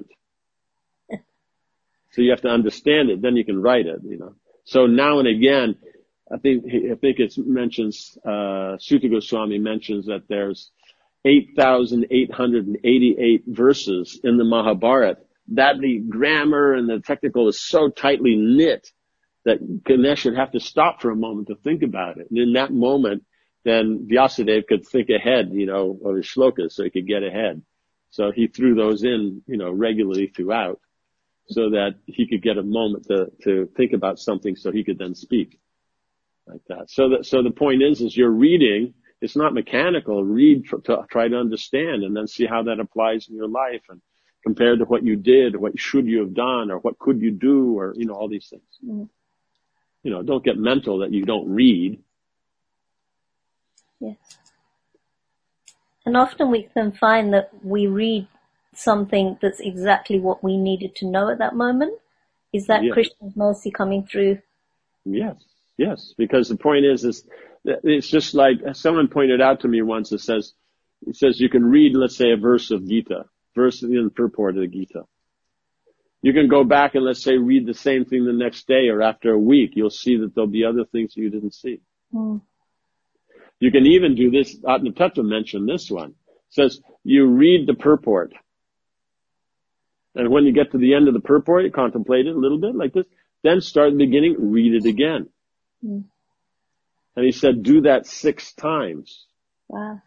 So you have to understand it, then you can write it, you know. So now and again, I think, I think it mentions, uh, Suta Goswami mentions that there's eight thousand eight hundred eighty-eight verses in the Mahabharata, that the grammar and the technical is so tightly knit that Ganesh should have to stop for a moment to think about it. And in that moment, then Vyasadeva could think ahead, you know, of his shlokas so he could get ahead. So he threw those in, you know, regularly throughout so that he could get a moment to, to think about something so he could then speak like that. So that, so the point is, is you're reading, it's not mechanical. Read to try to understand and then see how that applies in your life and compared to what you did, what should you have done, or what could you do, or, you know, all these things. Mm-hmm. You know, don't get mental that you don't read. Yes. And often we can find that we read something that's exactly what we needed to know at that moment. Is that yes. Krishna's mercy coming through? Yes. Yes, because the point is, is it's just like someone pointed out to me once. It says, it says you can read, let's say, a verse of Gita, verse in the purport of the Gita. You can go back and, let's say, read the same thing the next day or after a week. You'll see that there'll be other things you didn't see. Mm. You can even do this. Atma Tattva mentioned this one. It says you read the purport. And when you get to the end of the purport, you contemplate it a little bit like this. Then start at the beginning, read it again. Mm. And he said, do that six times. Wow.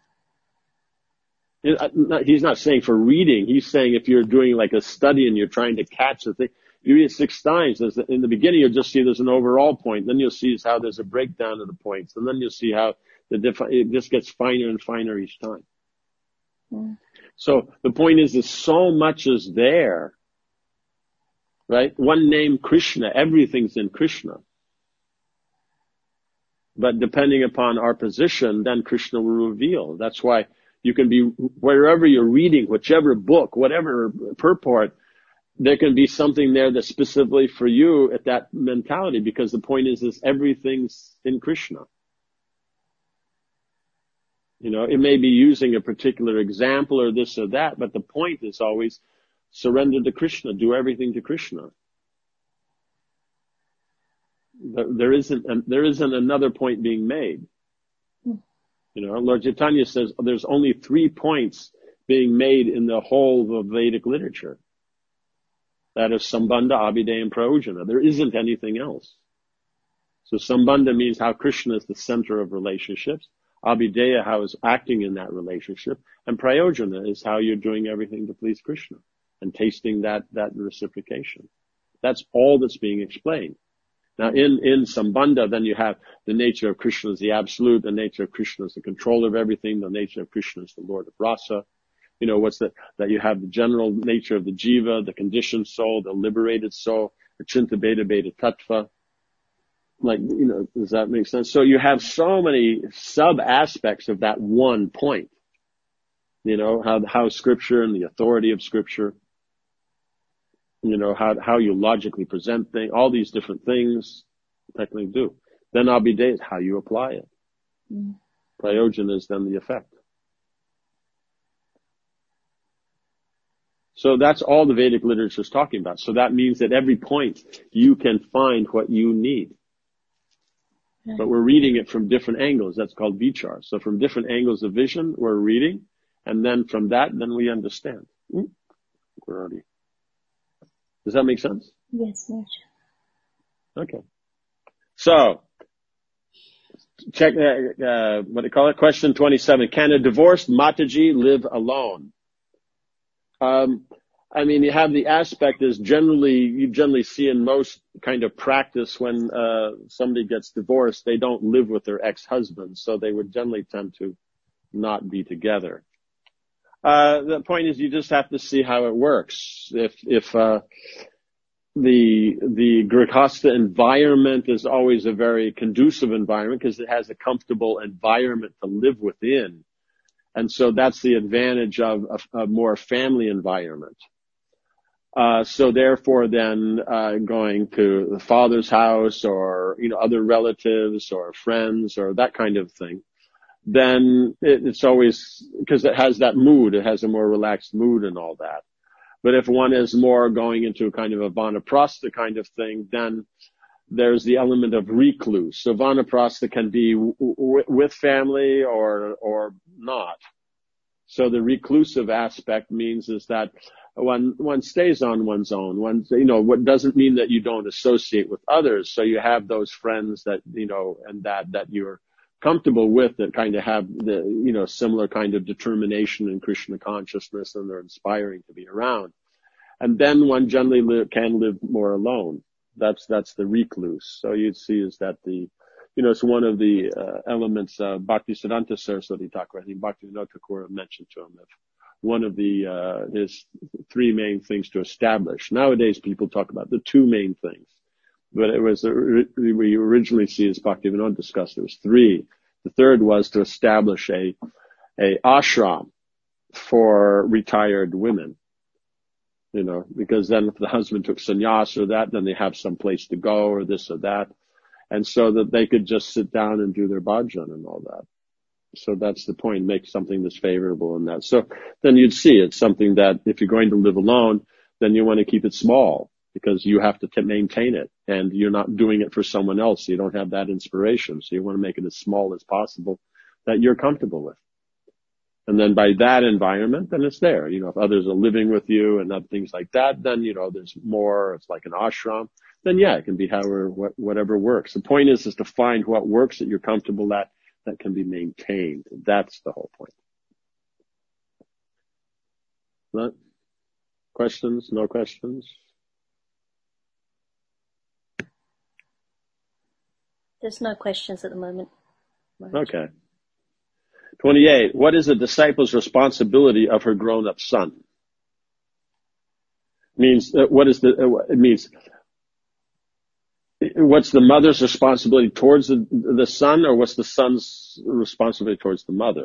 He's not saying for reading. He's saying if you're doing like a study and you're trying to catch the thing, you read it six times. In the beginning, you'll just see there's an overall point. Then you'll see how there's a breakdown of the points. And then you'll see how the diff- it just gets finer and finer each time. Mm. So the point is, is so much is there, right? One name, Krishna, everything's in Krishna. But depending upon our position, then Krishna will reveal. That's why you can be, wherever you're reading, whichever book, whatever purport, there can be something there that's specifically for you at that mentality, because the point is, is everything's in Krishna. You know, it may be using a particular example or this or that, but the point is always surrender to Krishna, do everything to Krishna. There isn't, there isn't another point being made. You know, Lord Chaitanya says there's only three points being made in the whole of Vedic literature. That is Sambandha, Abhideya, and Prayojana. There isn't anything else. So Sambandha means how Krishna is the center of relationships. Abhideya, how is acting in that relationship. And Prayojana is how you're doing everything to please Krishna and tasting that, that reciprocation. That's all that's being explained. Now in, in Sambandha, then you have the nature of Krishna as the absolute, the nature of Krishna as the controller of everything, the nature of Krishna as the Lord of Rasa. You know, what's the, that you have the general nature of the jiva, the conditioned soul, the liberated soul, the Chinta Beta Beta Tattva. Like, you know, does that make sense? So you have so many sub aspects of that one point. You know, how, how scripture and the authority of scripture, you know, how, how you logically present things, all these different things technically do. Then Abhideya is how you apply it. Mm. Prayojana is then the effect. So that's all the Vedic literature is talking about. So that means that every point you can find what you need. Yeah. But we're reading it from different angles. That's called vichar. So from different angles of vision, we're reading. And then from that, then we understand. Mm. We're already. Does that make sense? Yes, yes. Okay. So, check, uh, uh, what do you call it? Question twenty-seven. Can a divorced Mataji live alone? Um, I mean, you have the aspect is generally, you generally see in most kind of practice when, uh, somebody gets divorced, they don't live with their ex-husband, so they would generally tend to not be together. Uh, the point is you just have to see how it works. If, if, uh, the, the Grihastha environment is always a very conducive environment because it has a comfortable environment to live within. And so that's the advantage of a, a more family environment. Uh, so therefore then, uh, going to the father's house or, you know, other relatives or friends or that kind of thing, then it, it's always, because it has that mood, it has a more relaxed mood and all that. But if one is more going into a kind of a vanaprastha kind of thing, then there's the element of recluse. So vanaprastha can be w- w- with family or, or not. So the reclusive aspect means is that one, one stays on one's own. One, you know, what doesn't mean that you don't associate with others. So you have those friends that, you know, and that, that you're comfortable with that kind of have the, you know, similar kind of determination in Krishna consciousness and they're inspiring to be around. And then one generally live, can live more alone. That's, that's the recluse. So you'd see is that the, you know, it's one of the uh, elements, uh, Bhaktisiddhanta Saraswati Thakur, I think Bhaktivinoda Thakur mentioned to him, that one of the, uh, his three main things to establish. Nowadays people talk about the two main things, but it was, we originally see as Bhaktivinoda discussed, it was three. The third was to establish a, a ashram for retired women. You know, because then if the husband took sannyas or that, then they have some place to go or this or that. And so that they could just sit down and do their bhajan and all that. So that's the point, make something that's favorable in that. So then you'd see it's something that if you're going to live alone, then you want to keep it small because you have to t- maintain it and you're not doing it for someone else. You don't have that inspiration. So you want to make it as small as possible that you're comfortable with. And then by that environment, then it's there. You know, if others are living with you and other things like that, then, you know, there's more, it's like an ashram. Then yeah, it can be however, whatever works. The point is, is to find what works that you're comfortable at that can be maintained. That's the whole point. Not questions? No questions? There's no questions at the moment. Okay. twenty-eight. What is a disciple's responsibility of her grown-up son? Means uh, what is the? Uh, it means what's the mother's responsibility towards the, the son, or what's the son's responsibility towards the mother?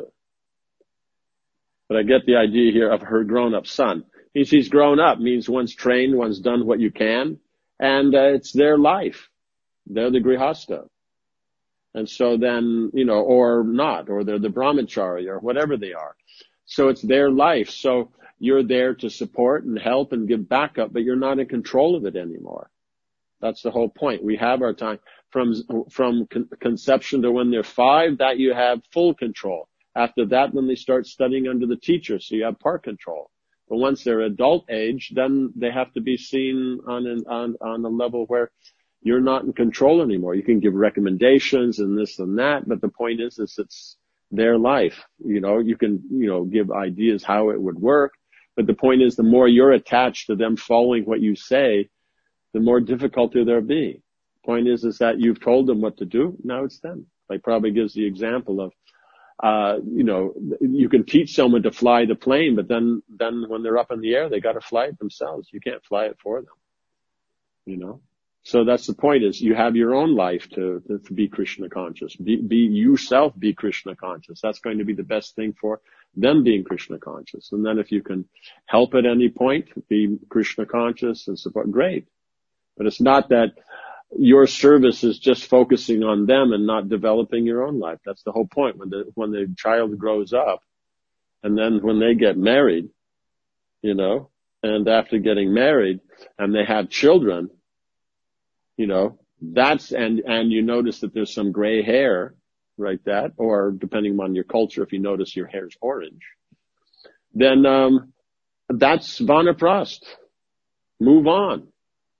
But I get the idea here of her grown-up son. Means he's grown up. Means one's trained, one's done what you can, and uh, it's their life. They're the grihasta. And so then, you know, or not, or they're the brahmachari or whatever they are. So it's their life. So you're there to support and help and give backup, but you're not in control of it anymore. That's the whole point. We have our time from, from con- conception to when they're five, that you have full control. After that, when they start studying under the teacher, so you have part control. But once they're adult age, then they have to be seen on an, on, on a level where you're not in control anymore. You can give recommendations and this and that, but the point is, is it's their life. You know, you can, you know, give ideas how it would work, but the point is the more you're attached to them following what you say, the more difficulty there'll be. Point is, is that you've told them what to do. Now it's them. Like probably gives the example of, uh, you know, you can teach someone to fly the plane, but then, then when they're up in the air, they got to fly it themselves. You can't fly it for them, you know? So that's the point is you have your own life to, to, to be Krishna conscious. Be, be yourself, be Krishna conscious. That's going to be the best thing for them being Krishna conscious. And then if you can help at any point, be Krishna conscious and support, great. But it's not that your service is just focusing on them and not developing your own life. That's the whole point. When the, when the child grows up and then when they get married, you know, and after getting married and they have children, you know, that's, and, and you notice that there's some gray hair, right, that, or depending on your culture, if you notice your hair's orange, then, um, that's Vanaprast. Move on.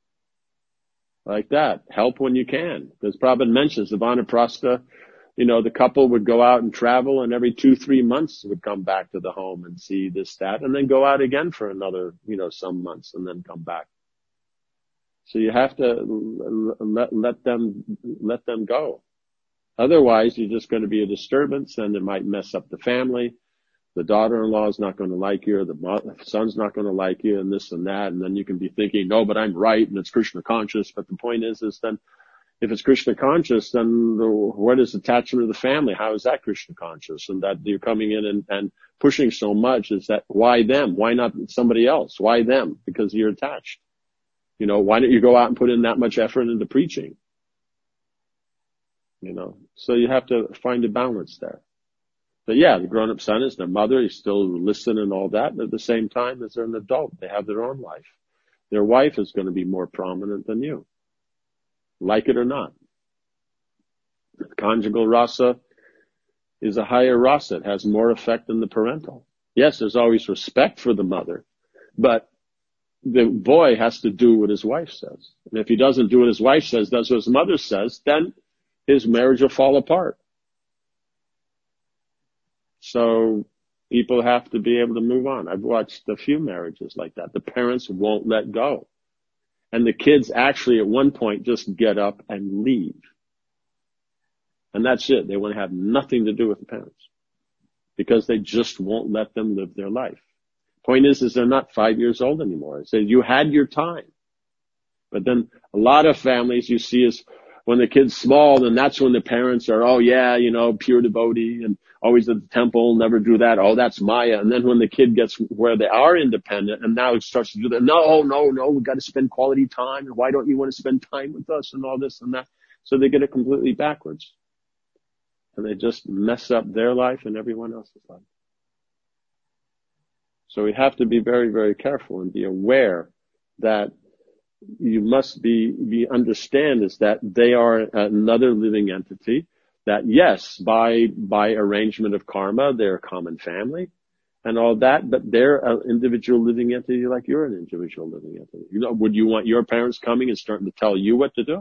Like that. Help when you can. Because Prabhupada mentions the Vanaprastha, you know, the couple would go out and travel and every two, three months would come back to the home and see this, that, and then go out again for another, you know, some months and then come back. So you have to let, let them, let them go. Otherwise, you're just going to be a disturbance and it might mess up the family. The daughter-in-law is not going to like you, or the son's not going to like you, and this and that. And then you can be thinking, no, but I'm right and it's Krishna conscious. But the point is, is then if it's Krishna conscious, then the, what is attachment to the family? How is that Krishna conscious? And that you're coming in and, and pushing so much is that why them? Why not somebody else? Why them? Because you're attached. You know, why don't you go out and put in that much effort into preaching? You know, so you have to find a balance there. But yeah, the grown-up son is their mother. He's still listening and all that. But at the same time, as they're an adult, they have their own life. Their wife is going to be more prominent than you. Like it or not. Conjugal rasa is a higher rasa. It has more effect than the parental. Yes, there's always respect for the mother, but the boy has to do what his wife says. And if he doesn't do what his wife says, does what his mother says, then his marriage will fall apart. So people have to be able to move on. I've watched a few marriages like that. The parents won't let go. And the kids actually at one point just get up and leave. And that's it. They want to have nothing to do with the parents because they just won't let them live their life. Point is, is they're not five years old anymore. So you had your time. But then a lot of families you see is when the kid's small, then that's when the parents are, oh yeah, you know, pure devotee and always at the temple, never do that. Oh, that's Maya. And then when the kid gets where they are independent and now it starts to do that. No, no, no, we've got to spend quality time. And why don't you want to spend time with us and all this and that? So they get it completely backwards. And they just mess up their life and everyone else's life. So we have to be very, very careful and be aware that you must be, be understand is that they are another living entity, that yes, by, by arrangement of karma, they're a common family and all that, but they're an individual living entity like you're an individual living entity. You know, would you want your parents coming and starting to tell you what to do?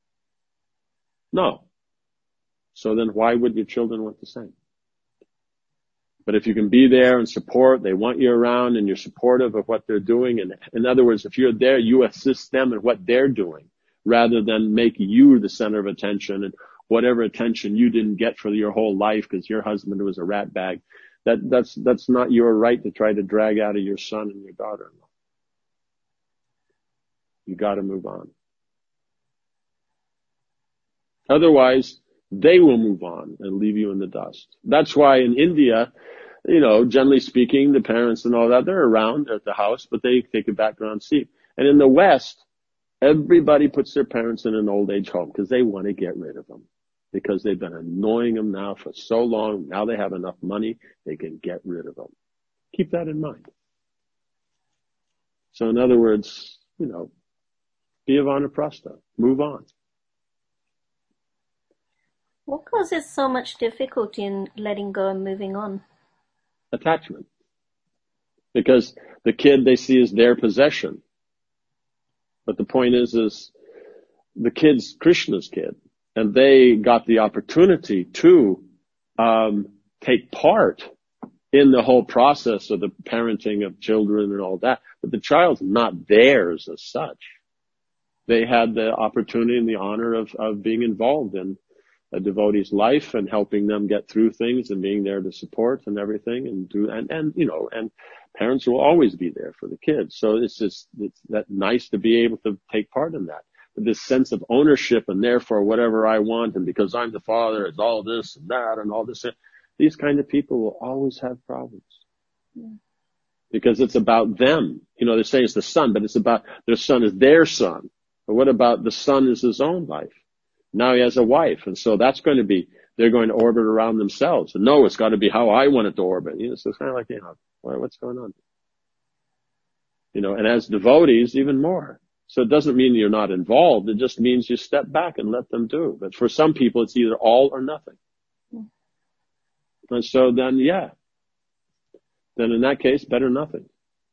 No. So then why would your children want the same? But if you can be there and support, they want you around and you're supportive of what they're doing. And in other words, if you're there, you assist them in what they're doing rather than make you the center of attention and whatever attention you didn't get for your whole life because your husband was a rat bag. That, that's, that's not your right to try to drag out of your son and your daughter-in-law. You gotta move on. Otherwise, they will move on and leave you in the dust. That's why in India, you know, generally speaking, the parents and all that, they're around at the house, but they take a background seat. And in the West, everybody puts their parents in an old age home because they want to get rid of them. Because they've been annoying them now for so long. Now they have enough money, they can get rid of them. Keep that in mind. So in other words, you know, be a vanaprastha. Move on. What causes so much difficulty in letting go and moving on? Attachment. Because the kid they see as their possession. But the point is, is the kid's Krishna's kid. And they got the opportunity to um, take part in the whole process of the parenting of children and all that. But the child's not theirs as such. They had the opportunity and the honor of, of being involved in a devotee's life and helping them get through things and being there to support and everything and do, and, and, you know, and parents will always be there for the kids. So it's just, it's that nice to be able to take part in that. But this sense of ownership and therefore whatever I want and because I'm the father, it's all this and that and all this. These kind of people will always have problems. Yeah. Because it's about them. You know, they say it's the son, but it's about their son is their son. But what about the son is his own life? Now he has a wife, and so that's going to be, they're going to orbit around themselves. And no, it's got to be how I want it to orbit. You know, so it's kind of like, you know, what's going on? You know, and as devotees, even more. So it doesn't mean you're not involved. It just means you step back and let them do. But for some people, it's either all or nothing. Mm. And so then, yeah. Then in that case, better nothing.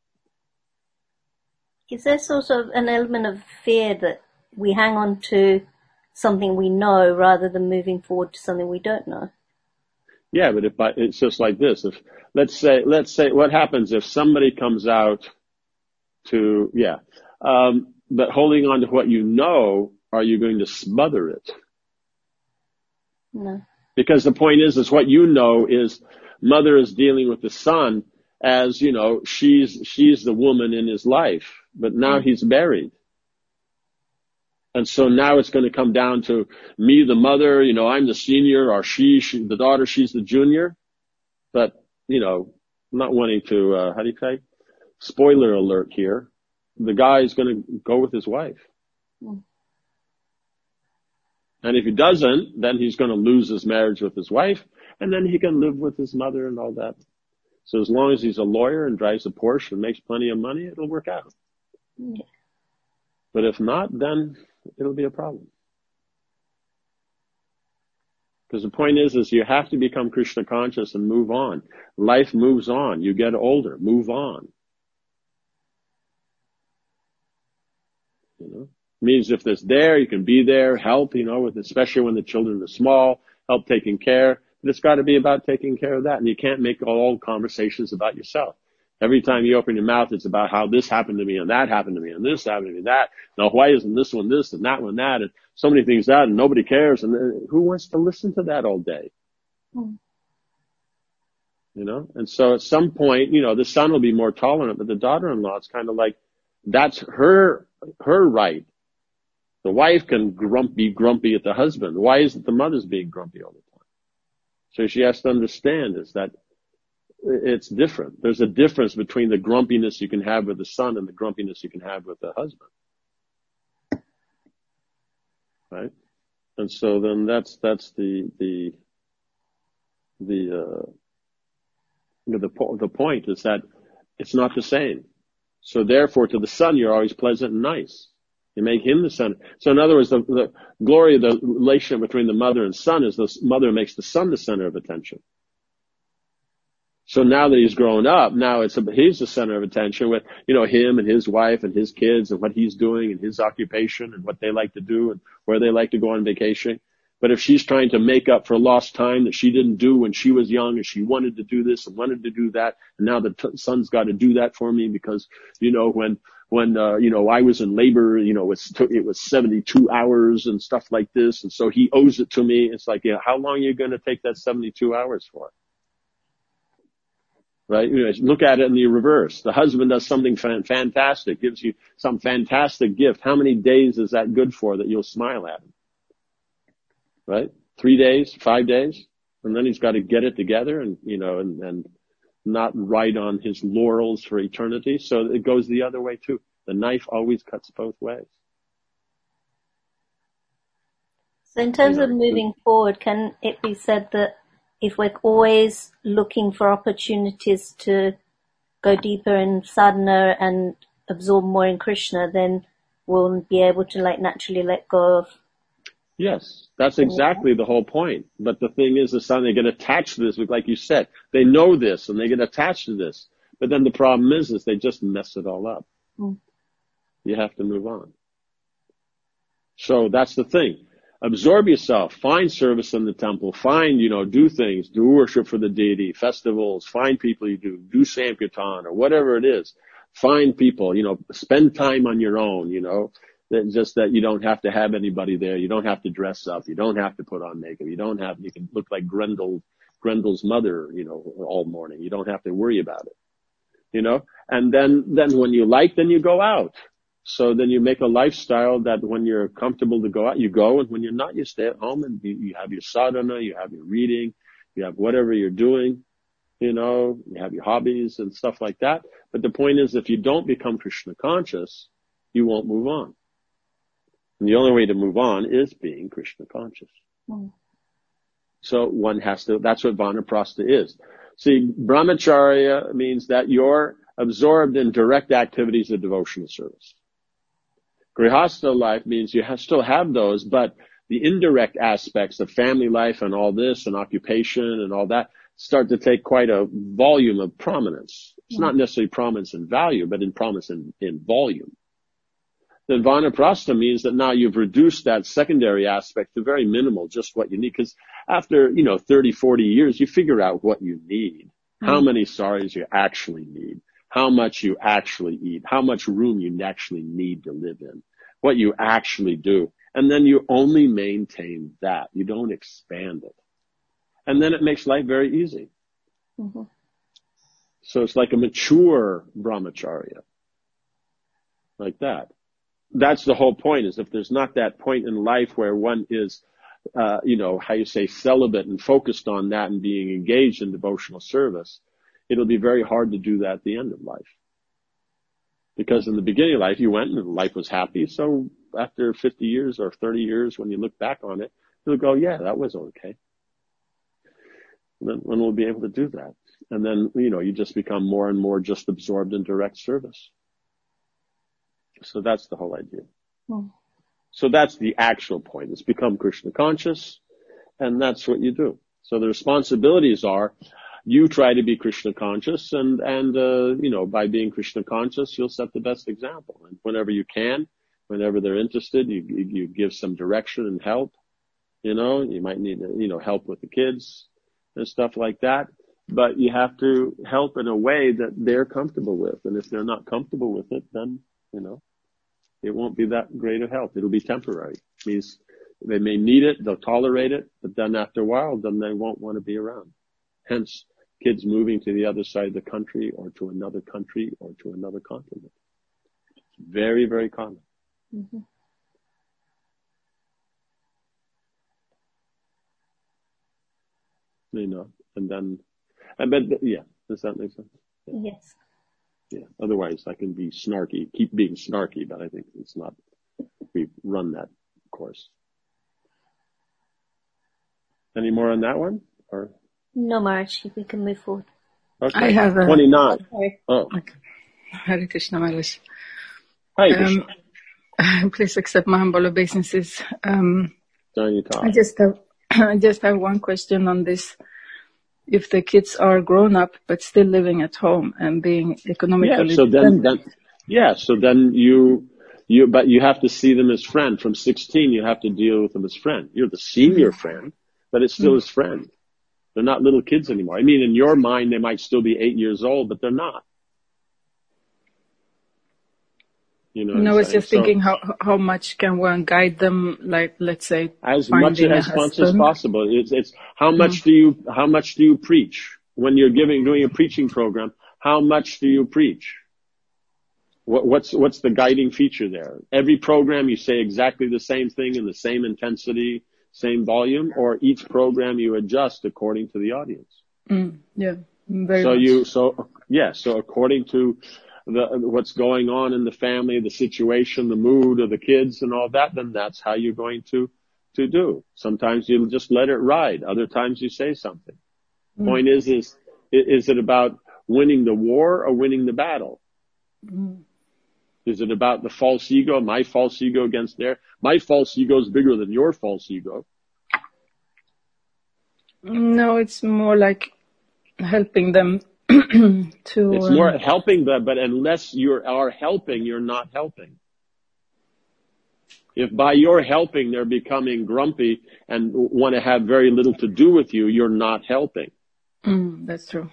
Is there sort of an element of fear that we hang on to something we know rather than moving forward to something we don't know? Yeah, but if I, it's just like this. If let's say, let's say, what happens if somebody comes out to, yeah, um, but holding on to what you know, are you going to smother it? No. Because the point is, is what you know is mother is dealing with the son as, you know, she's, she's the woman in his life, but now mm-hmm. he's married. And so now it's going to come down to me, the mother, you know, I'm the senior, or she, she the daughter, she's the junior. But, you know, I'm not wanting to, uh, how do you say? Spoiler alert here. The guy is going to go with his wife. Mm. And if he doesn't, then he's going to lose his marriage with his wife, and then he can live with his mother and all that. So as long as he's a lawyer and drives a Porsche and makes plenty of money, it'll work out. Yeah. But if not, then it'll be a problem. Because the point is, is you have to become Krishna conscious and move on. Life moves on. You get older. Move on. You know, means if there's there, you can be there, help, you know, with, especially when the children are small, help taking care. But it's got to be about taking care of that. And you can't make all conversations about yourself. Every time you open your mouth, it's about how this happened to me and that happened to me and this happened to me and that. Now, why isn't this one this and that one that? And so many things that, and nobody cares. And uh, who wants to listen to that all day? Mm. You know? And so at some point, you know, the son will be more tolerant, but the daughter-in-law, it's kind of like, that's her, her right. The wife can grump, be grumpy at the husband. Why isn't the mother's being grumpy all the time? So she has to understand is that it's different. There's a difference between the grumpiness you can have with the son and the grumpiness you can have with the husband. Right? And so then that's, that's the, the, the, uh, you know, the, po- the point is that it's not the same. So therefore to the son, you're always pleasant and nice. You make him the son. So in other words, the, the glory of the relationship between the mother and son is the mother makes the son the center of attention. So now that he's grown up, now it's a, he's the center of attention with, you know, him and his wife and his kids and what he's doing and his occupation and what they like to do and where they like to go on vacation. But if she's trying to make up for lost time that she didn't do when she was young and she wanted to do this and wanted to do that, and now the t- son's got to do that for me because, you know, when, when, uh, you know, I was in labor, you know, it's t- it was seventy-two hours and stuff like this. And so he owes it to me. It's like, yeah, how long are you going to take that seventy-two hours for? Right? You know, look at it in the reverse. The husband does something fan- fantastic, gives you some fantastic gift. How many days is that good for that you'll smile at him? Right? Three days, five days, and then he's got to get it together and, you know, and, and not ride on his laurels for eternity. So it goes the other way too. The knife always cuts both ways. So in terms You know, of moving forward, can it be said that if we're always looking for opportunities to go deeper in sadhana and absorb more in Krishna, then we'll be able to like naturally let go of? Yes, that's exactly the whole point. But the thing is, the son, they get attached to this, like you said. They know this and they get attached to this. But then the problem is, is they just mess it all up. Mm. You have to move on. So that's the thing. Absorb yourself. Find service in the temple. Find, you know, do things. Do worship for the deity, festivals. Find people you do. Do Sankirtan or whatever it is. Find people, you know, spend time on your own, you know. That just that you don't have to have anybody there. You don't have to dress up. You don't have to put on makeup. You don't have, you can look like Grendel, Grendel's mother, you know, all morning. You don't have to worry about it, you know, and then, then when you like, then you go out. So then you make a lifestyle that when you're comfortable to go out, you go. And when you're not, you stay at home and you, you have your sadhana, you have your reading, you have whatever you're doing, you know, you have your hobbies and stuff like that. But the point is, if you don't become Krishna conscious, you won't move on. And the only way to move on is being Krishna conscious. Mm. So one has to, that's what Vanaprastha is. See, Brahmacharya means that you're absorbed in direct activities of devotional service. Grihastha life means you have, still have those, but the indirect aspects of family life and all this and occupation and all that start to take quite a volume of prominence. It's mm. not necessarily prominence in value, but in prominence in, in volume. Then Vanaprastha means that now you've reduced that secondary aspect to very minimal, just what you need. Because after, you know, thirty, forty years, you figure out what you need, mm. how many saris you actually need, how much you actually eat, how much room you actually need to live in, what you actually do. And then you only maintain that. You don't expand it. And then it makes life very easy. Mm-hmm. So it's like a mature brahmacharya. Like that. That's the whole point, is if there's not that point in life where one is, uh, you know, how you say, celibate and focused on that and being engaged in devotional service, it'll be very hard to do that at the end of life. Because in the beginning of life, you went and life was happy. So after fifty years or thirty years, when you look back on it, you'll go, yeah, that was okay. And then when we'll be able to do that. And then, you know, you just become more and more just absorbed in direct service. So that's the whole idea. Hmm. So that's the actual point. It's become Krishna conscious, and that's what you do. So the responsibilities are, you try to be Krishna conscious, and, and, uh, you know, by being Krishna conscious, you'll set the best example. And whenever you can, whenever they're interested, you, you, you give some direction and help. You know, you might need, you know, help with the kids and stuff like that. But you have to help in a way that they're comfortable with. And if they're not comfortable with it, then, you know, it won't be that great of help. It'll be temporary. It means they may need it, they'll tolerate it, but then after a while, then they won't want to be around. Hence, kids moving to the other side of the country or to another country or to another continent. It's very, very common. Mm-hmm. You know, and then, I bet, yeah, does that make sense? Yeah. Yes. Yeah. Otherwise, I can be snarky, keep being snarky, but I think it's not, we've run that course. Any more on that one? Or No, Marge, we can move forward. okay. I have a... twenty-nine. Okay. Oh. Okay. Hare Krishna Maharaj. Hi, Krishna. Um, please accept my humble obeisances. Um, Don't you talk. I just have, I just have one question on this. If the kids are grown up but still living at home and being economically yeah, so then, dependent. then, yeah, so then you, you, but you have to see them as friend. From sixteen, you have to deal with them as friend. You're the senior mm-hmm. friend, but it's still mm-hmm. his friend. They're not little kids anymore. I mean, in your mind, they might still be eight years old, but they're not. You know, no, I was just so, thinking how how much can one guide them, like let's say as much as much as possible. It's it's how much mm. do you how much do you preach when you're giving doing a preaching program? How much do you preach? What, what's what's the guiding feature there? Every program you say exactly the same thing in the same intensity, same volume, or each program you adjust according to the audience. Mm, yeah, very so much. you so yeah so according to the what's going on in the family, the situation, the mood of the kids and all that, then that's how you're going to to do. Sometimes you just let it ride. Other times you say something. Mm. Point is is is it about winning the war or winning the battle? Mm. Is it about the false ego, my false ego against their? My false ego is bigger than your false ego. No, it's more like helping them to... It's more um, helping them, but unless you are helping, you're not helping. If by your helping they're becoming grumpy and want to have very little to do with you, you're not helping. Mm, that's true.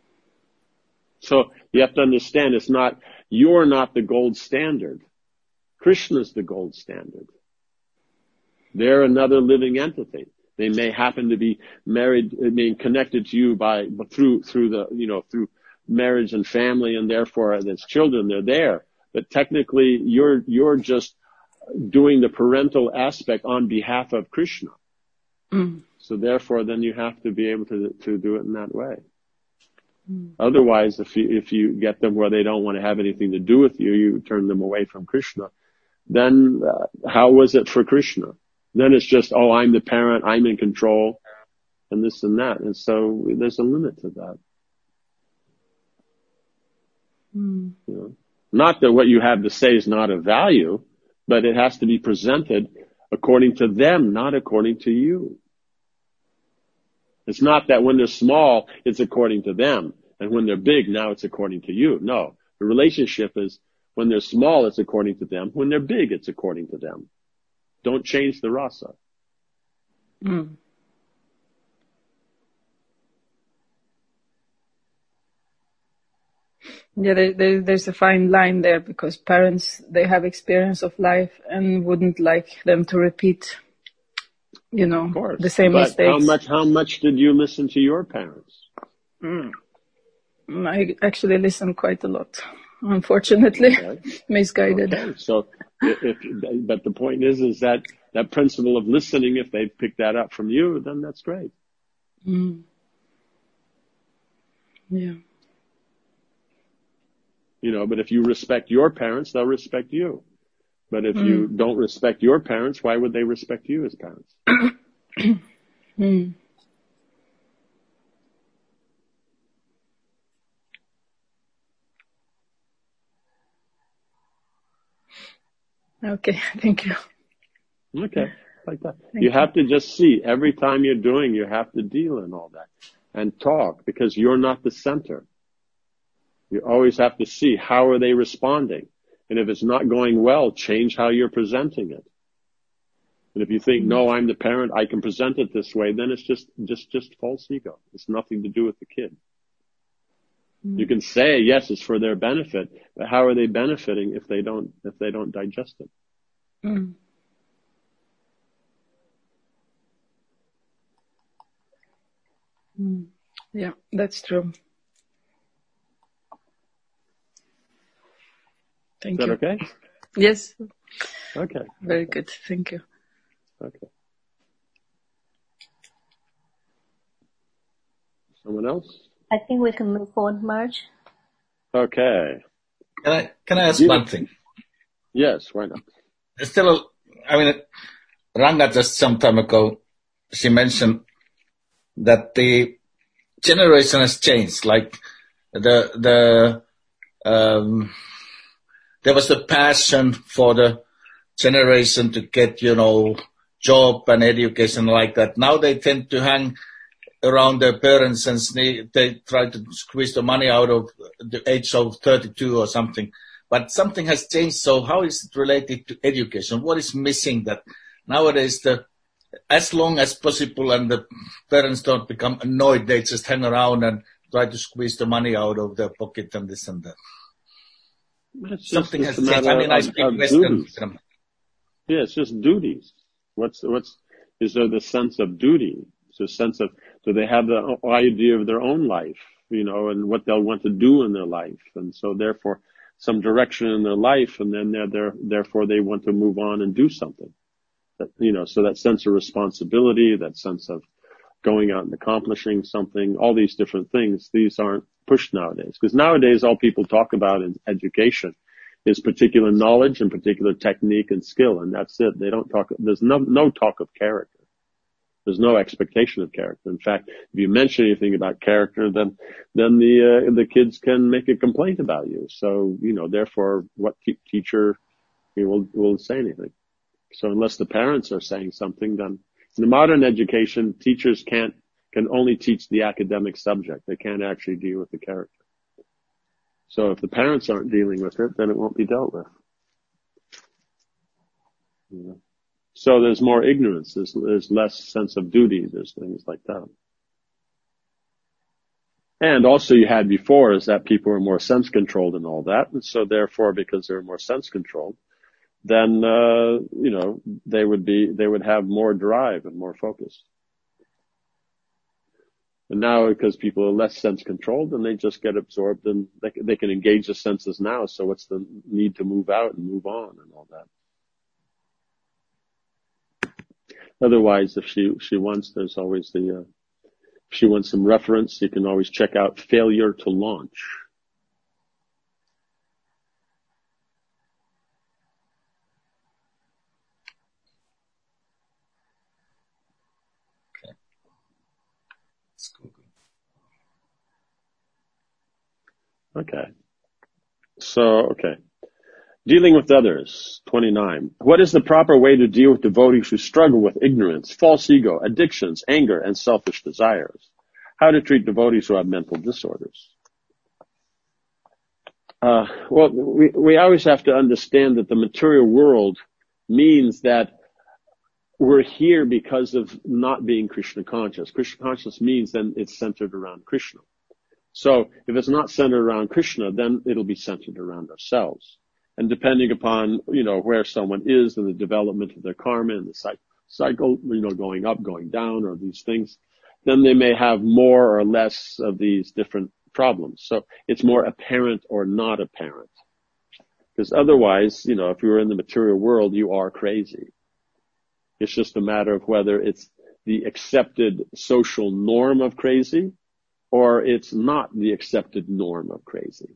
So you have to understand it's not, you're not the gold standard. Krishna's the gold standard. They're another living entity. They may happen to be married, I mean, connected to you by, through, through the, you know, through marriage and family, and therefore as children, they're there. But technically, you're, you're just doing the parental aspect on behalf of Krishna. Mm. So therefore, then you have to be able to, to do it in that way. Mm. Otherwise, if you, if you get them where they don't want to have anything to do with you, you turn them away from Krishna, then uh, how was it for Krishna? Then it's just, oh, I'm the parent, I'm in control, and this and that. And so there's a limit to that. Mm. You know? Not that what you have to say is not of value, but it has to be presented according to them, not according to you. It's not that when they're small, it's according to them, and when they're big, now it's according to you. No, the relationship is when they're small, it's according to them. When they're big, it's according to them. Don't change the rasa. Mm. Yeah, there, there, there's a fine line there, because parents, they have experience of life and wouldn't like them to repeat, you know, the same but mistakes. How much, how much did you listen to your parents? Mm. I actually listened quite a lot. Unfortunately, okay. Misguided. Okay. So, if, if, but the point is, is that that principle of listening, if they pick that up from you, then that's great. Mm. Yeah. You know, but if you respect your parents, they'll respect you. But if mm. you don't respect your parents, why would they respect you as parents? mm. Okay, thank you. Okay, like that. Thank you you. have to just see, every time you're doing, you have to deal in all that and talk, because you're not the center. You always have to see, how are they responding? And if it's not going well, change how you're presenting it. And if you think, mm-hmm. no, I'm the parent, I can present it this way, then it's just, just, just false ego. It's nothing to do with the kid. Mm-hmm. You can say, yes, it's for their benefit, but how are they benefiting if they don't, if they don't digest it? Mm. Mm. Yeah, that's true. Thank Is that you. okay? Yes. Okay. Very good. Thank you. Okay. Someone else? I think we can move on, Marge. Okay. Can I, can I ask you, one thing? Yes, why not? Still, I mean, Ranga just some time ago, she mentioned that the generation has changed. Like the the um, there was the passion for the generation to get, you know, job and education like that. Now they tend to hang around their parents and they, they try to squeeze the money out of the age of thirty-two or something. But something has changed. So how is it related to education? What is missing that nowadays the as long as possible and the parents don't become annoyed, they just hang around and try to squeeze the money out of their pocket and this and that. It's Something just, has it's changed. I mean, I speak Western. Yeah, it's just duties. What's, what's, is there the sense of duty? It's a sense of, do they have the idea of their own life, you know, and what they'll want to do in their life? And so therefore some direction in their life, and then they're, they're therefore they want to move on and do something. That, you know, so that sense of responsibility, that sense of going out and accomplishing something, all these different things, these aren't pushed nowadays. Because nowadays all people talk about in education is particular knowledge and particular technique and skill, and that's it. They don't talk, there's no, no talk of character. There's no expectation of character. In fact, if you mention anything about character, then, then the, uh, the kids can make a complaint about you. So, you know, therefore, what te- teacher you know, will, will say anything? So unless the parents are saying something, then in the modern education, teachers can't, can only teach the academic subject. They can't actually deal with the character. So if the parents aren't dealing with it, then it won't be dealt with. Yeah. So there's more ignorance. There's, there's less sense of duty. There's things like that. And also you had before is that people were more sense controlled and all that. And so therefore, because they're more sense controlled, then, uh, you know, they would be, they would have more drive and more focus. And now because people are less sense controlled, then they just get absorbed and they, they can engage the senses now. So what's the need to move out and move on and all that? Otherwise, if she, she wants, there's always the, uh, if she wants some reference, you can always check out failure to launch. Okay. So, okay. Dealing with others, twenty-nine. What is the proper way to deal with devotees who struggle with ignorance, false ego, addictions, anger, and selfish desires? How to treat devotees who have mental disorders? Uh, well, we, we always have to understand that the material world means that we're here because of not being Krishna conscious. Krishna conscious means then it's centered around Krishna. So if it's not centered around Krishna, then it'll be centered around ourselves. And depending upon, you know, where someone is in the development of their karma and the cycle, you know, going up, going down, or these things, then they may have more or less of these different problems. So it's more apparent or not apparent. Because otherwise, you know, if you're in the material world, you are crazy. It's just a matter of whether it's the accepted social norm of crazy or it's not the accepted norm of crazy.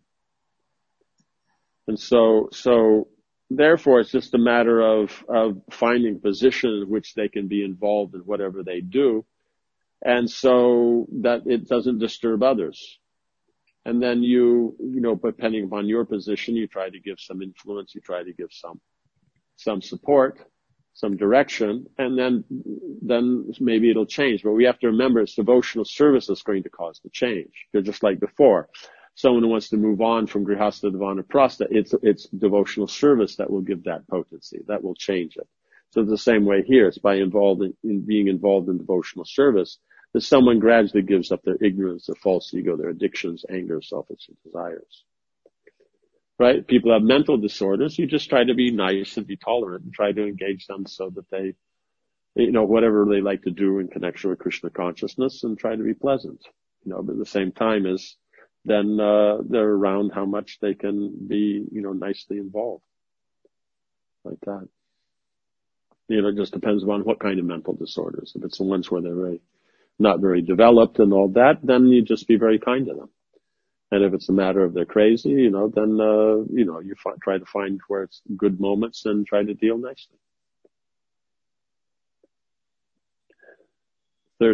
And so, so therefore it's just a matter of, of finding a position in which they can be involved in whatever they do. And so that it doesn't disturb others. And then you, you know, depending upon your position, you try to give some influence, you try to give some, some support, some direction, and then, then maybe it'll change. But we have to remember it's devotional service that's going to cause the change. They're just like before. Someone who wants to move on from Grihastha to Vanaprastha, it's, it's devotional service that will give that potency, that will change it. So the same way here, it's by involved in, in being involved in devotional service that someone gradually gives up their ignorance, their false ego, their addictions, anger, selfish desires. Right? People have mental disorders. You just try to be nice and be tolerant and try to engage them so that they, you know, whatever they like to do in connection with Krishna consciousness and try to be pleasant. You know, but at the same time is then, uh, they're around how much they can be, you know, nicely involved. Like that. You know, it just depends on what kind of mental disorders. If it's the ones where they're very, not very developed and all that, then you just be very kind to them. And if it's a matter of they're crazy, you know, then, uh, you know, you fi- try to find where it's good moments and try to deal nicely. thirty.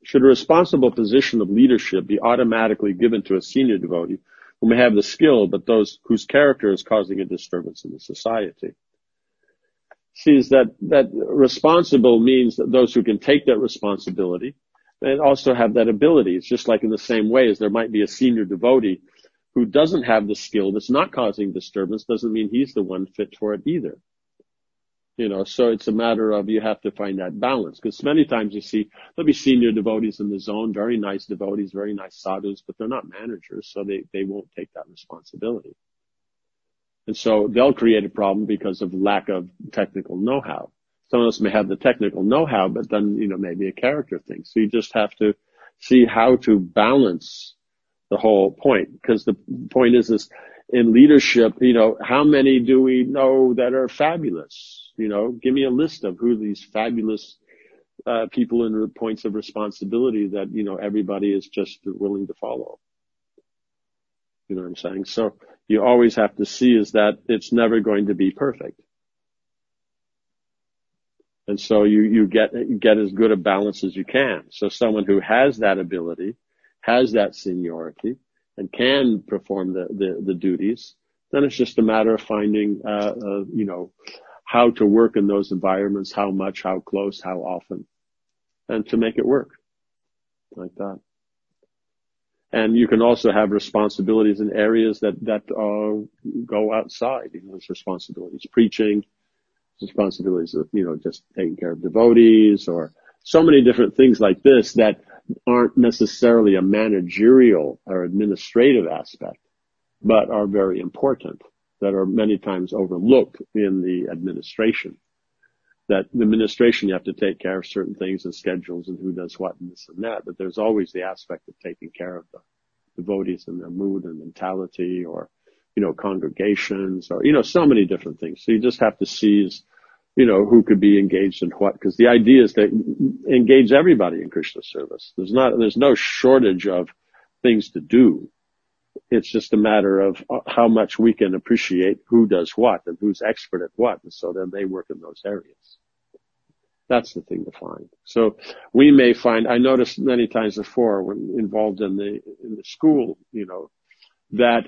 Should a responsible position of leadership be automatically given to a senior devotee who may have the skill, but those whose character is causing a disturbance in the society? Sees that, that responsible means that those who can take that responsibility and also have that ability. It's just like in the same way as there might be a senior devotee who doesn't have the skill, that's not causing disturbance, doesn't mean he's the one fit for it either. You know, so it's a matter of you have to find that balance, because many times you see there'll be senior devotees in the zone, very nice devotees, very nice sadhus, but they're not managers, so they, they won't take that responsibility. And so they'll create a problem because of lack of technical know-how. Some of us may have the technical know-how, but then, you know, maybe a character thing. So you just have to see how to balance the whole point, because the point is, is in leadership, you know, how many do we know that are fabulous? You know, give me a list of who these fabulous uh, people in points of responsibility that, you know, everybody is just willing to follow. You know what I'm saying? So you always have to see is that it's never going to be perfect. And so you, you get, get as good a balance as you can. So someone who has that ability, has that seniority, and can perform the, the, the duties, then it's just a matter of finding, uh, uh, you know, how to work in those environments, how much, how close, how often, and to make it work like that. And you can also have responsibilities in areas that, that, uh, go outside, you know, those responsibilities, preaching, responsibilities of, you know, just taking care of devotees, or so many different things like this that aren't necessarily a managerial or administrative aspect, but are very important, that are many times overlooked in the administration. That the administration, you have to take care of certain things and schedules and who does what and this and that, but there's always the aspect of taking care of the devotees and their mood and mentality, or, you know, congregations, or, you know, so many different things. So you just have to seize, you know, who could be engaged in what, because the idea is to engage everybody in Krishna service. There's not, there's no shortage of things to do. It's just a matter of how much we can appreciate who does what and who's expert at what, and so then they work in those areas. That's the thing to find. So we may find, I noticed many times before when involved in the, in the school, you know, that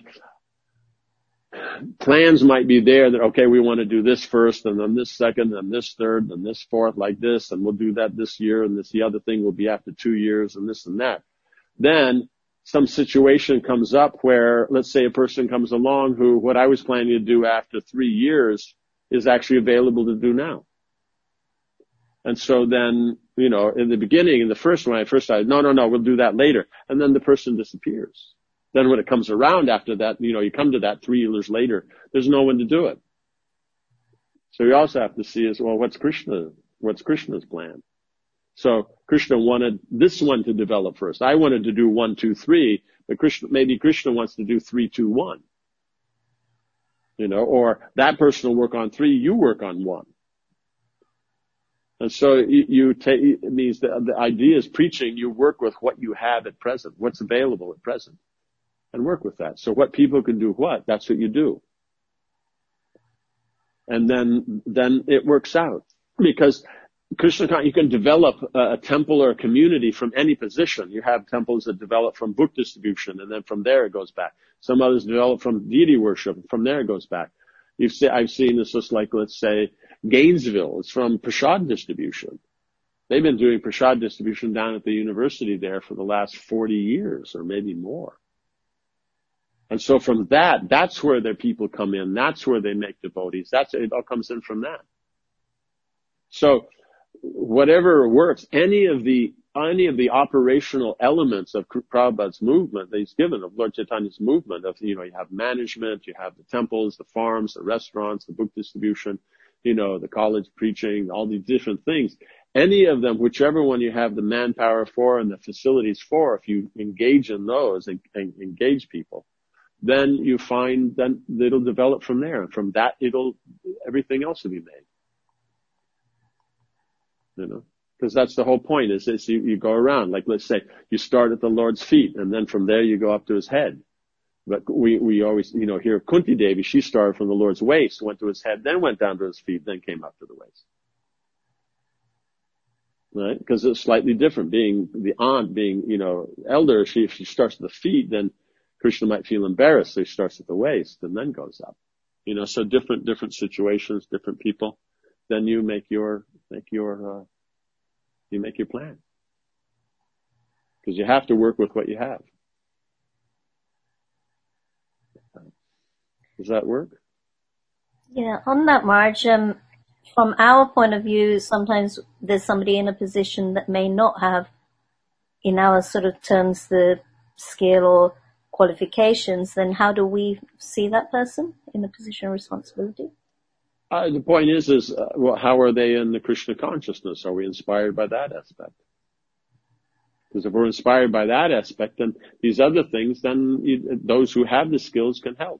plans might be there that, okay, we want to do this first, and then this second, and this third, and this fourth, like this, and we'll do that this year, and this, the other thing will be after two years, and this and that. Then some situation comes up where, let's say a person comes along who, what I was planning to do after three years is actually available to do now. And so then, you know, in the beginning, in the first one, I first started, no, no, no, we'll do that later. And then the person disappears. Then when it comes around after that, you know, you come to that three years later, there's no one to do it. So you also have to see is, well, what's Krishna, what's Krishna's plan? So Krishna wanted this one to develop first. I wanted to do one, two, three, but Krishna, maybe Krishna wants to do three, two, one. You know, or that person will work on three, you work on one. And so you, you take, it means that the idea is preaching, you work with what you have at present, what's available at present, and work with that. So what people can do what, that's what you do. And then, then it works out. Because Krishna, you can develop a temple or a community from any position. You have temples that develop from book distribution, and then from there it goes back. Some others develop from deity worship, and from there it goes back. You've seen, I've seen this just like, let's say, Gainesville. It's from prasad distribution. They've been doing prasad distribution down at the university there for the last forty years or maybe more. And so from that, that's where their people come in. That's where they make devotees. That's, it all comes in from that. So whatever works, any of the, any of the operational elements of Prabhupada's movement that he's given, of Lord Chaitanya's movement of, you know, you have management, you have the temples, the farms, the restaurants, the book distribution, you know, the college preaching, all these different things. Any of them, whichever one you have the manpower for and the facilities for, if you engage in those and, and engage people, then you find that it'll develop from there. And from that, it'll, everything else will be made. You know, because that's the whole point is, is you, you go around, like let's say you start at the Lord's feet and then from there you go up to his head. But we, we always, you know, hear Kunti Devi, she started from the Lord's waist, went to his head, then went down to his feet, then came up to the waist. right? Because it's slightly different. Being the aunt, being, you know, elder, she, if she starts at the feet, then Krishna might feel embarrassed, so he starts at the waist and then goes up. You know, so different, different situations, different people. Then you make your, make your, uh, you make your plan. Because you have to work with what you have. Does that work? Yeah, on that, Marge, um, from our point of view, sometimes there's somebody in a position that may not have, in our sort of terms, the skill or qualifications. Then how do we see that person in a position of responsibility? Uh, the point is, is uh, well, how are they in the Krishna consciousness? Are we inspired by that aspect? Because if we're inspired by that aspect, then these other things, then you, those who have the skills can help.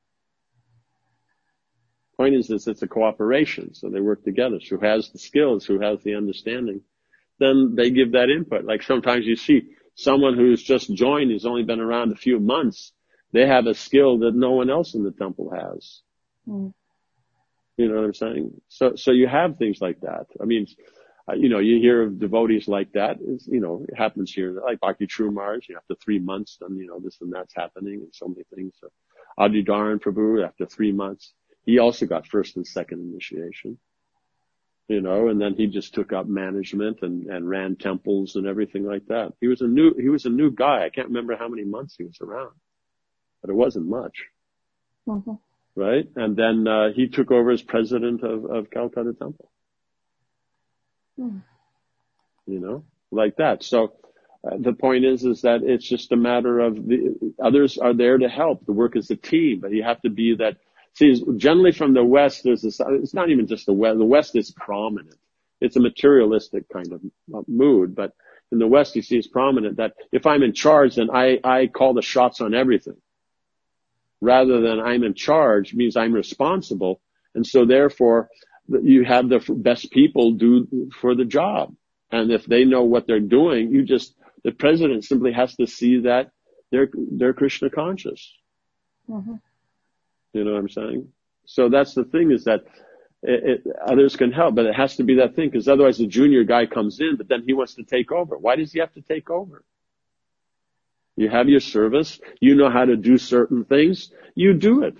Point is this, it's a cooperation, so they work together. So who has the skills, who has the understanding, then they give that input. Like sometimes you see someone who's just joined, who's only been around a few months, they have a skill that no one else in the temple has. Mm. You know what I'm saying? So, so you have things like that. I mean, uh, you know, you hear of devotees like that. It's, you know, it happens here, like Bhakti True Maharaj, after three months, then, you know, this and that's happening and so many things. So, Adhidharan Prabhu, after three months, he also got first and second initiation, you know, and then he just took up management and, and ran temples and everything like that. He was a new, he was a new guy. I can't remember how many months he was around, but it wasn't much. Mm-hmm. Right? And then, uh, he took over as president of, of Calcutta Temple. Mm. You know, like that. So, uh, the point is, is that it's just a matter of the others are there to help. The work is a team, but you have to be that. See, generally from the West, there's this, it's not even just the West, the West is prominent. It's a materialistic kind of mood, but in the West, you see it's prominent that if I'm in charge, then I, I call the shots on everything. Rather than I'm in charge means I'm responsible. And so therefore, you have the best people do for the job. And if they know what they're doing, you just, the president simply has to see that they're, they're Krishna conscious. Mm-hmm. You know what I'm saying? So that's the thing, is that it, it, others can help, but it has to be that thing, because otherwise the junior guy comes in, but then he wants to take over. Why does he have to take over? You have your service. You know how to do certain things. You do it.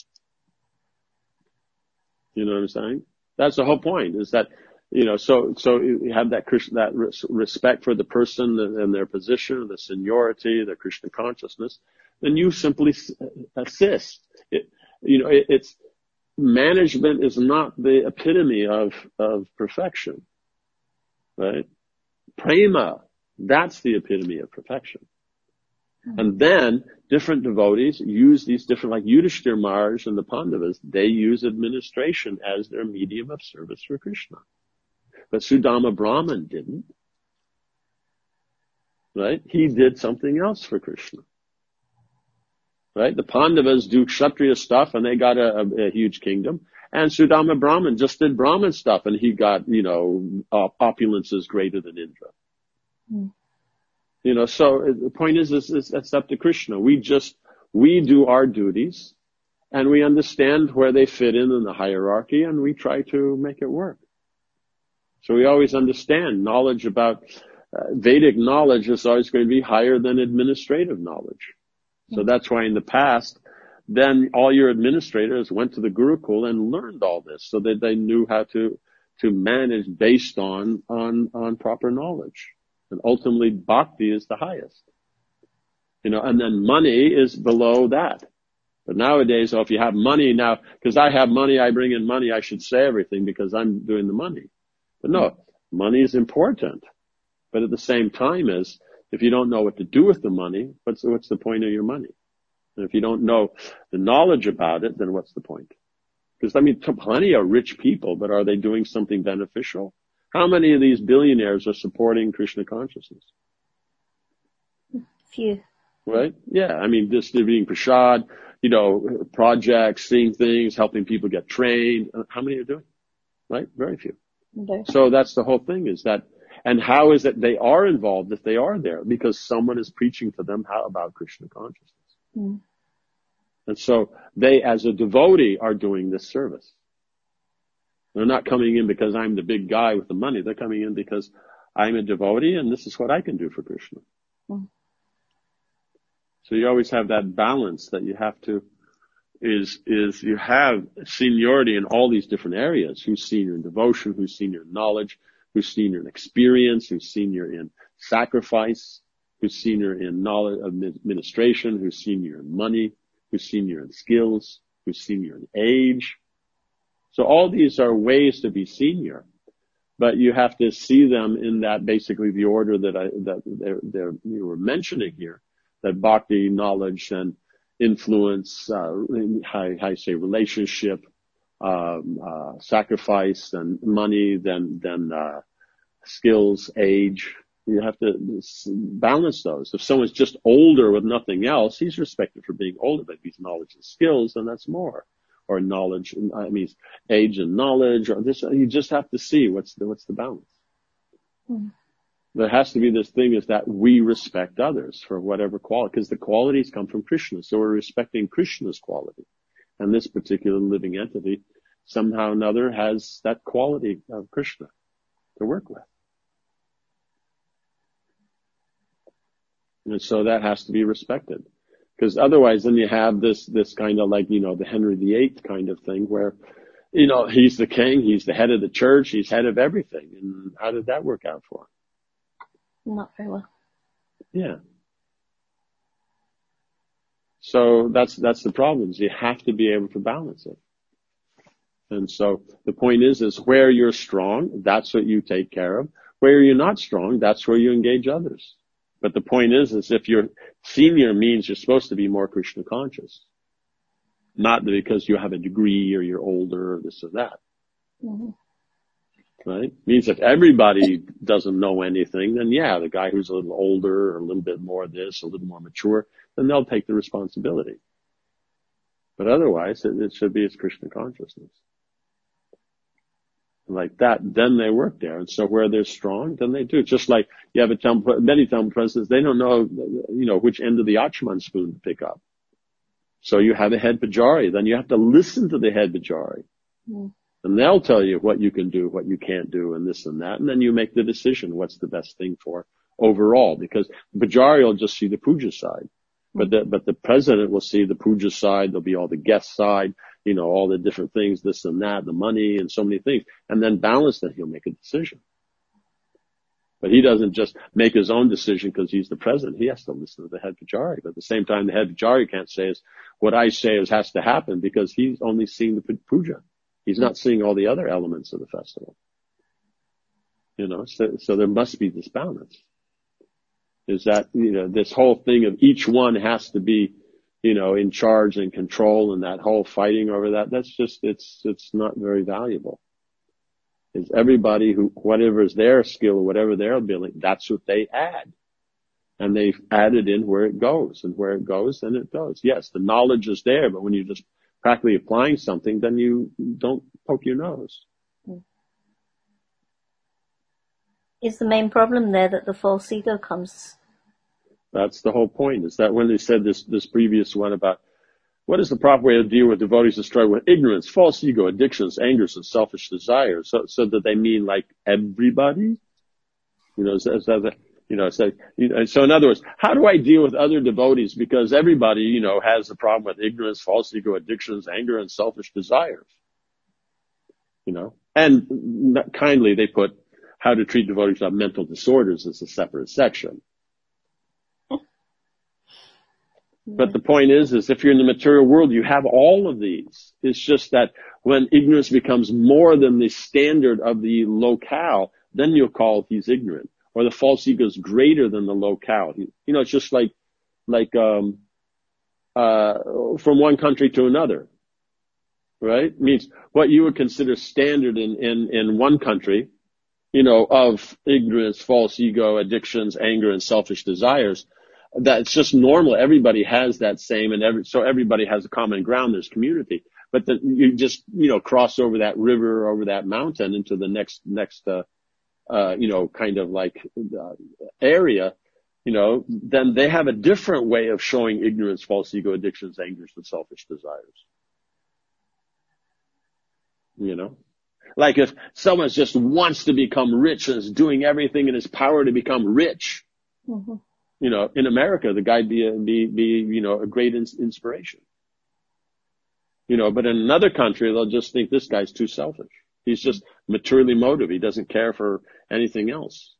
You know what I'm saying? That's the whole point, is that, you know, so, so you have that Krishna, that res- respect for the person and their position, the seniority, the Krishna consciousness, then you simply assist. It, you know, it, it's, management is not the epitome of, of perfection, right? Prema, that's the epitome of perfection. And then different devotees use these different, like Yudhishthira Maharaj and the Pandavas, they use administration as their medium of service for Krishna. But Sudama Brahman didn't. Right? He did something else for Krishna. Right? The Pandavas do Kshatriya stuff and they got a, a, a huge kingdom. And Sudama Brahman just did Brahman stuff and he got, you know, op- opulences greater than Indra. Mm. You know, so the point is, is, is it's up to Krishna. We just, we do our duties and we understand where they fit in in the hierarchy and we try to make it work. So we always understand knowledge about, uh, Vedic knowledge is always going to be higher than administrative knowledge. So that's why in the past, then all your administrators went to the Gurukul and learned all this so that they knew how to, to manage based on, on, on proper knowledge. And ultimately, bhakti is the highest. You know, and then money is below that. But nowadays, oh, if you have money now, because I have money, I bring in money, I should say everything because I'm doing the money. But no, money is important. But at the same time is, if you don't know what to do with the money, what's, what's the point of your money? And if you don't know the knowledge about it, then what's the point? Because, I mean, plenty of rich people, but are they doing something beneficial? How many of these billionaires are supporting Krishna consciousness? Few. Right? Yeah. I mean, distributing prasad, you know, projects, seeing things, helping people get trained. How many are doing? Right? Very few. Okay. So that's the whole thing, is that, and how is it they are involved if they are there? Because someone is preaching to them how about Krishna consciousness. Mm. And so they, as a devotee, are doing this service. They're not coming in because I'm the big guy with the money. They're coming in because I'm a devotee and this is what I can do for Krishna. Mm. So you always have that balance that you have to, is, is you have seniority in all these different areas. Who's senior in devotion, who's senior in knowledge, who's senior in experience, who's senior in sacrifice, who's senior in knowledge, administration, who's senior in money, who's senior in skills, who's senior in age. So all these are ways to be senior, but you have to see them in that basically the order that I, that they're, they're, you were mentioning here, that bhakti, knowledge, and influence, uh, how, how you say relationship, um, uh, sacrifice, and money, then, then, uh, skills, age. You have to balance those. If someone's just older with nothing else, he's respected for being older, but if he's knowledge and skills, then that's more. Or knowledge, I mean, age and knowledge, or this, you just have to see what's the, what's the balance. Mm. There has to be this thing is that we respect others for whatever quality, because the qualities come from Krishna. So we're respecting Krishna's quality. And this particular living entity somehow or another has that quality of Krishna to work with. And so that has to be respected. Because otherwise then you have this, this kind of like, you know, the Henry the Eighth kind of thing where, you know, he's the king, he's the head of the church, he's head of everything. And how did that work out for him? Not very well. Yeah. So that's, that's the problem. You have to be able to balance it. And so the point is, is where you're strong, that's what you take care of. Where you're not strong, that's where you engage others. But the point is, is if you're senior means you're supposed to be more Krishna conscious. Not because you have a degree or you're older or this or that. Mm-hmm. Right? Means if everybody doesn't know anything, then yeah, the guy who's a little older or a little bit more this, a little more mature, then they'll take the responsibility. But otherwise, it, it should be as Krishna consciousness. Like that, then they work there. And so where they're strong, then they do. Just like you have a temple, many temple presidents, they don't know, you know, which end of the Achman spoon to pick up. So you have a head pujari, then you have to listen to the head pujari. Mm. And they'll tell you what you can do, what you can't do, and this and that. And then you make the decision what's the best thing for overall. Because the pujari will just see the puja side. But the, but the president will see the puja side, there'll be all the guest side, you know, all the different things, this and that, the money and so many things. And then balance that, he'll make a decision. But he doesn't just make his own decision because he's the president. He has to listen to the head pujari. But at the same time, the head pujari can't say is, what I say is has to happen because he's only seeing the puja. He's not seeing all the other elements of the festival. You know, so, so there must be this balance. Is that, you know, this whole thing of each one has to be, you know, in charge and control, and that whole fighting over that, that's just, it's, it's not very valuable. Is everybody who, whatever is their skill, whatever their ability, that's what they add. And they've added in where it goes, and where it goes, then it goes. Yes, the knowledge is there, but when you're just practically applying something, then you don't poke your nose. Is the main problem there that the false ego comes? That's the whole point, is that when they said this, this previous one about what is the proper way to deal with devotees who struggle with ignorance, false ego, addictions, angers, and selfish desires. So, so that they mean like everybody? You know, so, so that, you know, so, you know, so in other words, how do I deal with other devotees? Because everybody, you know, has a problem with ignorance, false ego, addictions, anger, and selfish desires. You know, and kindly they put how to treat devotees who have mental disorders as a separate section. But the point is, is if you're in the material world, you have all of these. It's just that when ignorance becomes more than the standard of the locale, then you'll call he's ignorant. Or the false ego is greater than the locale. You know, it's just like, like, um, uh, from one country to another. Right? It means what you would consider standard in, in, in one country, you know, of ignorance, false ego, addictions, anger, and selfish desires, that's just normal. Everybody has that same, and every, so everybody has a common ground. There's community. But then you just, you know, cross over that river, over that mountain into the next, next, uh, uh, you know, kind of like, uh, area, you know, then they have a different way of showing ignorance, false ego, addictions, angers, and selfish desires. You know? Like if someone just wants to become rich and is doing everything in his power to become rich, mm-hmm. you know, in America, the guy be, be, be, you know, a great ins- inspiration. You know, but in another country, they'll just think this guy's too selfish. He's just materially motivated. He doesn't care for anything else.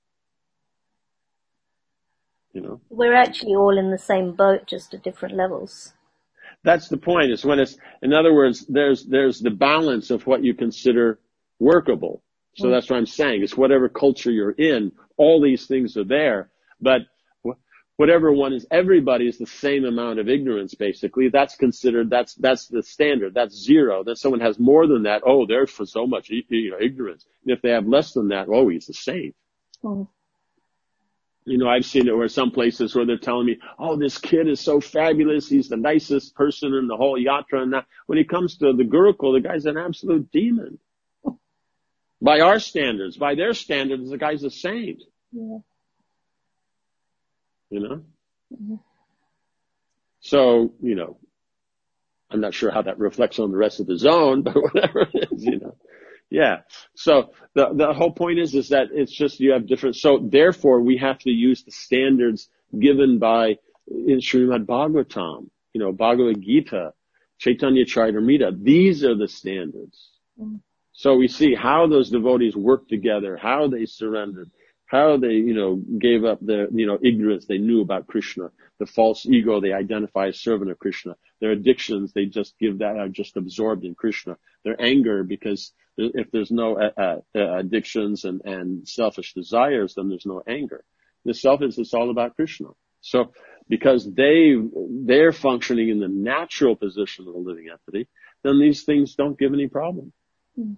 You know? We're actually all in the same boat, just at different levels. That's the point. Is when it's, in other words, there's, there's the balance of what you consider workable. So mm. that's what I'm saying. It's whatever culture you're in, all these things are there, but whatever one is, everybody is the same amount of ignorance, basically. That's considered, that's, that's the standard. That's zero. Then someone has more than that. Oh, they're for so much, you know, ignorance. And if they have less than that, oh, he's a saint. Mm. You know, I've seen it where some places where they're telling me, oh, this kid is so fabulous. He's the nicest person in the whole yatra. And that. When he comes to the Gurukul, the guy's an absolute demon. By our standards, by their standards, the guy's a saint. Yeah. You know? Mm-hmm. So, you know, I'm not sure how that reflects on the rest of the zone, but whatever it is, you know. Yeah. So the, the whole point is, is that it's just you have different, so therefore we have to use the standards given by in Srimad Bhagavatam, you know, Bhagavad Gita, Chaitanya Charitamrita. These are the standards. Mm-hmm. So we see how those devotees worked together, how they surrendered, how they, you know, gave up their, you know, ignorance they knew about Krishna, the false ego they identify as servant of Krishna, their addictions they just give that are just absorbed in Krishna, their anger because if there's no uh, uh, addictions and, and selfish desires, then there's no anger. The selfish is all about Krishna. So because they, they're functioning in the natural position of a living entity, then these things don't give any problem. Mm.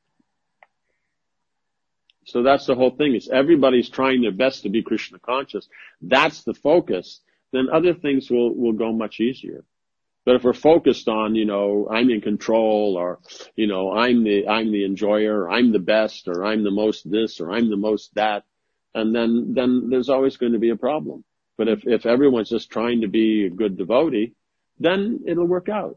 So that's the whole thing, is everybody's trying their best to be Krishna conscious. That's the focus. Then other things will, will go much easier. But if we're focused on, you know, I'm in control, or, you know, I'm the, I'm the enjoyer, or I'm the best, or I'm the most this, or I'm the most that, and then, then there's always going to be a problem. But if, if everyone's just trying to be a good devotee, then it'll work out.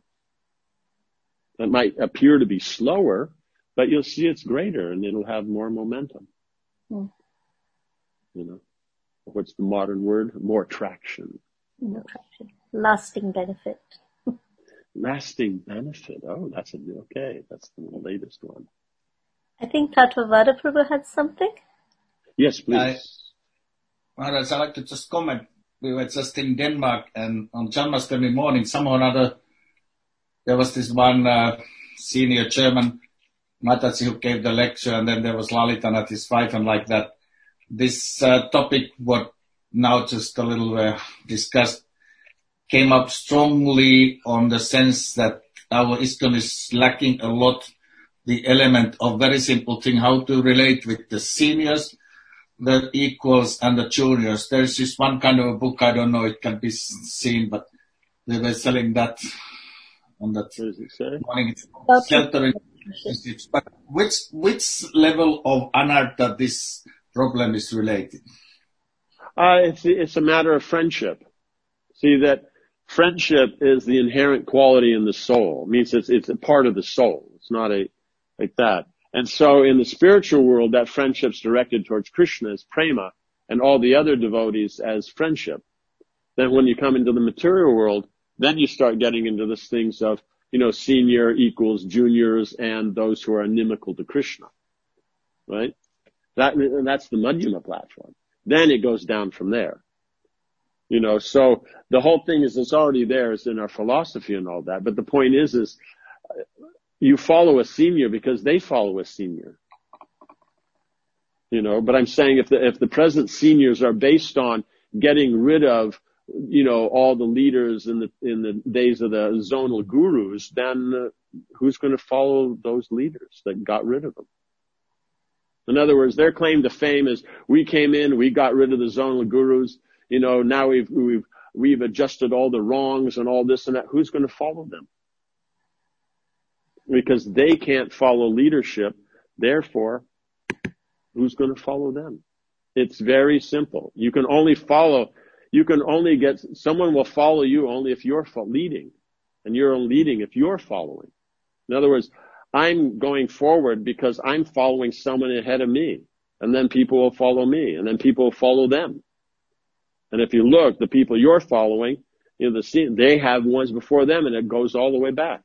It might appear to be slower, but you'll see it's greater and it'll have more momentum. Mm. You know, what's the modern word? More traction. More traction. Lasting benefit. Lasting benefit. Oh, that's a, okay. That's the latest one. I think Tattvavada Prabhu had something. Yes, please. Maharaj, I'd like to just comment. We were just in Denmark, and on Janmashtami morning, somehow or other, there was this one uh, senior German Mataji who gave the lecture, and then there was Lalitanath, his wife, and like that. This uh, topic, what now just a little uh, discussed, came up strongly on the sense that our ISKCON is lacking a lot the element of very simple thing, how to relate with the seniors, the equals, and the juniors. There's just one kind of a book, I don't know, it can be seen, but they were selling that on that morning. It's sheltering. But which which level of anartha this problem is related? Uh, it's it's a matter of friendship. See, that friendship is the inherent quality in the soul. It means it's it's a part of the soul. It's not a like that. And so in the spiritual world, that friendship's directed towards Krishna as prema, and all the other devotees as friendship. Then when you come into the material world, then you start getting into these things of, you know, senior equals juniors and those who are inimical to Krishna, right? That, and that's the Madhyama platform. Then it goes down from there. You know, so the whole thing is, it's already there, it's in our philosophy and all that. But the point is, is you follow a senior because they follow a senior. You know, but I'm saying if the, if the present seniors are based on getting rid of, you know, all the leaders in the, in the days of the zonal gurus, then uh, who's going to follow those leaders that got rid of them? In other words, their claim to fame is, we came in, we got rid of the zonal gurus, you know, now we've, we've, we've adjusted all the wrongs and all this and that. Who's going to follow them? Because they can't follow leadership. Therefore, who's going to follow them? It's very simple. You can only follow, you can only get, someone will follow you only if you're leading, and you're leading if you're following. In other words, I'm going forward because I'm following someone ahead of me. And then people will follow me. And then people will follow them. And if you look, the people you're following, you know, the they have ones before them, and it goes all the way back.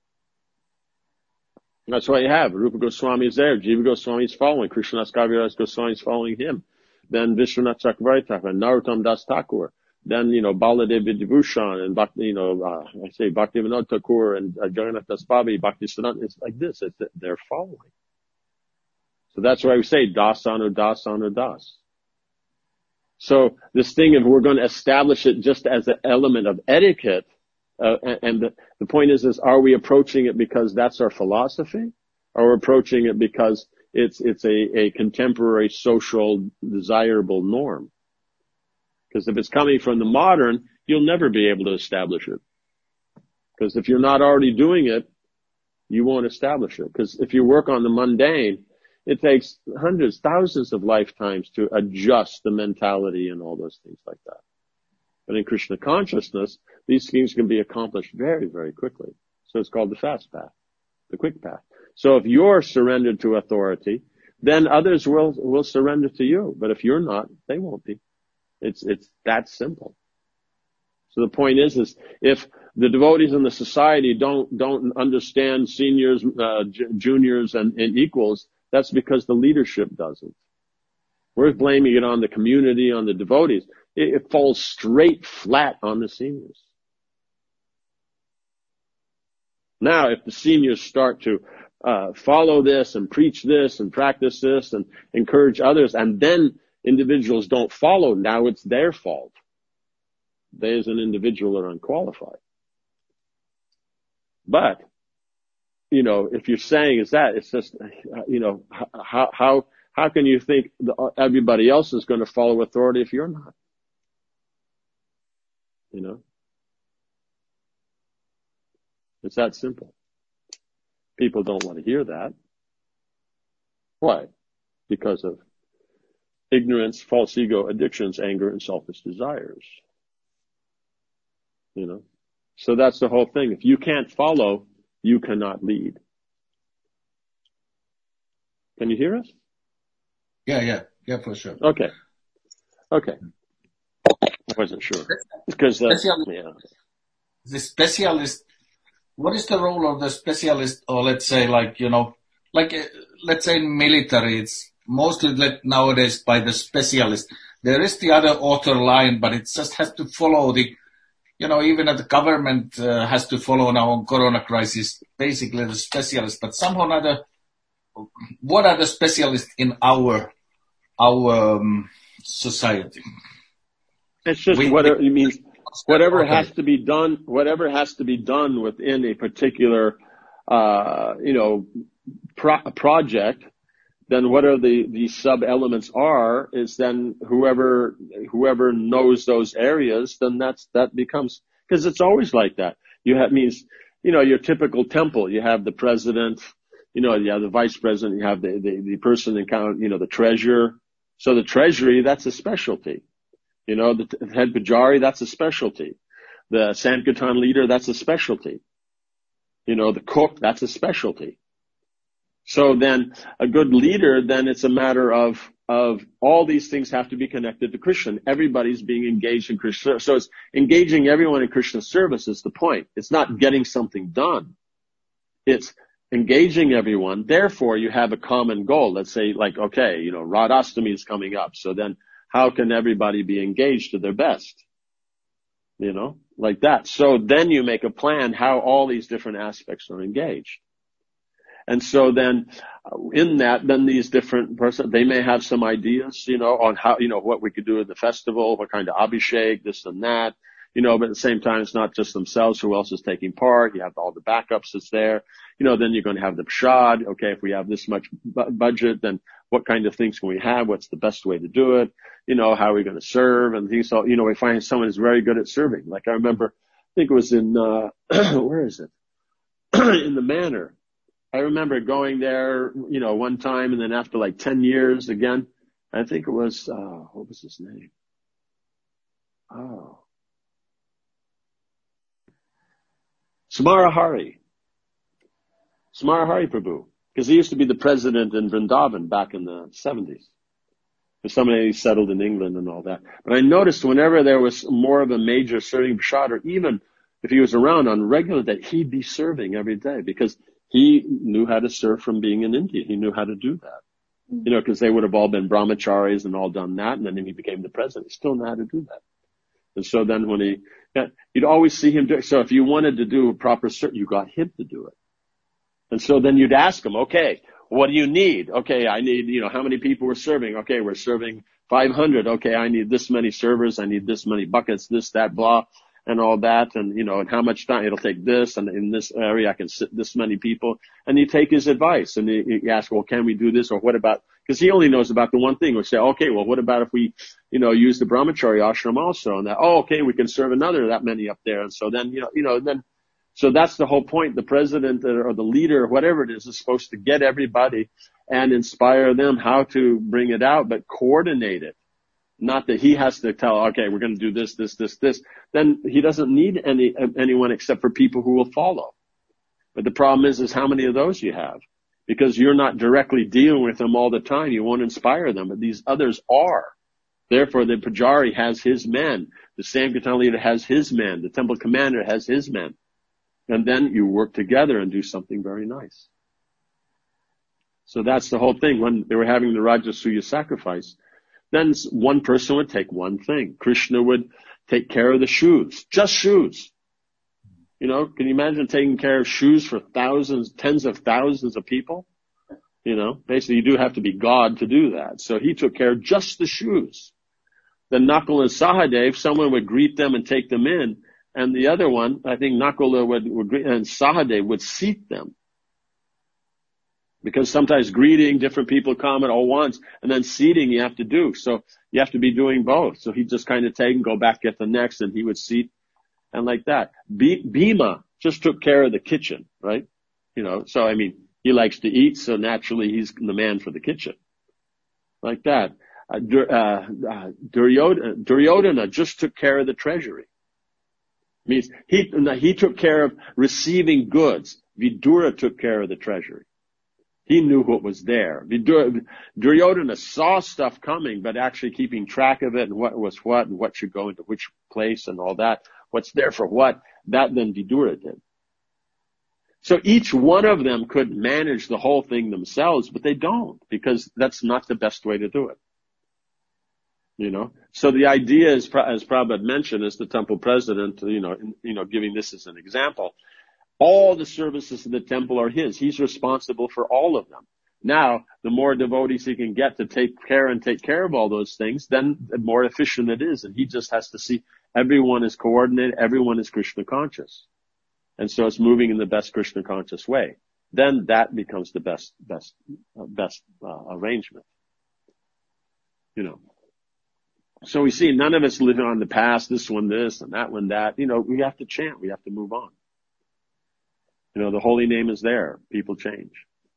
That's what you have. Rupa Goswami is there. Jiva Goswami is following. Krishnadas Kaviraj Goswami is following him. Then Vishwanath Chakravarti Thakur, Narottam Das Thakur. Then, you know, Baladev Vidyabhushan and, Bhakti, you know, uh, I say Bhaktivinoda Thakur and uh, Jagannath Das Babi, Bhakti Siddhanta. It's like this. It's, they're following. So that's why we say Das Anu Das Anu Das. So this thing of we're going to establish it just as an element of etiquette, uh, and, and the, the point is, is are we approaching it because that's our philosophy, or we're approaching it because it's it's a, a contemporary social desirable norm? Because if it's coming from the modern, you'll never be able to establish it. Because if you're not already doing it, you won't establish it. Because if you work on the mundane, it takes hundreds, thousands of lifetimes to adjust the mentality and all those things like that. But in Krishna consciousness, these things can be accomplished very, very quickly. So it's called the fast path, the quick path. So if you're surrendered to authority, then others will, will surrender to you. But if you're not, they won't be. It's, it's that simple. So the point is, is if the devotees in the society don't, don't understand seniors, uh, j- juniors and, and equals, that's because the leadership doesn't. We're blaming it on the community, on the devotees. It, it falls straight flat on the seniors. Now, if the seniors start to uh, follow this and preach this and practice this and encourage others, and then individuals don't follow, now it's their fault. They as an individual are unqualified. But, you know, if you're saying is that, it's just, you know, how, how, how can you think everybody else is going to follow authority if you're not? You know? It's that simple. People don't want to hear that. Why? Because of ignorance, false ego, addictions, anger, and selfish desires. You know? So that's the whole thing. If you can't follow, you cannot lead. Can you hear us? Yeah, yeah, yeah, for sure. Okay. Okay. I wasn't sure. Because that's, yeah. The specialist, what is the role of the specialist, or let's say like, you know, like, uh, let's say in military, it's mostly led nowadays by the specialist. There is the other author line, but it just has to follow the, you know, even the government uh, has to follow now on corona crisis, basically the specialist, but somehow or other, what are the specialists in our, our um, society? It's just we, whatever, we, it means whatever okay. has to be done, whatever has to be done within a particular, uh, you know, pro- project, then what are the, the sub-elements are, is then whoever, whoever knows those areas, then that's, that becomes, because it's always like that. You have, means, you know, your typical temple, you have the president, you know, you have the vice president, you have the, the, the person in count, you know, the treasurer. So the treasury, that's a specialty. You know, the, the head pujari, that's a specialty. The Sankirtan leader, that's a specialty. You know, the cook, that's a specialty. So then a good leader, then it's a matter of, of all these things have to be connected to Krishna. Everybody's being engaged in Krishna. So it's engaging everyone in Krishna's service is the point. It's not getting something done. It's engaging everyone. Therefore, you have a common goal. Let's say like, okay, you know, Radhastami is coming up. So then how can everybody be engaged to their best? You know, like that. So then you make a plan how all these different aspects are engaged. And so then in that, then these different persons, they may have some ideas, you know, on how, you know, what we could do at the festival, what kind of abhishek, this and that, you know, but at the same time, it's not just themselves. Who else is taking part? You have all the backups that's there. You know, then you're going to have the prashad. Okay, if we have this much bu- budget, then what kind of things can we have? What's the best way to do it? You know, how are we going to serve and things? So, you know, we find someone who's very good at serving. Like I remember, I think it was in, uh, where is it? In the Manor. I remember going there, you know, one time and then after like ten years again, I think it was, uh, what was his name? Oh. Samara Hari. Samara Hari Prabhu, because he used to be the president in Vrindavan back in the seventies. Because somebody settled in England and all that. But I noticed whenever there was more of a major serving prasad, or even if he was around on regular day, he'd be serving every day because he knew how to serve from being in India. He knew how to do that. Mm-hmm. You know, because they would have all been brahmacharis and all done that, and then he became the president. He still knew how to do that. And so then when he, yeah, you'd always see him do it. So if you wanted to do a proper service, you got him to do it. And so then you'd ask him, okay, what do you need? Okay, I need, you know, how many people we're serving? Okay, we're serving five hundred. Okay, I need this many servers. I need this many buckets, this, that, blah, and all that. And, you know, and how much time it'll take this. And in this area, I can sit this many people. And you take his advice and you, you ask, well, can we do this? Or what about, because he only knows about the one thing. We say, okay, well, what about if we, you know, use the brahmachari ashram also? And that, oh, okay, we can serve another that many up there. And so then, you know, you know, then, so that's the whole point. The president or the leader or whatever it is is supposed to get everybody and inspire them how to bring it out, but coordinate it. Not that he has to tell, okay, we're going to do this, this, this, this. Then he doesn't need any, anyone except for people who will follow. But the problem is, is how many of those you have? Because you're not directly dealing with them all the time. You won't inspire them, but these others are. Therefore, the Pujari has his men. The Sankirtan leader has his men. The temple commander has his men. And then you work together and do something very nice. So that's the whole thing. When they were having the Rajasuya sacrifice, then one person would take one thing. Krishna would take care of the shoes, just shoes. You know, can you imagine taking care of shoes for thousands, tens of thousands of people? You know, basically you do have to be God to do that. So he took care of just the shoes. Then Nakul and Sahadev, someone would greet them and take them in. And the other one, I think Nakula would, would greet, and Sahadev would seat them. Because sometimes greeting, different people come at all once, and then seating you have to do. So you have to be doing both. So he'd just kind of take and go back, get the next, and he would seat, and like that. B- Bhima just took care of the kitchen, right? You know, so I mean, he likes to eat, so naturally he's the man for the kitchen. Like that. Uh, Dur- uh, uh, Duryodhana, Duryodhana just took care of the treasury. Means he, he took care of receiving goods. Vidura took care of the treasury. He knew what was there. Vidura, Duryodhana saw stuff coming, but actually keeping track of it and what was what and what should go into which place and all that. What's there for what? That then Vidura did. So each one of them could manage the whole thing themselves, but they don't, because that's not the best way to do it. You know, so the idea is, as Prabhupada mentioned, as the temple president, you know, in, you know, giving this as an example, all the services of the temple are his. He's responsible for all of them. Now, the more devotees he can get to take care and take care of all those things, then the more efficient it is. And he just has to see everyone is coordinated, everyone is Krishna conscious. And so it's moving in the best Krishna conscious way. Then that becomes the best, best, uh, best uh, arrangement. You know. So we see none of us living on the past, this one this and that one that. You know, we have to chant. We have to move on. You know, the holy name is there. People change.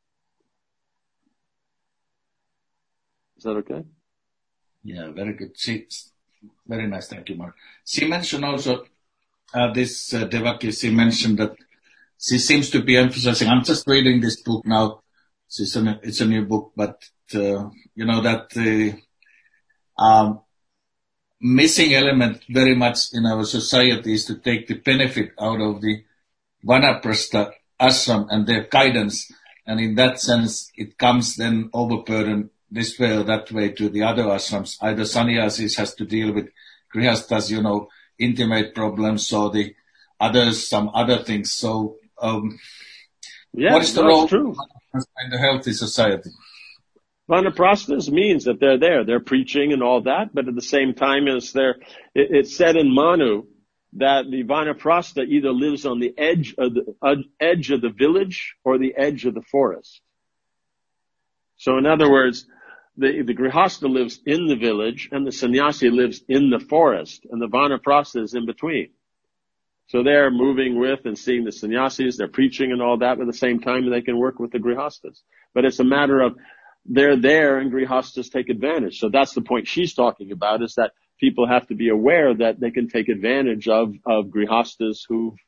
Is that okay? Yeah, very good. She, very nice. Thank you, Mark. She mentioned also, uh, this uh, Devaki, she mentioned that she seems to be emphasizing, I'm just reading this book now. It's a, it's a new book, but, uh, you know, that the, um, missing element very much in our society is to take the benefit out of the Vanaprastha ashram and their guidance. And in that sense, it comes then overburden this way or that way to the other ashrams. Either sannyasis has to deal with grihasthas, you know, intimate problems, or the others, some other things. So, um, yeah, what is the no, role true. in the healthy society? Vanaprasthas means that they're there, they're preaching and all that, but at the same time as they're, it, it's said in Manu that the Vanaprastha either lives on the edge of the uh, edge of the village or the edge of the forest. So in other words, the, the Grihastha lives in the village and the sannyasi lives in the forest, and the Vanaprastha is in between. So they're moving with and seeing the sannyasis, they're preaching and all that, but at the same time they can work with the Grihasthas. But it's a matter of they're there and Grihasthas take advantage. So that's the point she's talking about, is that people have to be aware that they can take advantage of, of Grihasthas who,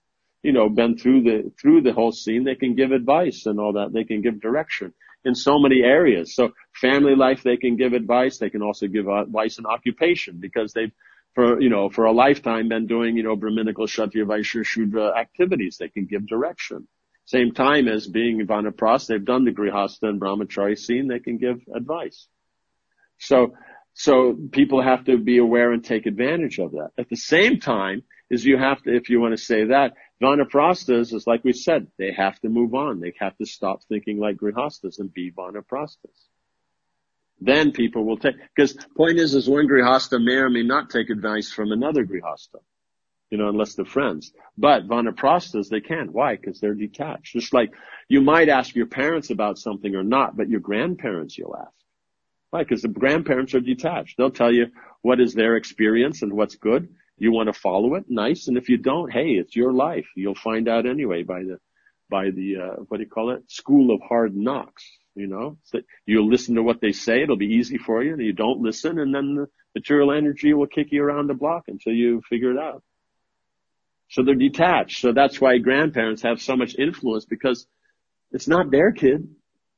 you know, been through the, through the whole scene, they can give advice and all that. They can give direction in so many areas. So family life, they can give advice. They can also give advice in occupation because they've, for, you know, for a lifetime been doing, you know, Brahminical, Kshatriya, Vaishya, Shudra activities. They can give direction. Same time as being Vanaprastha, they've done the Grihastha and Brahmachari scene, they can give advice. So, so people have to be aware and take advantage of that. At the same time, is you have to, if you want to say that, Vanaprasthas is like we said, they have to move on. They have to stop thinking like Grihasthas and be Vanaprasthas. Then people will take, because the point is, is one Grihastha may or may not take advice from another Grihastha, you know, unless they're friends. But Vanaprasthas, they can. Why? Because they're detached. Just like you might ask your parents about something or not, but your grandparents you'll ask. Why? Because the grandparents are detached. They'll tell you what is their experience and what's good. You want to follow it, nice. And if you don't, hey, it's your life. You'll find out anyway by the, by the, uh, what do you call it? School of hard knocks, you know. So you'll listen to what they say. It'll be easy for you. And you don't listen, and then the material energy will kick you around the block until you figure it out. So they're detached. So that's why grandparents have so much influence, because it's not their kid.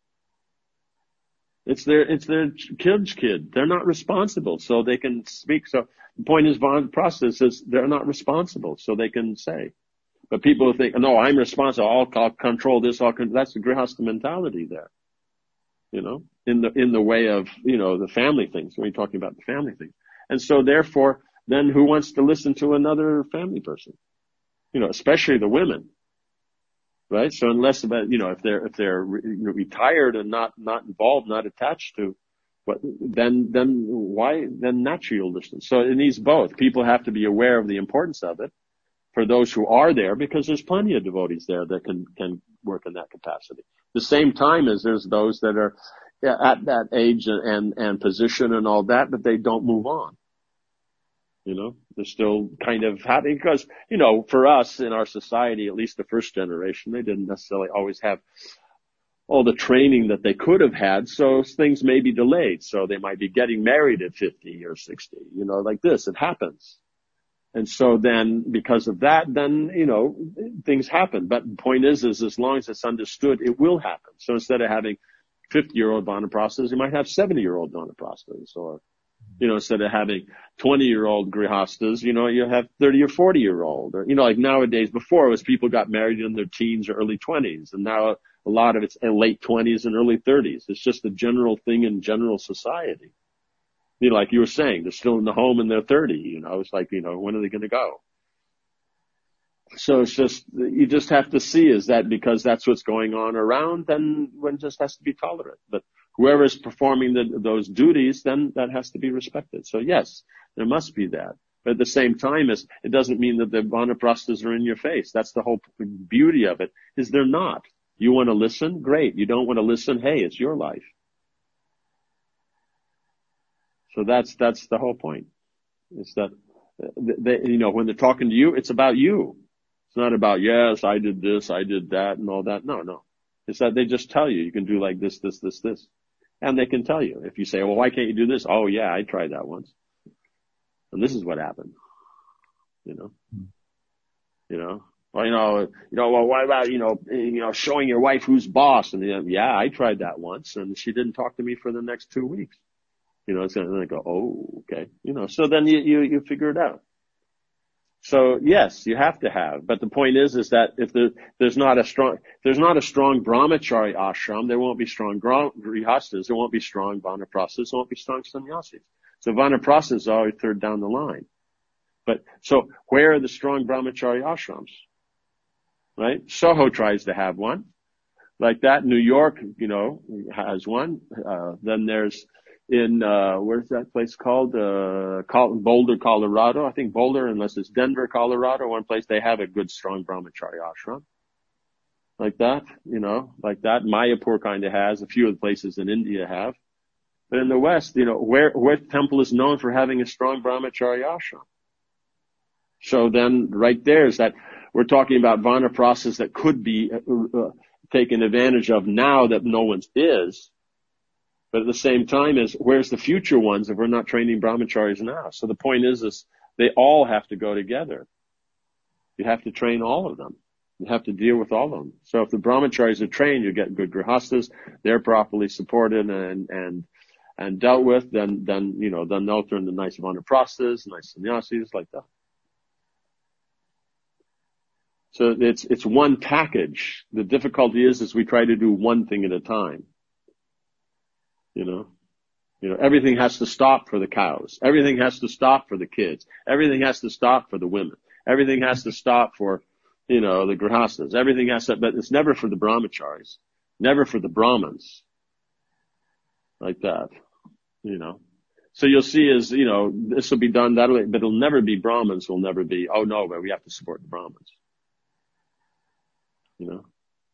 It's their, it's their kid's kid. They're not responsible, so they can speak. So the point is, Vanaprastha is they're not responsible, so they can say. But people think, no, I'm responsible. I'll, I'll control this. I'll con-. That's the Grihastha mentality there. You know, in the, in the way of, you know, the family things, when you're talking about the family things. And so therefore, then who wants to listen to another family person? You know, especially the women. Right? So unless about, you know, if they're, if they're re- retired and not, not involved, not attached to what, then, then why, then naturally you'll listen. So it needs both. People have to be aware of the importance of it for those who are there, because there's plenty of devotees there that can, can work in that capacity. The same time as there's those that are at that age and, and, and position and all that, but they don't move on. You know, they're still kind of happy because, you know, for us in our society, at least the first generation, they didn't necessarily always have all the training that they could have had. So things may be delayed. So they might be getting married at fifty or sixty, you know, like this. It happens. And so then because of that, then, you know, things happen. But the point is, is as long as it's understood, it will happen. So instead of having fifty year old Vanaprasthas, you might have seventy year old Vanaprasthas, or, you know, instead of having twenty year old Grihasthas, you know, you have thirty or forty year old, or, you know, like nowadays, before it was people got married in their teens or early twenties, and now a lot of it's in late twenties and early thirties. It's just a general thing in general society. You know, like you were saying, they're still in the home and they're thirty, you know, it's like, you know, when are they going to go? So it's just, you just have to see, is that because that's what's going on around, then one just has to be tolerant. But whoever is performing the, those duties, then that has to be respected. So yes, there must be that. But at the same time, is it doesn't mean that the Vanaprasthas are in your face. That's the whole beauty of it, is they're not. You want to listen? Great. You don't want to listen? Hey, it's your life. So that's, that's the whole point. Is that, they, you know, when they're talking to you, it's about you. It's not about, yes, I did this, I did that, and all that. No, no. It's that they just tell you, you can do like this, this, this, this. And they can tell you. If you say, well, why can't you do this? Oh, yeah, I tried that once. And this is what happened. You know? You know? Well, you know, you know, well, what about, you know, you know, showing your wife who's boss? And, you know, yeah, I tried that once, and she didn't talk to me for the next two weeks. You know, and then I go, oh, okay. You know, so then you, you, you figure it out. So yes, you have to have, but the point is, is that if there, there's not a strong, if there's not a strong brahmachari ashram, there won't be strong grihasthas, there won't be strong vanaprasthas, there won't be strong sannyasis. So vanaprasthas is always third down the line. But, so where are the strong brahmachari ashrams? Right? Soho tries to have one. Like that, New York, you know, has one. Uh, then there's, in, uh, where's that place called? Uh, Boulder, Colorado. I think Boulder, unless it's Denver, Colorado, one place they have a good, strong brahmachari ashram. Like that, you know, like that. Mayapur kind of has. A few of the places in India have. But in the West, you know, where, where temple is known for having a strong brahmachari ashram. So then right there is that we're talking about vanaprasthas that could be uh, uh, taken advantage of now that no one's is. But at the same time, is where's the future ones if we're not training brahmacharis now? So the point is, is they all have to go together. You have to train all of them. You have to deal with all of them. So if the brahmacharis are trained, you get good grihastas, they're properly supported and, and, and dealt with, then, then, you know, then they'll turn to nice vanaprasthas, nice sannyasis, like that. So it's, it's one package. The difficulty is, is we try to do one thing at a time. You know, you know, everything has to stop for the cows. Everything has to stop for the kids. Everything has to stop for the women. Everything has to stop for, you know, the grihastas. Everything has to, but it's never for the brahmacharis. Never for the brahmins. Like that. You know. So you'll see as, you know, this will be done that way, but it'll never be brahmins. Will never be, oh no, but we have to support the brahmins. You know.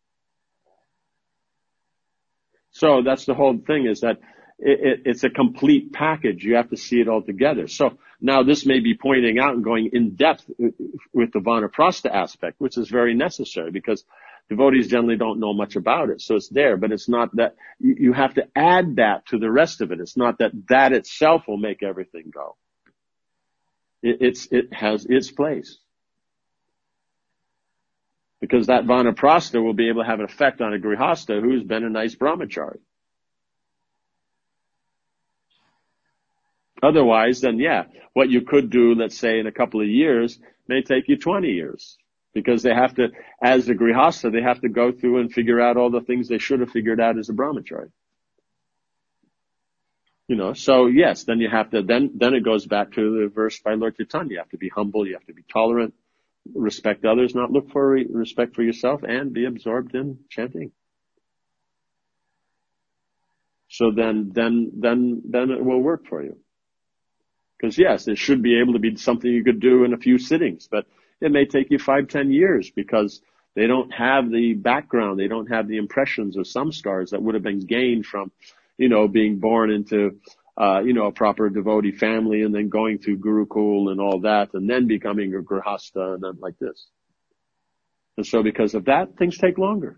So that's the whole thing, is that it, it, it's a complete package. You have to see it all together. So now this may be pointing out and going in depth with the vanaprastha aspect, which is very necessary because devotees generally don't know much about it. So it's there, but it's not that you, you have to add that to the rest of it. It's not that that itself will make everything go. It, it's, it has its place. Because that vanaprastha will be able to have an effect on a grihasta who's been a nice brahmachari. Otherwise, then yeah, what you could do, let's say in a couple of years, may take you twenty years. Because they have to, as a grihasta, they have to go through and figure out all the things they should have figured out as a brahmachari. You know, so yes, then you have to, then, then it goes back to the verse by Lord Chaitanya. You have to be humble, you have to be tolerant, respect others, not look for re- respect for yourself, and be absorbed in chanting. So then, then, then, then it will work for you. Because yes, it should be able to be something you could do in a few sittings, but it may take you five, ten years because they don't have the background, they don't have the impressions or samskars that would have been gained from, you know, being born into, uh, you know, a proper devotee family and then going through Gurukul and all that and then becoming a grihasta and then like this. And so because of that, things take longer.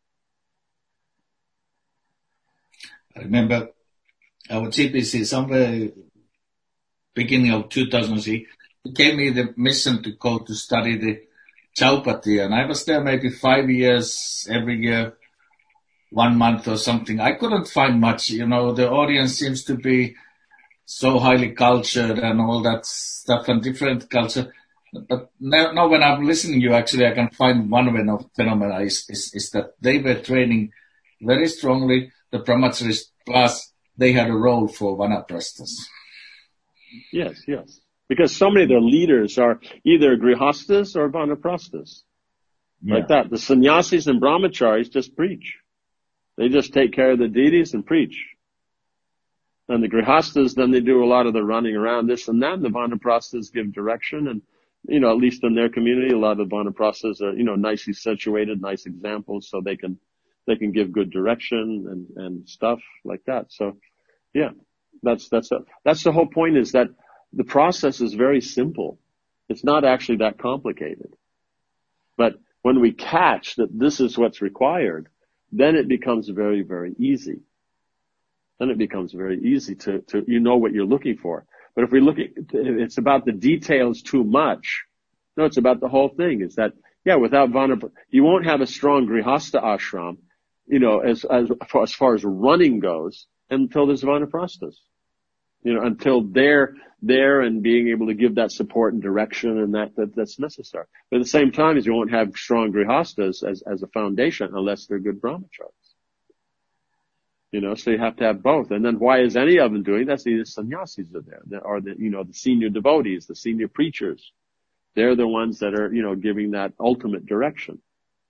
I remember our G P C somewhere beginning of two thousand three, he gave me the mission to go to study the Chaupati, and I was there maybe five years, every year, one month or something. I couldn't find much, you know, the audience seems to be so highly cultured and all that stuff and different culture. But now, now when I'm listening to you, actually, I can find one phenomena is, is, is that they were training very strongly the brahmacharis, plus they had a role for vanaprasthas. Yes, yes. Because so many of their leaders are either grihastas or vanaprasthas. Yeah. Like that. The sannyasis and brahmacharis just preach. They just take care of the deities and preach. And the grihastas, then they do a lot of the running around this and that. And the vanaprasthas give direction. And, you know, at least in their community, a lot of the vanaprasthas are, you know, nicely situated, nice examples, so they can, they can give good direction and, and stuff like that. So, yeah, that's, that's, a, that's the whole point, is that the process is very simple. It's not actually that complicated. But when we catch that this is what's required, then it becomes very, very easy. Then it becomes very easy to, to, you know what you're looking for. But if we look at, it's about the details too much. No, it's about the whole thing. It's that, yeah, without vanaprastha, you won't have a strong grihasta ashram, you know, as, as, as far as running goes, until there's vanaprasthas. You know, until they're there and being able to give that support and direction and that, that that's necessary. But at the same time, is you won't have strong grihastas as, as a foundation unless they're good brahmacharis. You know, so you have to have both. And then why is any of them doing that? The sannyasis are there, or the, you know, the senior devotees, the senior preachers. They're the ones that are, you know, giving that ultimate direction.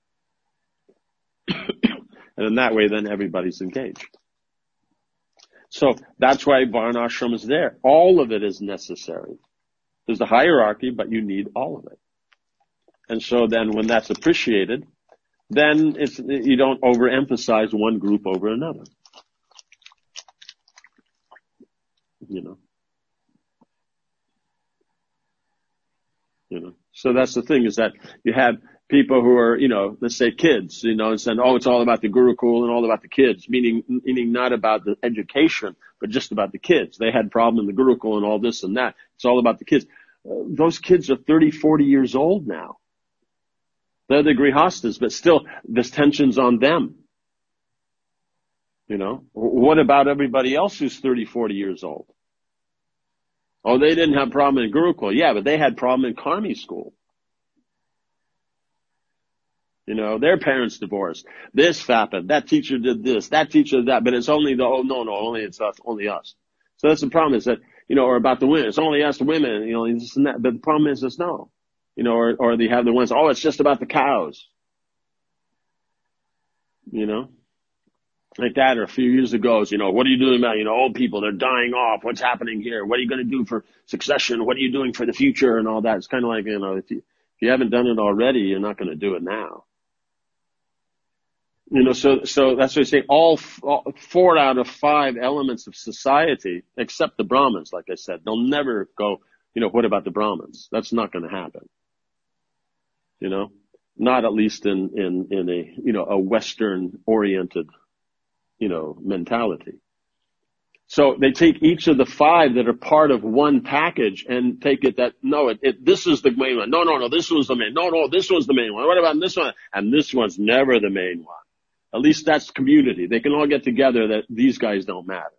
And in that way, then everybody's engaged. So that's why varnashram is there. All of it is necessary. There's a hierarchy, but you need all of it. And so then when that's appreciated, then it's, you don't overemphasize one group over another. You know. You know. So that's the thing, is that you have people who are, you know, let's say kids, you know, and saying, oh, it's all about the Gurukul and all about the kids, meaning, meaning not about the education, but just about the kids. They had problem in the Gurukul and all this and that. It's all about the kids. Uh, those kids are thirty, forty years old now. They're the grihastas, but still, this tension's on them. You know, what about everybody else who's thirty, forty years old? Oh, they didn't have problem in Gurukul. Yeah, but they had problem in Karmi school. You know, their parents divorced. This happened. That teacher did this. That teacher did that. But it's only the, oh, no, no, only it's us, only us. So that's the problem is that, you know, or about the women. It's only us, the women, you know, and this and that. But the problem is, is no. You know, or, or they have the ones, oh, it's just about the cows. You know, like that. Or a few years ago, you know, what are you doing about, you know, old people, they're dying off. What's happening here? What are you going to do for succession? What are you doing for the future and all that? It's kind of like, you know, if you, if you haven't done it already, you're not going to do it now. You know, so, so that's what I say. All, all four out of five elements of society, except the Brahmins, like I said, they'll never go, you know, what about the Brahmins? That's not going to happen. You know, not at least in, in, in a, you know, a Western oriented, you know, mentality. So they take each of the five that are part of one package and take it that, no, it, it, this is the main one. No, no, no, this was the main. No, no, this was the main one. What about this one? And this one's never the main one. At least that's community. They can all get together that these guys don't matter.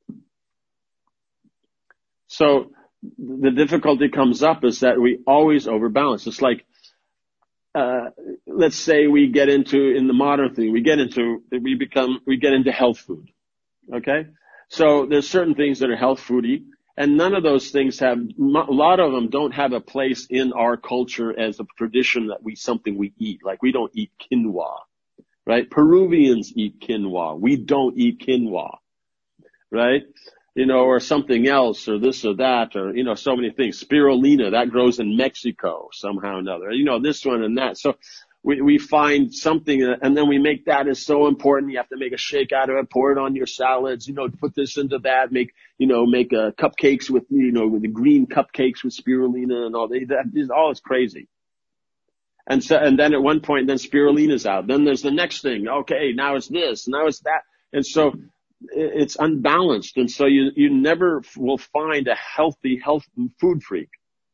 So the difficulty comes up is that we always overbalance. It's like, uh, let's say we get into, in the modern thing, we get into, we become, we get into health food. Okay? So there's certain things that are health foody, and none of those things have, a lot of them don't have a place in our culture as a tradition that we, something we eat. Like we don't eat quinoa. Right? Peruvians eat quinoa. We don't eat quinoa. Right? You know, or something else, or this or that, or, you know, so many things. Spirulina, that grows in Mexico somehow or another. You know, this one and that. So we, we find something, and then we make that as so important. You have to make a shake out of it, pour it on your salads, you know, put this into that, make, you know, make uh, cupcakes with, you know, with the green cupcakes with spirulina and all that. That is all is crazy. And so, and then at one point, then spirulina's out. Then there's the next thing. Okay, now it's this, now it's that. And so it's unbalanced. And so you, you never will find a healthy, health food freak.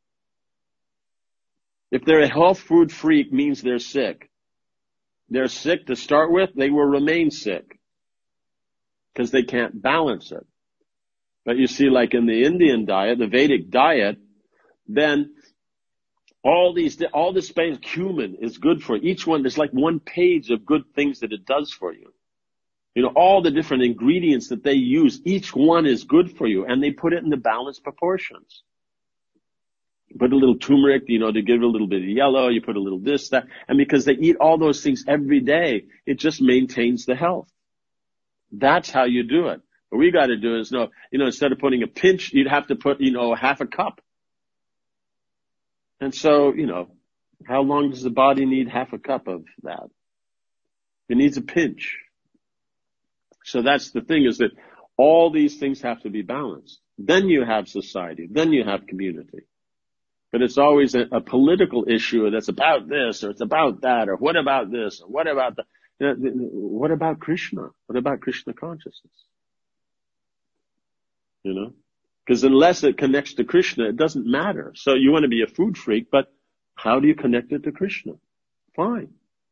If they're a health food freak, means they're sick. They're sick to start with, they will remain sick. Because they can't balance it. But you see, like in the Indian diet, the Vedic diet, then All these, all this space, cumin is good for you. Each one, there's like one page of good things that it does for you. You know, all the different ingredients that they use, each one is good for you, and they put it in the balanced proportions. You put a little turmeric, you know, to give it a little bit of yellow, you put a little this, that, and because they eat all those things every day, it just maintains the health. That's how you do it. What we gotta do is, no, you know, instead of putting a pinch, you'd have to put, you know, half a cup. And so, you know, how long does the body need half a cup of that? It needs a pinch. So that's the thing, is that all these things have to be balanced. Then you have society. Then you have community. But it's always a, a political issue that's about this, or it's about that, or what about this, or what about that? You know, what about Krishna? What about Krishna consciousness? You know? Because unless it connects to Krishna, it doesn't matter. So you want to be a food freak, but how do you connect it to Krishna? Fine.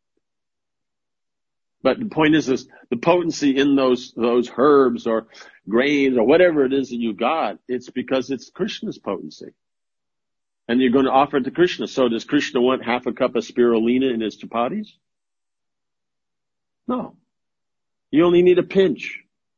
But the point is, is the potency in those, those herbs or grains or whatever it is that you got, it's because it's Krishna's potency. And you're going to offer it to Krishna. So does Krishna want half a cup of spirulina in his chapatis? No. You only need a pinch.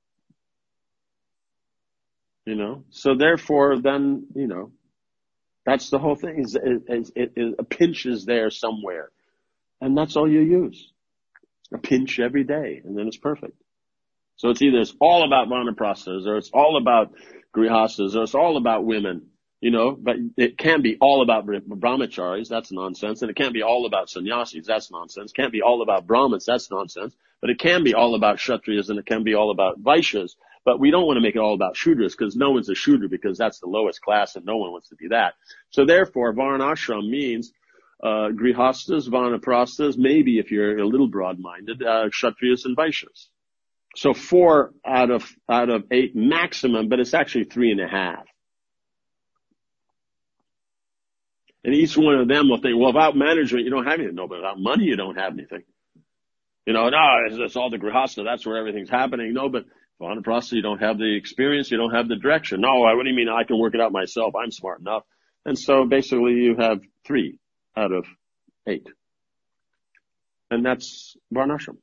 You know, so therefore, then, you know, that's the whole thing. Is, is, is, is a pinch is there somewhere, and that's all you use. A pinch every day, and then it's perfect. So it's either it's all about vanaprasthas, or it's all about grihastas, or it's all about women. You know, but it can't be all about brahmacharis. That's nonsense, and it can't be all about sannyasis. That's nonsense. It can't be all about brahmins. That's nonsense. But it can be all about kshatriyas, and it can be all about vaishyas. But we don't want to make it all about shudras, because no one's a shudra, because that's the lowest class and no one wants to be that. So therefore, varnashram means, uh, grihastas, vanaprasthas, maybe if you're a little broad-minded, uh, kshatriyas and vaishyas. So four out of, out of eight maximum, but it's actually three and a half. And each one of them will think, well, without management, you don't have anything. No, but without money, you don't have anything. You know, no, it's, it's all the grihasta. That's where everything's happening. No, but vanaprastha, you don't have the experience. You don't have the direction. No, what do you mean I can work it out myself? I'm smart enough. And so basically you have three out of eight. And that's varnashram.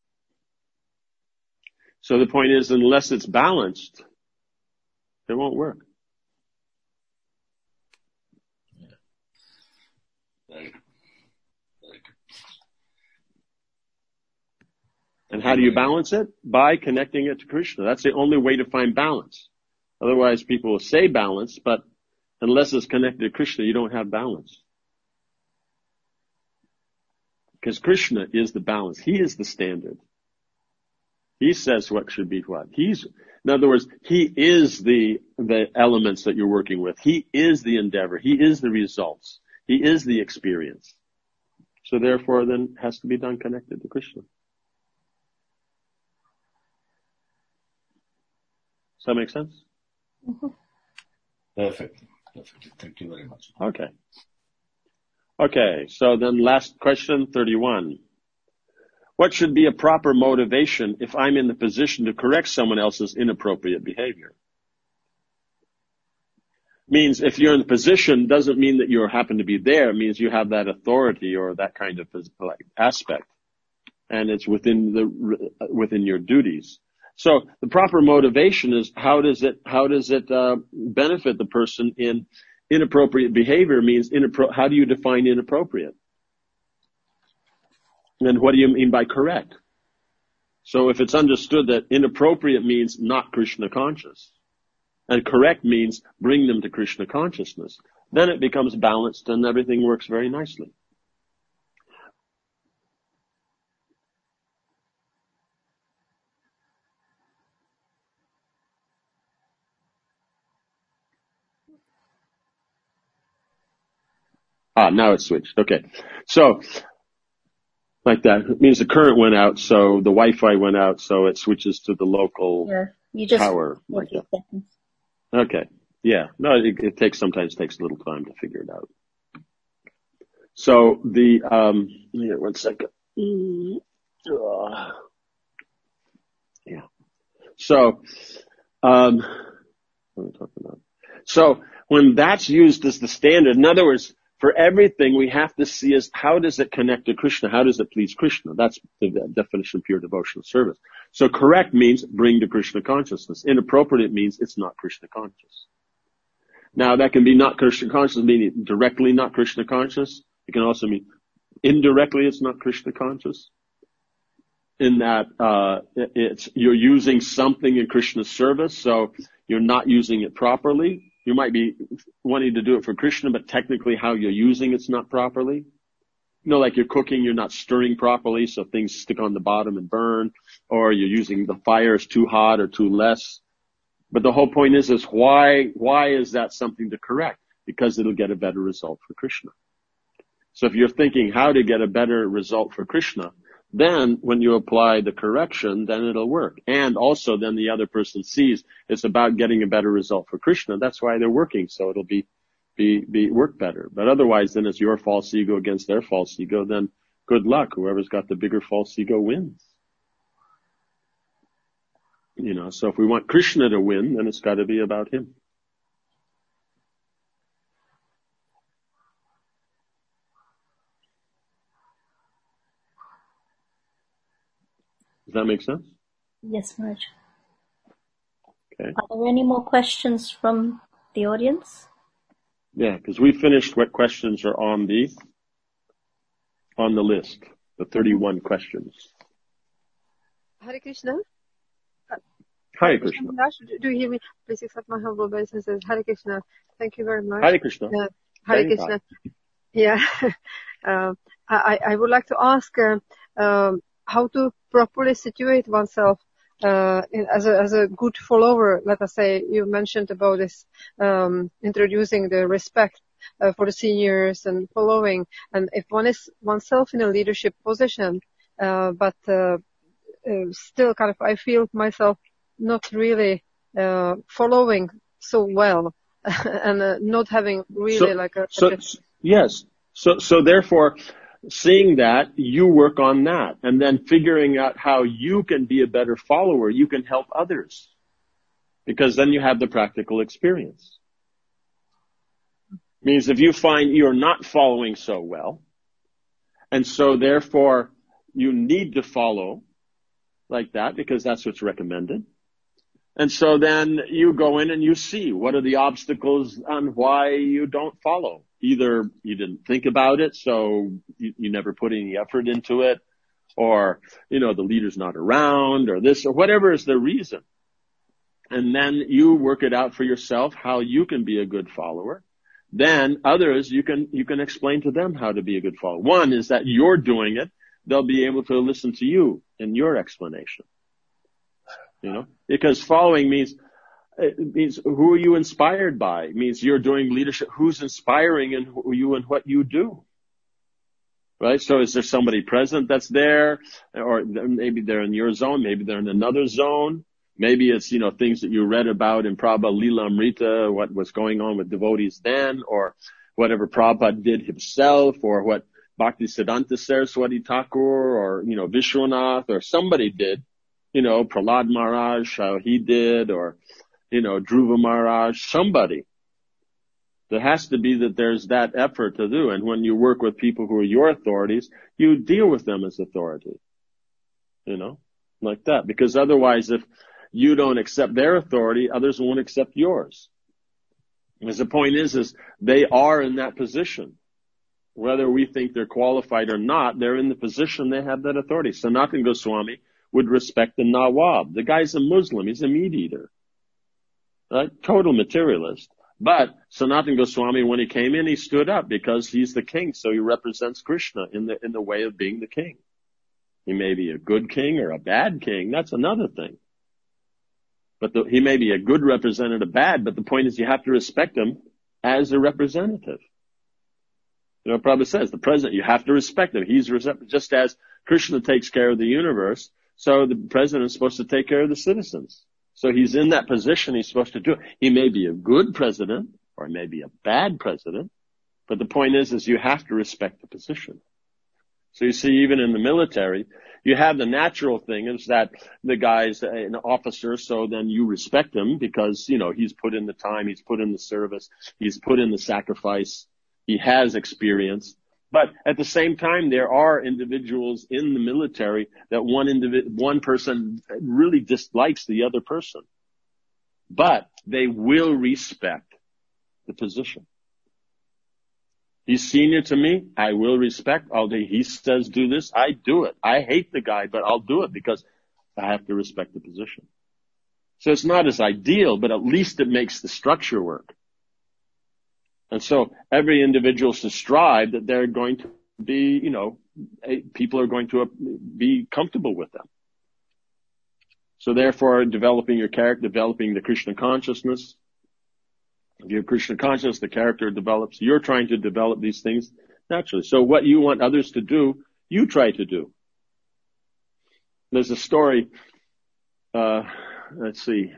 So the point is, unless it's balanced, it won't work. Yeah. Very good. Very good. And how do you balance it? By connecting it to Krishna. That's the only way to find balance. Otherwise, people will say balance, but unless it's connected to Krishna, you don't have balance. Because Krishna is the balance. He is the standard. He says what should be what. He's, in other words, he is the, the elements that you're working with. He is the endeavor. He is the results. He is the experience. So therefore, then, it has to be done connected to Krishna. Does that make sense? Mm-hmm. Perfect. Perfect. Thank you very much. Okay. Okay, so then last question, thirty-one. What should be a proper motivation if I'm in the position to correct someone else's inappropriate behavior? Means if you're in the position doesn't mean that you happen to be there. It means you have that authority or that kind of like aspect. And it's within the, within your duties. So the proper motivation is how does it, how does it, uh, benefit the person in inappropriate behavior means inappro- how do you define inappropriate? And what do you mean by correct? So if it's understood that inappropriate means not Krishna conscious, and correct means bring them to Krishna consciousness, then it becomes balanced and everything works very nicely. Ah, now it's switched. Okay. So, like that. It means the current went out, so the Wi-Fi went out, so it switches to the local yeah, you just tower. Like that. Seconds. Okay. Yeah. No, it, it takes, sometimes takes a little time to figure it out. So the, um, yeah, one second. Uh, yeah. So, um, what am I talking about? So when that's used as the standard, in other words, for everything we have to see is how does it connect to Krishna? How does it please Krishna? That's the definition of pure devotional service. So correct means bring to Krishna consciousness. Inappropriate means it's not Krishna conscious. Now that can be not Krishna conscious, meaning directly not Krishna conscious. It can also mean indirectly it's not Krishna conscious. In that, uh, it's, you're using something in Krishna's service, so you're not using it properly. You might be wanting to do it for Krishna, but technically how you're using it's not properly. You know, like you're cooking, you're not stirring properly, so things stick on the bottom and burn, or you're using the fire is too hot or too less. But the whole point is, is why, why is that something to correct? Because it'll get a better result for Krishna. So if you're thinking how to get a better result for Krishna, then when you apply the correction, then it'll work. And also then the other person sees it's about getting a better result for Krishna. That's why they're working. So it'll be, be, be, work better. But otherwise then it's your false ego against their false ego. Then good luck. Whoever's got the bigger false ego wins. You know, so if we want Krishna to win, then it's got to be about him. Does that make sense? Yes, Maharaj. Okay. Are there any more questions from the audience? Yeah, because we finished what questions are on the on the list, the thirty-one questions. Hare Krishna. Hare Krishna. Do you hear me? Please accept my humble obeisances. Hare Krishna. Thank you very much. Hare Krishna. Uh, Hare Thank Krishna. God. Yeah. uh, I, I would like to ask uh, um, how to properly situate oneself uh, in, as a as a good follower. Let us say you mentioned about this um, introducing the respect uh, for the seniors and following. And if one is oneself in a leadership position, uh, but uh, uh, still kind of I feel myself not really uh, following so well and uh, not having really so, like a, so, a Yes. So, so therefore, seeing that, you work on that. And then figuring out how you can be a better follower, you can help others. Because then you have the practical experience. Means if you find you're not following so well, and so therefore you need to follow like that because that's what's recommended. And so then you go in and you see what are the obstacles on why you don't follow. Either you didn't think about it, so you, you never put any effort into it, or, you know, the leader's not around, or this, or whatever is the reason. And then you work it out for yourself how you can be a good follower. Then others, you can, you can explain to them how to be a good follower. One is that you're doing it. They'll be able to listen to you and your explanation. You know, because following means, it means who are you inspired by? It means you're doing leadership. Who's inspiring in who you and what you do? Right? So is there somebody present that's there? Or maybe they're in your zone. Maybe they're in another zone. Maybe it's, you know, things that you read about in Prabhupada Lila Amrita, what was going on with devotees then, or whatever Prabhupada did himself, or what Bhaktisiddhanta Saraswati Thakur, or, you know, Vishwanath, or somebody did, you know, Prahlad Maharaj, how he did, or, you know, Dhruva Maharaj, somebody. There has to be that there's that effort to do. And when you work with people who are your authorities, you deal with them as authority. You know, like that. Because otherwise, if you don't accept their authority, others won't accept yours. Because the point is, is they are in that position. Whether we think they're qualified or not, they're in the position, they have that authority. Sanatana Goswami would respect the Nawab. The guy's a Muslim, he's a meat eater. Right? Total materialist. But Sanatana Goswami, when he came in, he stood up because he's the king, so he represents Krishna in the, in the way of being the king. He may be a good king or a bad king, that's another thing. But the, he may be a good representative, bad, but the point is you have to respect him as a representative. You know, Prabhupada says, the president, you have to respect him. He's just as Krishna takes care of the universe, so the president is supposed to take care of the citizens. So he's in that position, he's supposed to do it. He may be a good president, or he may be a bad president, but the point is, is you have to respect the position. So you see, even in the military, you have the natural thing is that the guy's an officer, so then you respect him because, you know, he's put in the time, he's put in the service, he's put in the sacrifice, he has experience. But at the same time, there are individuals in the military that one individ- one person really dislikes the other person. But they will respect the position. He's senior to me, I will respect. I'll do, he says do this, I do it. I hate the guy, but I'll do it because I have to respect the position. So it's not as ideal, but at least it makes the structure work. And so every individual should strive that they're going to be, you know, people are going to be comfortable with them. So therefore, developing your character, developing the Krishna consciousness. If you have Krishna consciousness, the character develops. You're trying to develop these things naturally. So what you want others to do, you try to do. There's a story, uh, let's see,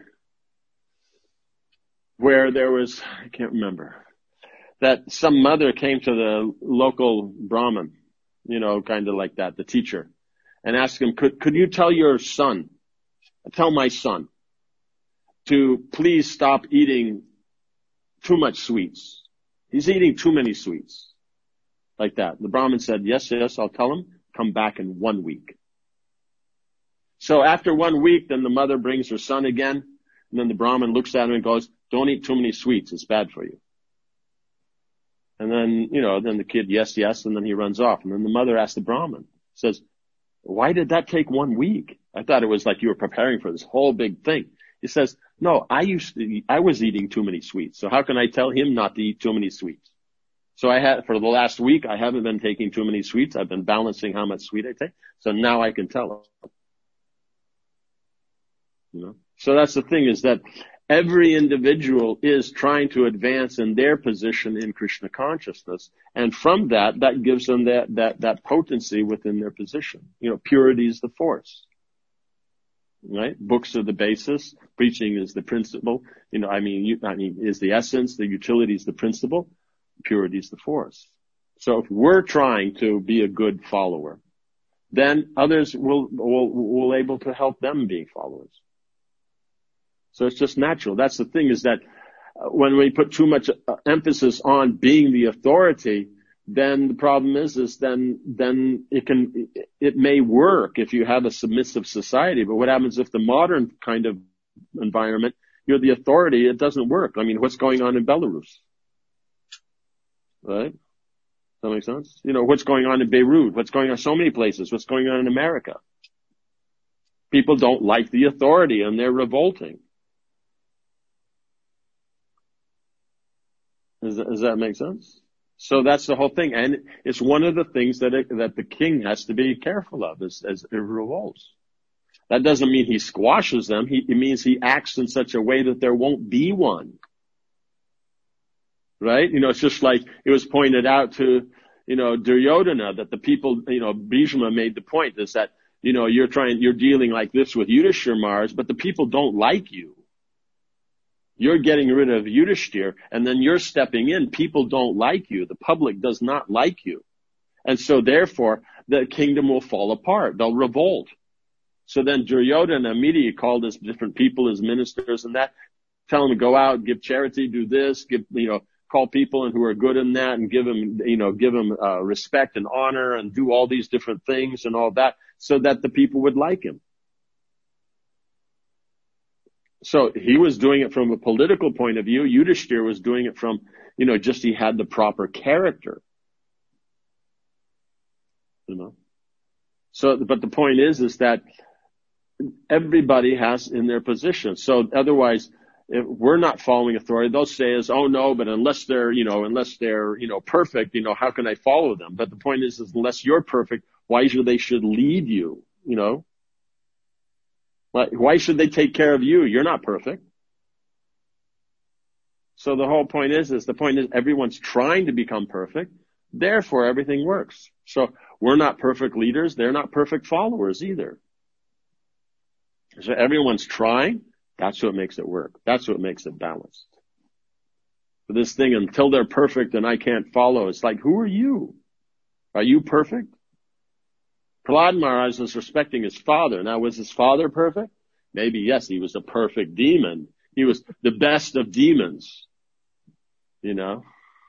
where there was, I can't remember, that some mother came to the local Brahmin, you know, kind of like that, the teacher, and asked him, could, could you tell your son, tell my son to please stop eating too much sweets. He's eating too many sweets. Like that. The Brahmin said, yes, yes, I'll tell him. Come back in one week. So after one week, then the mother brings her son again. And then the Brahmin looks at him and goes, don't eat too many sweets. It's bad for you. And then, you know, then the kid, yes, yes. And then he runs off. And then the mother asks the Brahmin, says, why did that take one week? I thought it was like you were preparing for this whole big thing. He says, no, I used to eat, I was eating too many sweets. So how can I tell him not to eat too many sweets? So I had, for the last week, I haven't been taking too many sweets. I've been balancing how much sweet I take. So now I can tell him. You know? So that's the thing is that every individual is trying to advance in their position in Krishna consciousness. And from that, that gives them that, that, that potency within their position. You know, purity is the force. Right? Books are the basis. Preaching is the principle. You know, I mean, you, I mean, is the essence. The utility is the principle. purity is the force. So if we're trying to be a good follower, then others will, will, will able to help them being followers. So it's just natural. That's the thing, is that when we put too much emphasis on being the authority, then the problem is, is then, then it can, it may work if you have a submissive society. But what happens if the modern kind of environment, you're the authority, it doesn't work. I mean, what's going on in Belarus? Right? Does that make sense? You know, what's going on in Beirut? What's going on in so many places? What's going on in America? People don't like the authority and they're revolting. Does that, does that make sense? So that's the whole thing. And it's one of the things that it, that the king has to be careful of as, as it revolts. That doesn't mean he squashes them. He, it means he acts in such a way that there won't be one. Right? You know, it's just like it was pointed out to, you know, Duryodhana that the people, you know, Bhishma made the point is that, you know, you're trying, you're dealing like this with Yudhishthira, but the people don't like you. You're getting rid of Yudhishthira and then you're stepping in. People don't like you. The public does not like you. And so therefore the kingdom will fall apart. They'll revolt. So then Duryodhana immediately called his different people, his ministers and that, tell them to go out, give charity, do this, give, you know, call people and who are good in that and give them, you know, give them, uh, respect and honor and do all these different things and all that so that the people would like him. So he was doing it from a political point of view. Yudhishthira was doing it from, you know, just he had the proper character. You know? So, but the point is, is that everybody has in their position. So otherwise, if we're not following authority, they'll say is, oh no, but unless they're, you know, unless they're, you know, perfect, you know, how can I follow them? But the point is, is unless you're perfect, why should they should lead you, you know? Why should they take care of you? You're not perfect. So the whole point is, is the point is everyone's trying to become perfect. Therefore, everything works. So we're not perfect leaders. They're not perfect followers either. So everyone's trying. That's what makes it work. That's what makes it balanced. So this thing, until they're perfect and I can't follow, it's like, who are you? Are you perfect? Prahlad Maharaj was respecting his father. Now, was his father perfect? Maybe, yes, he was a perfect demon. He was the best of demons. You know?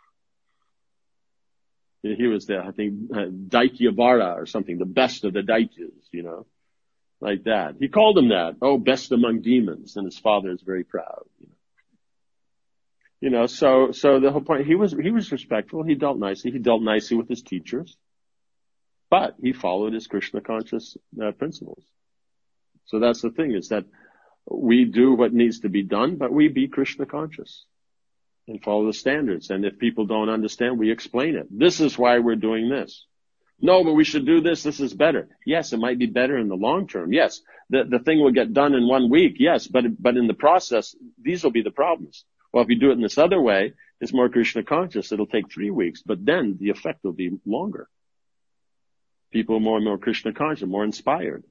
He was the, I think, uh, Daityavara or something, the best of the Daityas, you know? Like that. He called him that. Oh, best among demons. And his father is very proud. You know? You know, so, so the whole point, he was, he was respectful. He dealt nicely. He dealt nicely with his teachers. But he followed his Krishna conscious uh, principles. So that's the thing, is that we do what needs to be done, but we be Krishna conscious and follow the standards. And if people don't understand, we explain it. This is why we're doing this. No, but we should do this. This is better. Yes, it might be better in the long term. Yes, the, the thing will get done in one week. Yes, but, but in the process, these will be the problems. Well, if you do it in this other way, it's more Krishna conscious. It'll take three weeks, but then the effect will be longer. People are more and more Krishna conscious, more inspired.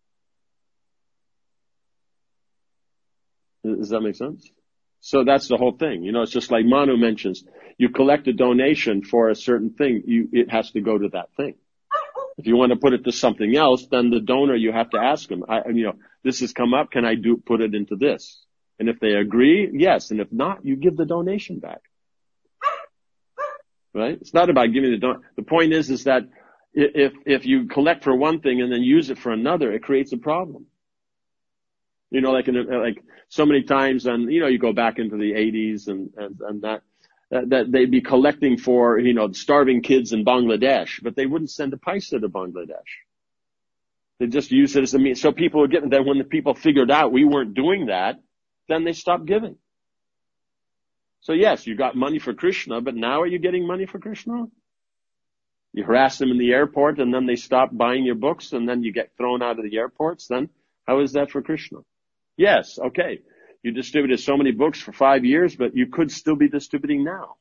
Does that make sense? So that's the whole thing. You know, it's just like Manu mentions, you collect a donation for a certain thing, you, it has to go to that thing. If you want to put it to something else, then the donor, you have to ask them, I, you know, this has come up, can I do, put it into this? And if they agree, yes. And if not, you give the donation back. Right? It's not about giving the don. The point is, is that If, if you collect for one thing and then use it for another, it creates a problem. You know, like in, like so many times, and you know, you go back into the eighties and, and, and that, that, that they'd be collecting for, you know, starving kids in Bangladesh, but they wouldn't send a paisa to Bangladesh. They just use it as a means. So people were getting, then when the people figured out we weren't doing that, then they stopped giving. So yes, you got money for Krishna, but now are you getting money for Krishna? You harass them in the airport and then they stop buying your books and then you get thrown out of the airports. Then how is that for Krishna? Yes. Okay. You distributed so many books for five years, but you could still be distributing now.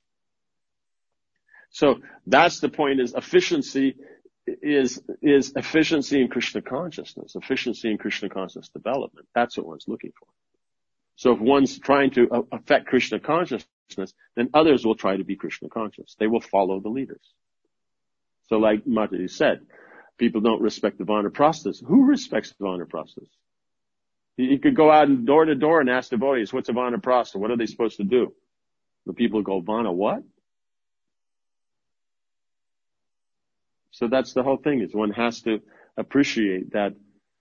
So that's the point, is efficiency is, is efficiency in Krishna consciousness, efficiency in Krishna consciousness development. That's what one's looking for. So if one's trying to affect Krishna consciousness, consciousness, then others will try to be Krishna conscious. They will follow the leaders. So like Mataji said, people don't respect the Vanaprasthas. Who respects the Vanaprasthas? You could go out and door to door and ask devotees, what's a Vanaprastha? What are they supposed to do? The people go, Vana what? So that's the whole thing, is one has to appreciate that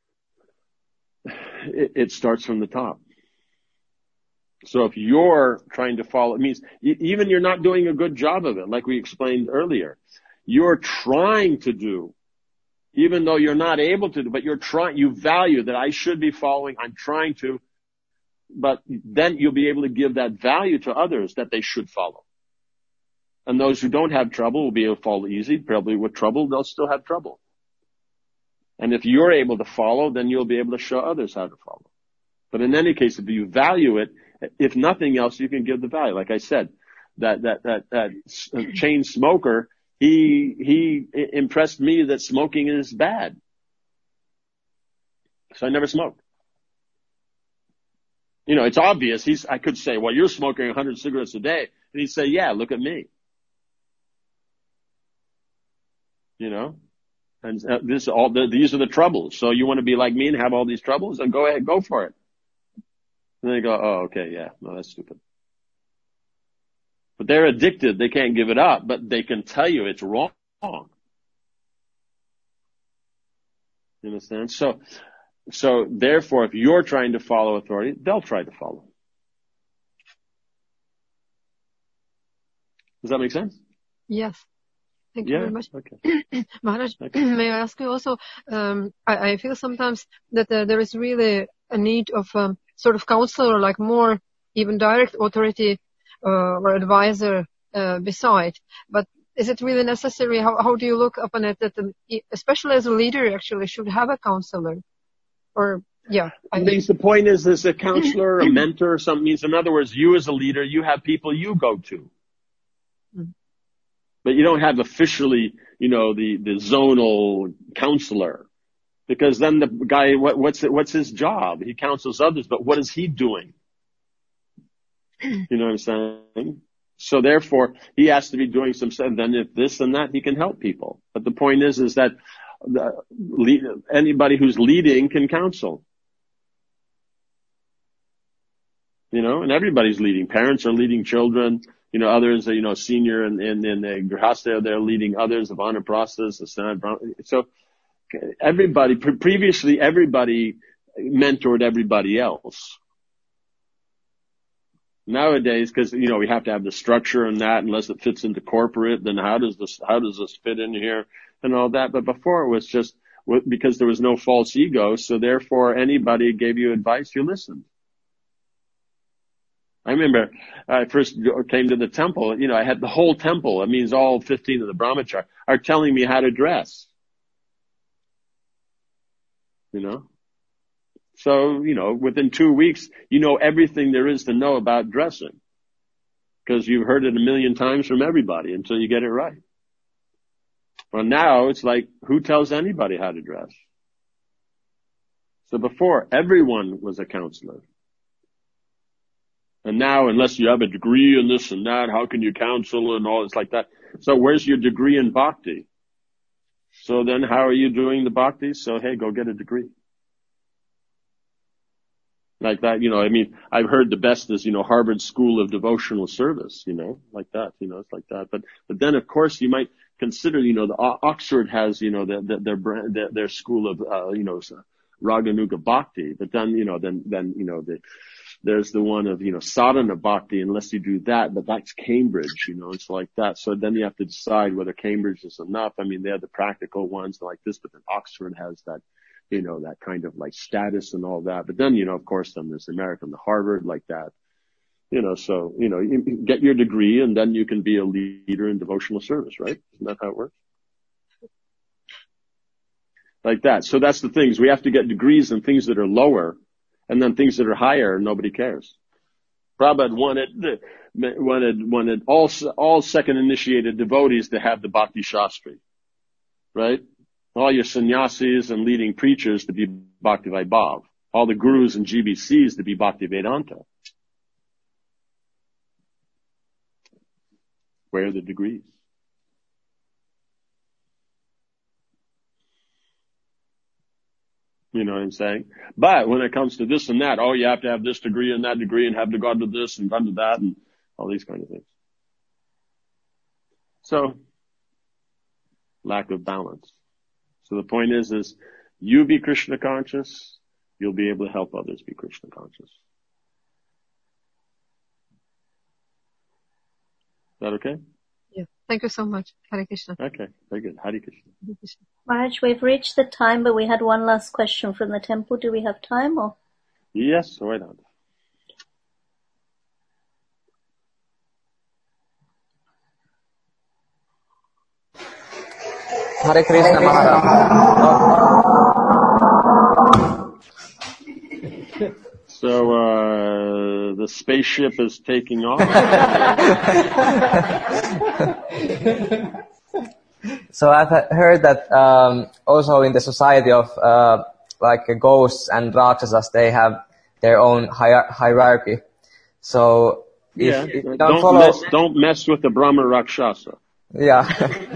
it, it starts from the top. So if you're trying to follow, it means even you're not doing a good job of it, like we explained earlier. You're trying to do, even though you're not able to do, but you're trying, you value that I should be following, I'm trying to, but then you'll be able to give that value to others that they should follow. And those who don't have trouble will be able to follow easy. Probably with trouble, they'll still have trouble. And if you're able to follow, then you'll be able to show others how to follow. But in any case, if you value it, if nothing else, you can give the value. Like I said, that, that, that, that chain smoker, he, he impressed me that smoking is bad. So I never smoked. You know, it's obvious. He's, I could say, well, you're smoking a hundred cigarettes a day. And he'd say, yeah, look at me. You know, and this all the, these are the troubles. So you want to be like me and have all these troubles? Then go ahead, go for it. And they go, oh, okay, yeah, no, that's stupid. But they're addicted. They can't give it up, but they can tell you it's wrong. You understand? So, so therefore, if you're trying to follow authority, they'll try to follow. Does that make sense? Yes. Thank yeah, you very much. Okay. Maharaj, okay. May I ask you also, um, I, I feel sometimes that uh, there is really a need of um, sort of counselor, like more even direct authority uh, or advisor uh, beside. But is it really necessary? How, how do you look upon it that um, especially as a leader actually should have a counselor? Or, yeah. I think the point is there's a counselor, a mentor, or something. Means, in other words, you as a leader, you have people you go to. But you don't have officially, you know, the, the zonal counselor. Because then the guy, what, what's, what's his job? He counsels others, but what is he doing? You know what I'm saying? So therefore, he has to be doing some, and then if this and that, he can help people. But the point is, is that the, lead, anybody who's leading can counsel. You know, and everybody's leading. Parents are leading children. You know, others are, you know, senior and, and, and the Grihastha, they're leading others, the Vanaprasthas, the Sanat. So everybody, pre- previously everybody mentored everybody else. Nowadays, because, you know, we have to have the structure and that, unless it fits into corporate, then how does this, how does this fit in here and all that? But before it was just because there was no false ego. So therefore anybody gave you advice, you listened. I remember I first came to the temple, you know, I had the whole temple, it means all fifteen of the brahmachari, are telling me how to dress. You know? So, you know, within two weeks, you know everything there is to know about dressing. Because you've heard it a million times from everybody until you get it right. Well, now it's like, who tells anybody how to dress? So before, everyone was a counselor. And now, unless you have a degree in this and that, how can you counsel and all this like that? So where's your degree in bhakti? So then how are you doing the bhakti? So hey, go get a degree. Like that, you know, I mean, I've heard the best is, you know, Harvard School of Devotional Service, you know, like that, you know, it's like that. But, but then of course you might consider, you know, the Oxford has, you know, the, the, their brand, their, their school of, uh, you know, Raganuga Bhakti. But then, you know, then, then, you know, the, there's the one of, you know, sadhana bhakti, unless you do that, but that's Cambridge, you know, it's like that. So then you have to decide whether Cambridge is enough. I mean, they have the practical ones like this, but then Oxford has that, you know, that kind of like status and all that. But then, you know, of course, then there's American, the Harvard, like that. You know, so, you know, you get your degree and then you can be a leader in devotional service, right? Isn't that how it works? Like that. So that's the things. We have to get degrees in things that are lower. And then things that are higher, nobody cares. Prabhupada wanted, wanted, wanted all, all second initiated devotees to have the Bhakti Shastri. Right? All your sannyasis and leading preachers to be Bhakti Vaibhav. All the gurus and G B Cs to be Bhakti Vedanta. Where are the degrees? You know what I'm saying? But when it comes to this and that, oh, you have to have this degree and that degree and have to go to this and go to that and all these kind of things. So, lack of balance. So the point is, is you be Krishna conscious, you'll be able to help others be Krishna conscious. Is that okay? Yeah. Thank you so much. Hare Krishna. Okay. Very good. Hare Krishna. Hare Krishna. Maharaj, we've reached the time, but we had one last question from the temple. Do we have time or? Yes, why not? Hare Krishna Maharaj. So, uh, the spaceship is taking off. So I've heard that um, also in the society of uh, like ghosts and rakshasas, they have their own hier- hierarchy. So if, yeah, if you don't, don't follow, mess, don't mess with the Brahma Rakshasa. Yeah.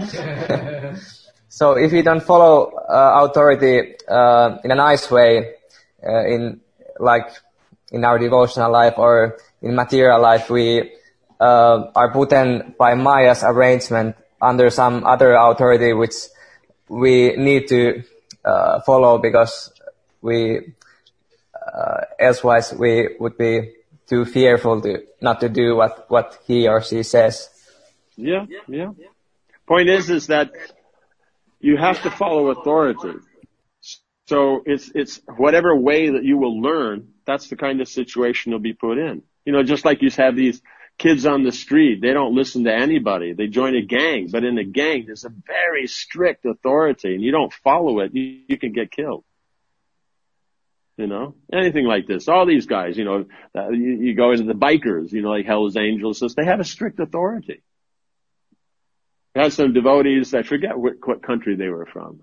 So if you don't follow uh, authority uh, in a nice way, uh, in like in our devotional life or in material life, we uh, are put in by Maya's arrangement under some other authority which we need to uh, follow because we uh, elsewise we would be too fearful to not to do what what he or she says. Yeah, yeah. Point is, is that you have to follow authority. So it's, it's whatever way that you will learn, that's the kind of situation you'll be put in. You know, just like you have these kids on the street, they don't listen to anybody. They join a gang, but in a gang, there's a very strict authority and you don't follow it, you, you can get killed. You know, anything like this. All these guys, you know, uh, you, you go into the bikers, you know, like Hell's Angels, they have a strict authority. I had some devotees, I forget what, what country they were from.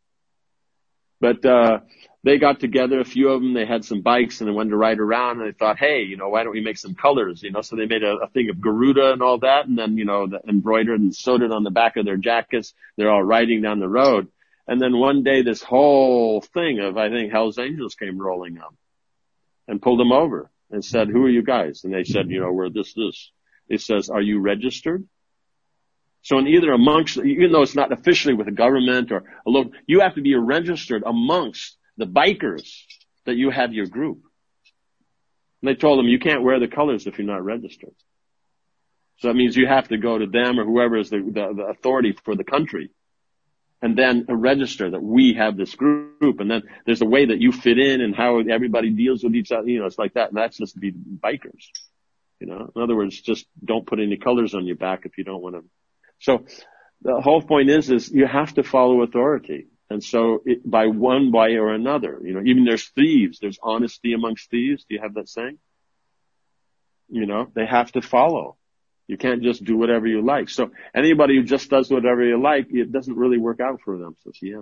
But, uh, they got together, a few of them, they had some bikes and they wanted to ride around and they thought, hey, you know, why don't we make some colors, you know, so they made a, a thing of Garuda and all that and then, you know, the, embroidered and sewed it on the back of their jackets. They're all riding down the road. And then one day this whole thing of, I think, Hell's Angels came rolling up and pulled them over and said, who are you guys? And they said, you know, we're this, this. It says, are you registered? So in either amongst, even though it's not officially with the government or a local, you have to be registered amongst the bikers that you have your group. And they told them you can't wear the colors if you're not registered. So that means you have to go to them or whoever is the, the, the authority for the country and then register that we have this group. And then there's a way that you fit in and how everybody deals with each other. You know, it's like that. And that's just to be bikers. You know, in other words, just don't put any colors on your back if you don't want to. So the whole point is, is you have to follow authority. And so it, by one way or another, you know, even there's thieves, there's honesty amongst thieves. Do you have that saying? You know, they have to follow. You can't just do whatever you like. So anybody who just does whatever you like, it doesn't really work out for them. So it's the end.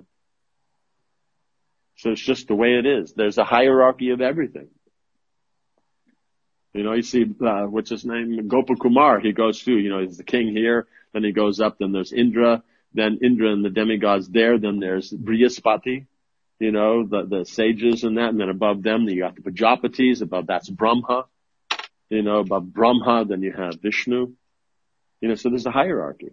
So it's just the way it is. There's a hierarchy of everything. You know, you see, uh, what's his name? Gopal Kumar, he goes through, you know, he's the king here, then he goes up, then there's Indra, then Indra and the demigods there, then there's Brihaspati, you know, the, the sages and that, and then above them, you got the Prajapatis, above that's Brahma, you know, above Brahma, then you have Vishnu, you know, so there's a hierarchy.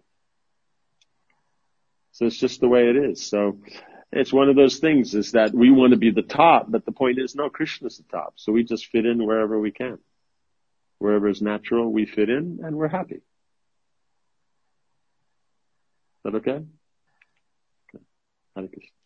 So it's just the way it is. So it's one of those things is that we want to be the top, but the point is, no, Krishna's the top. So we just fit in wherever we can. Wherever is natural, we fit in and we're happy. Is that okay? Okay. Hare Krishna.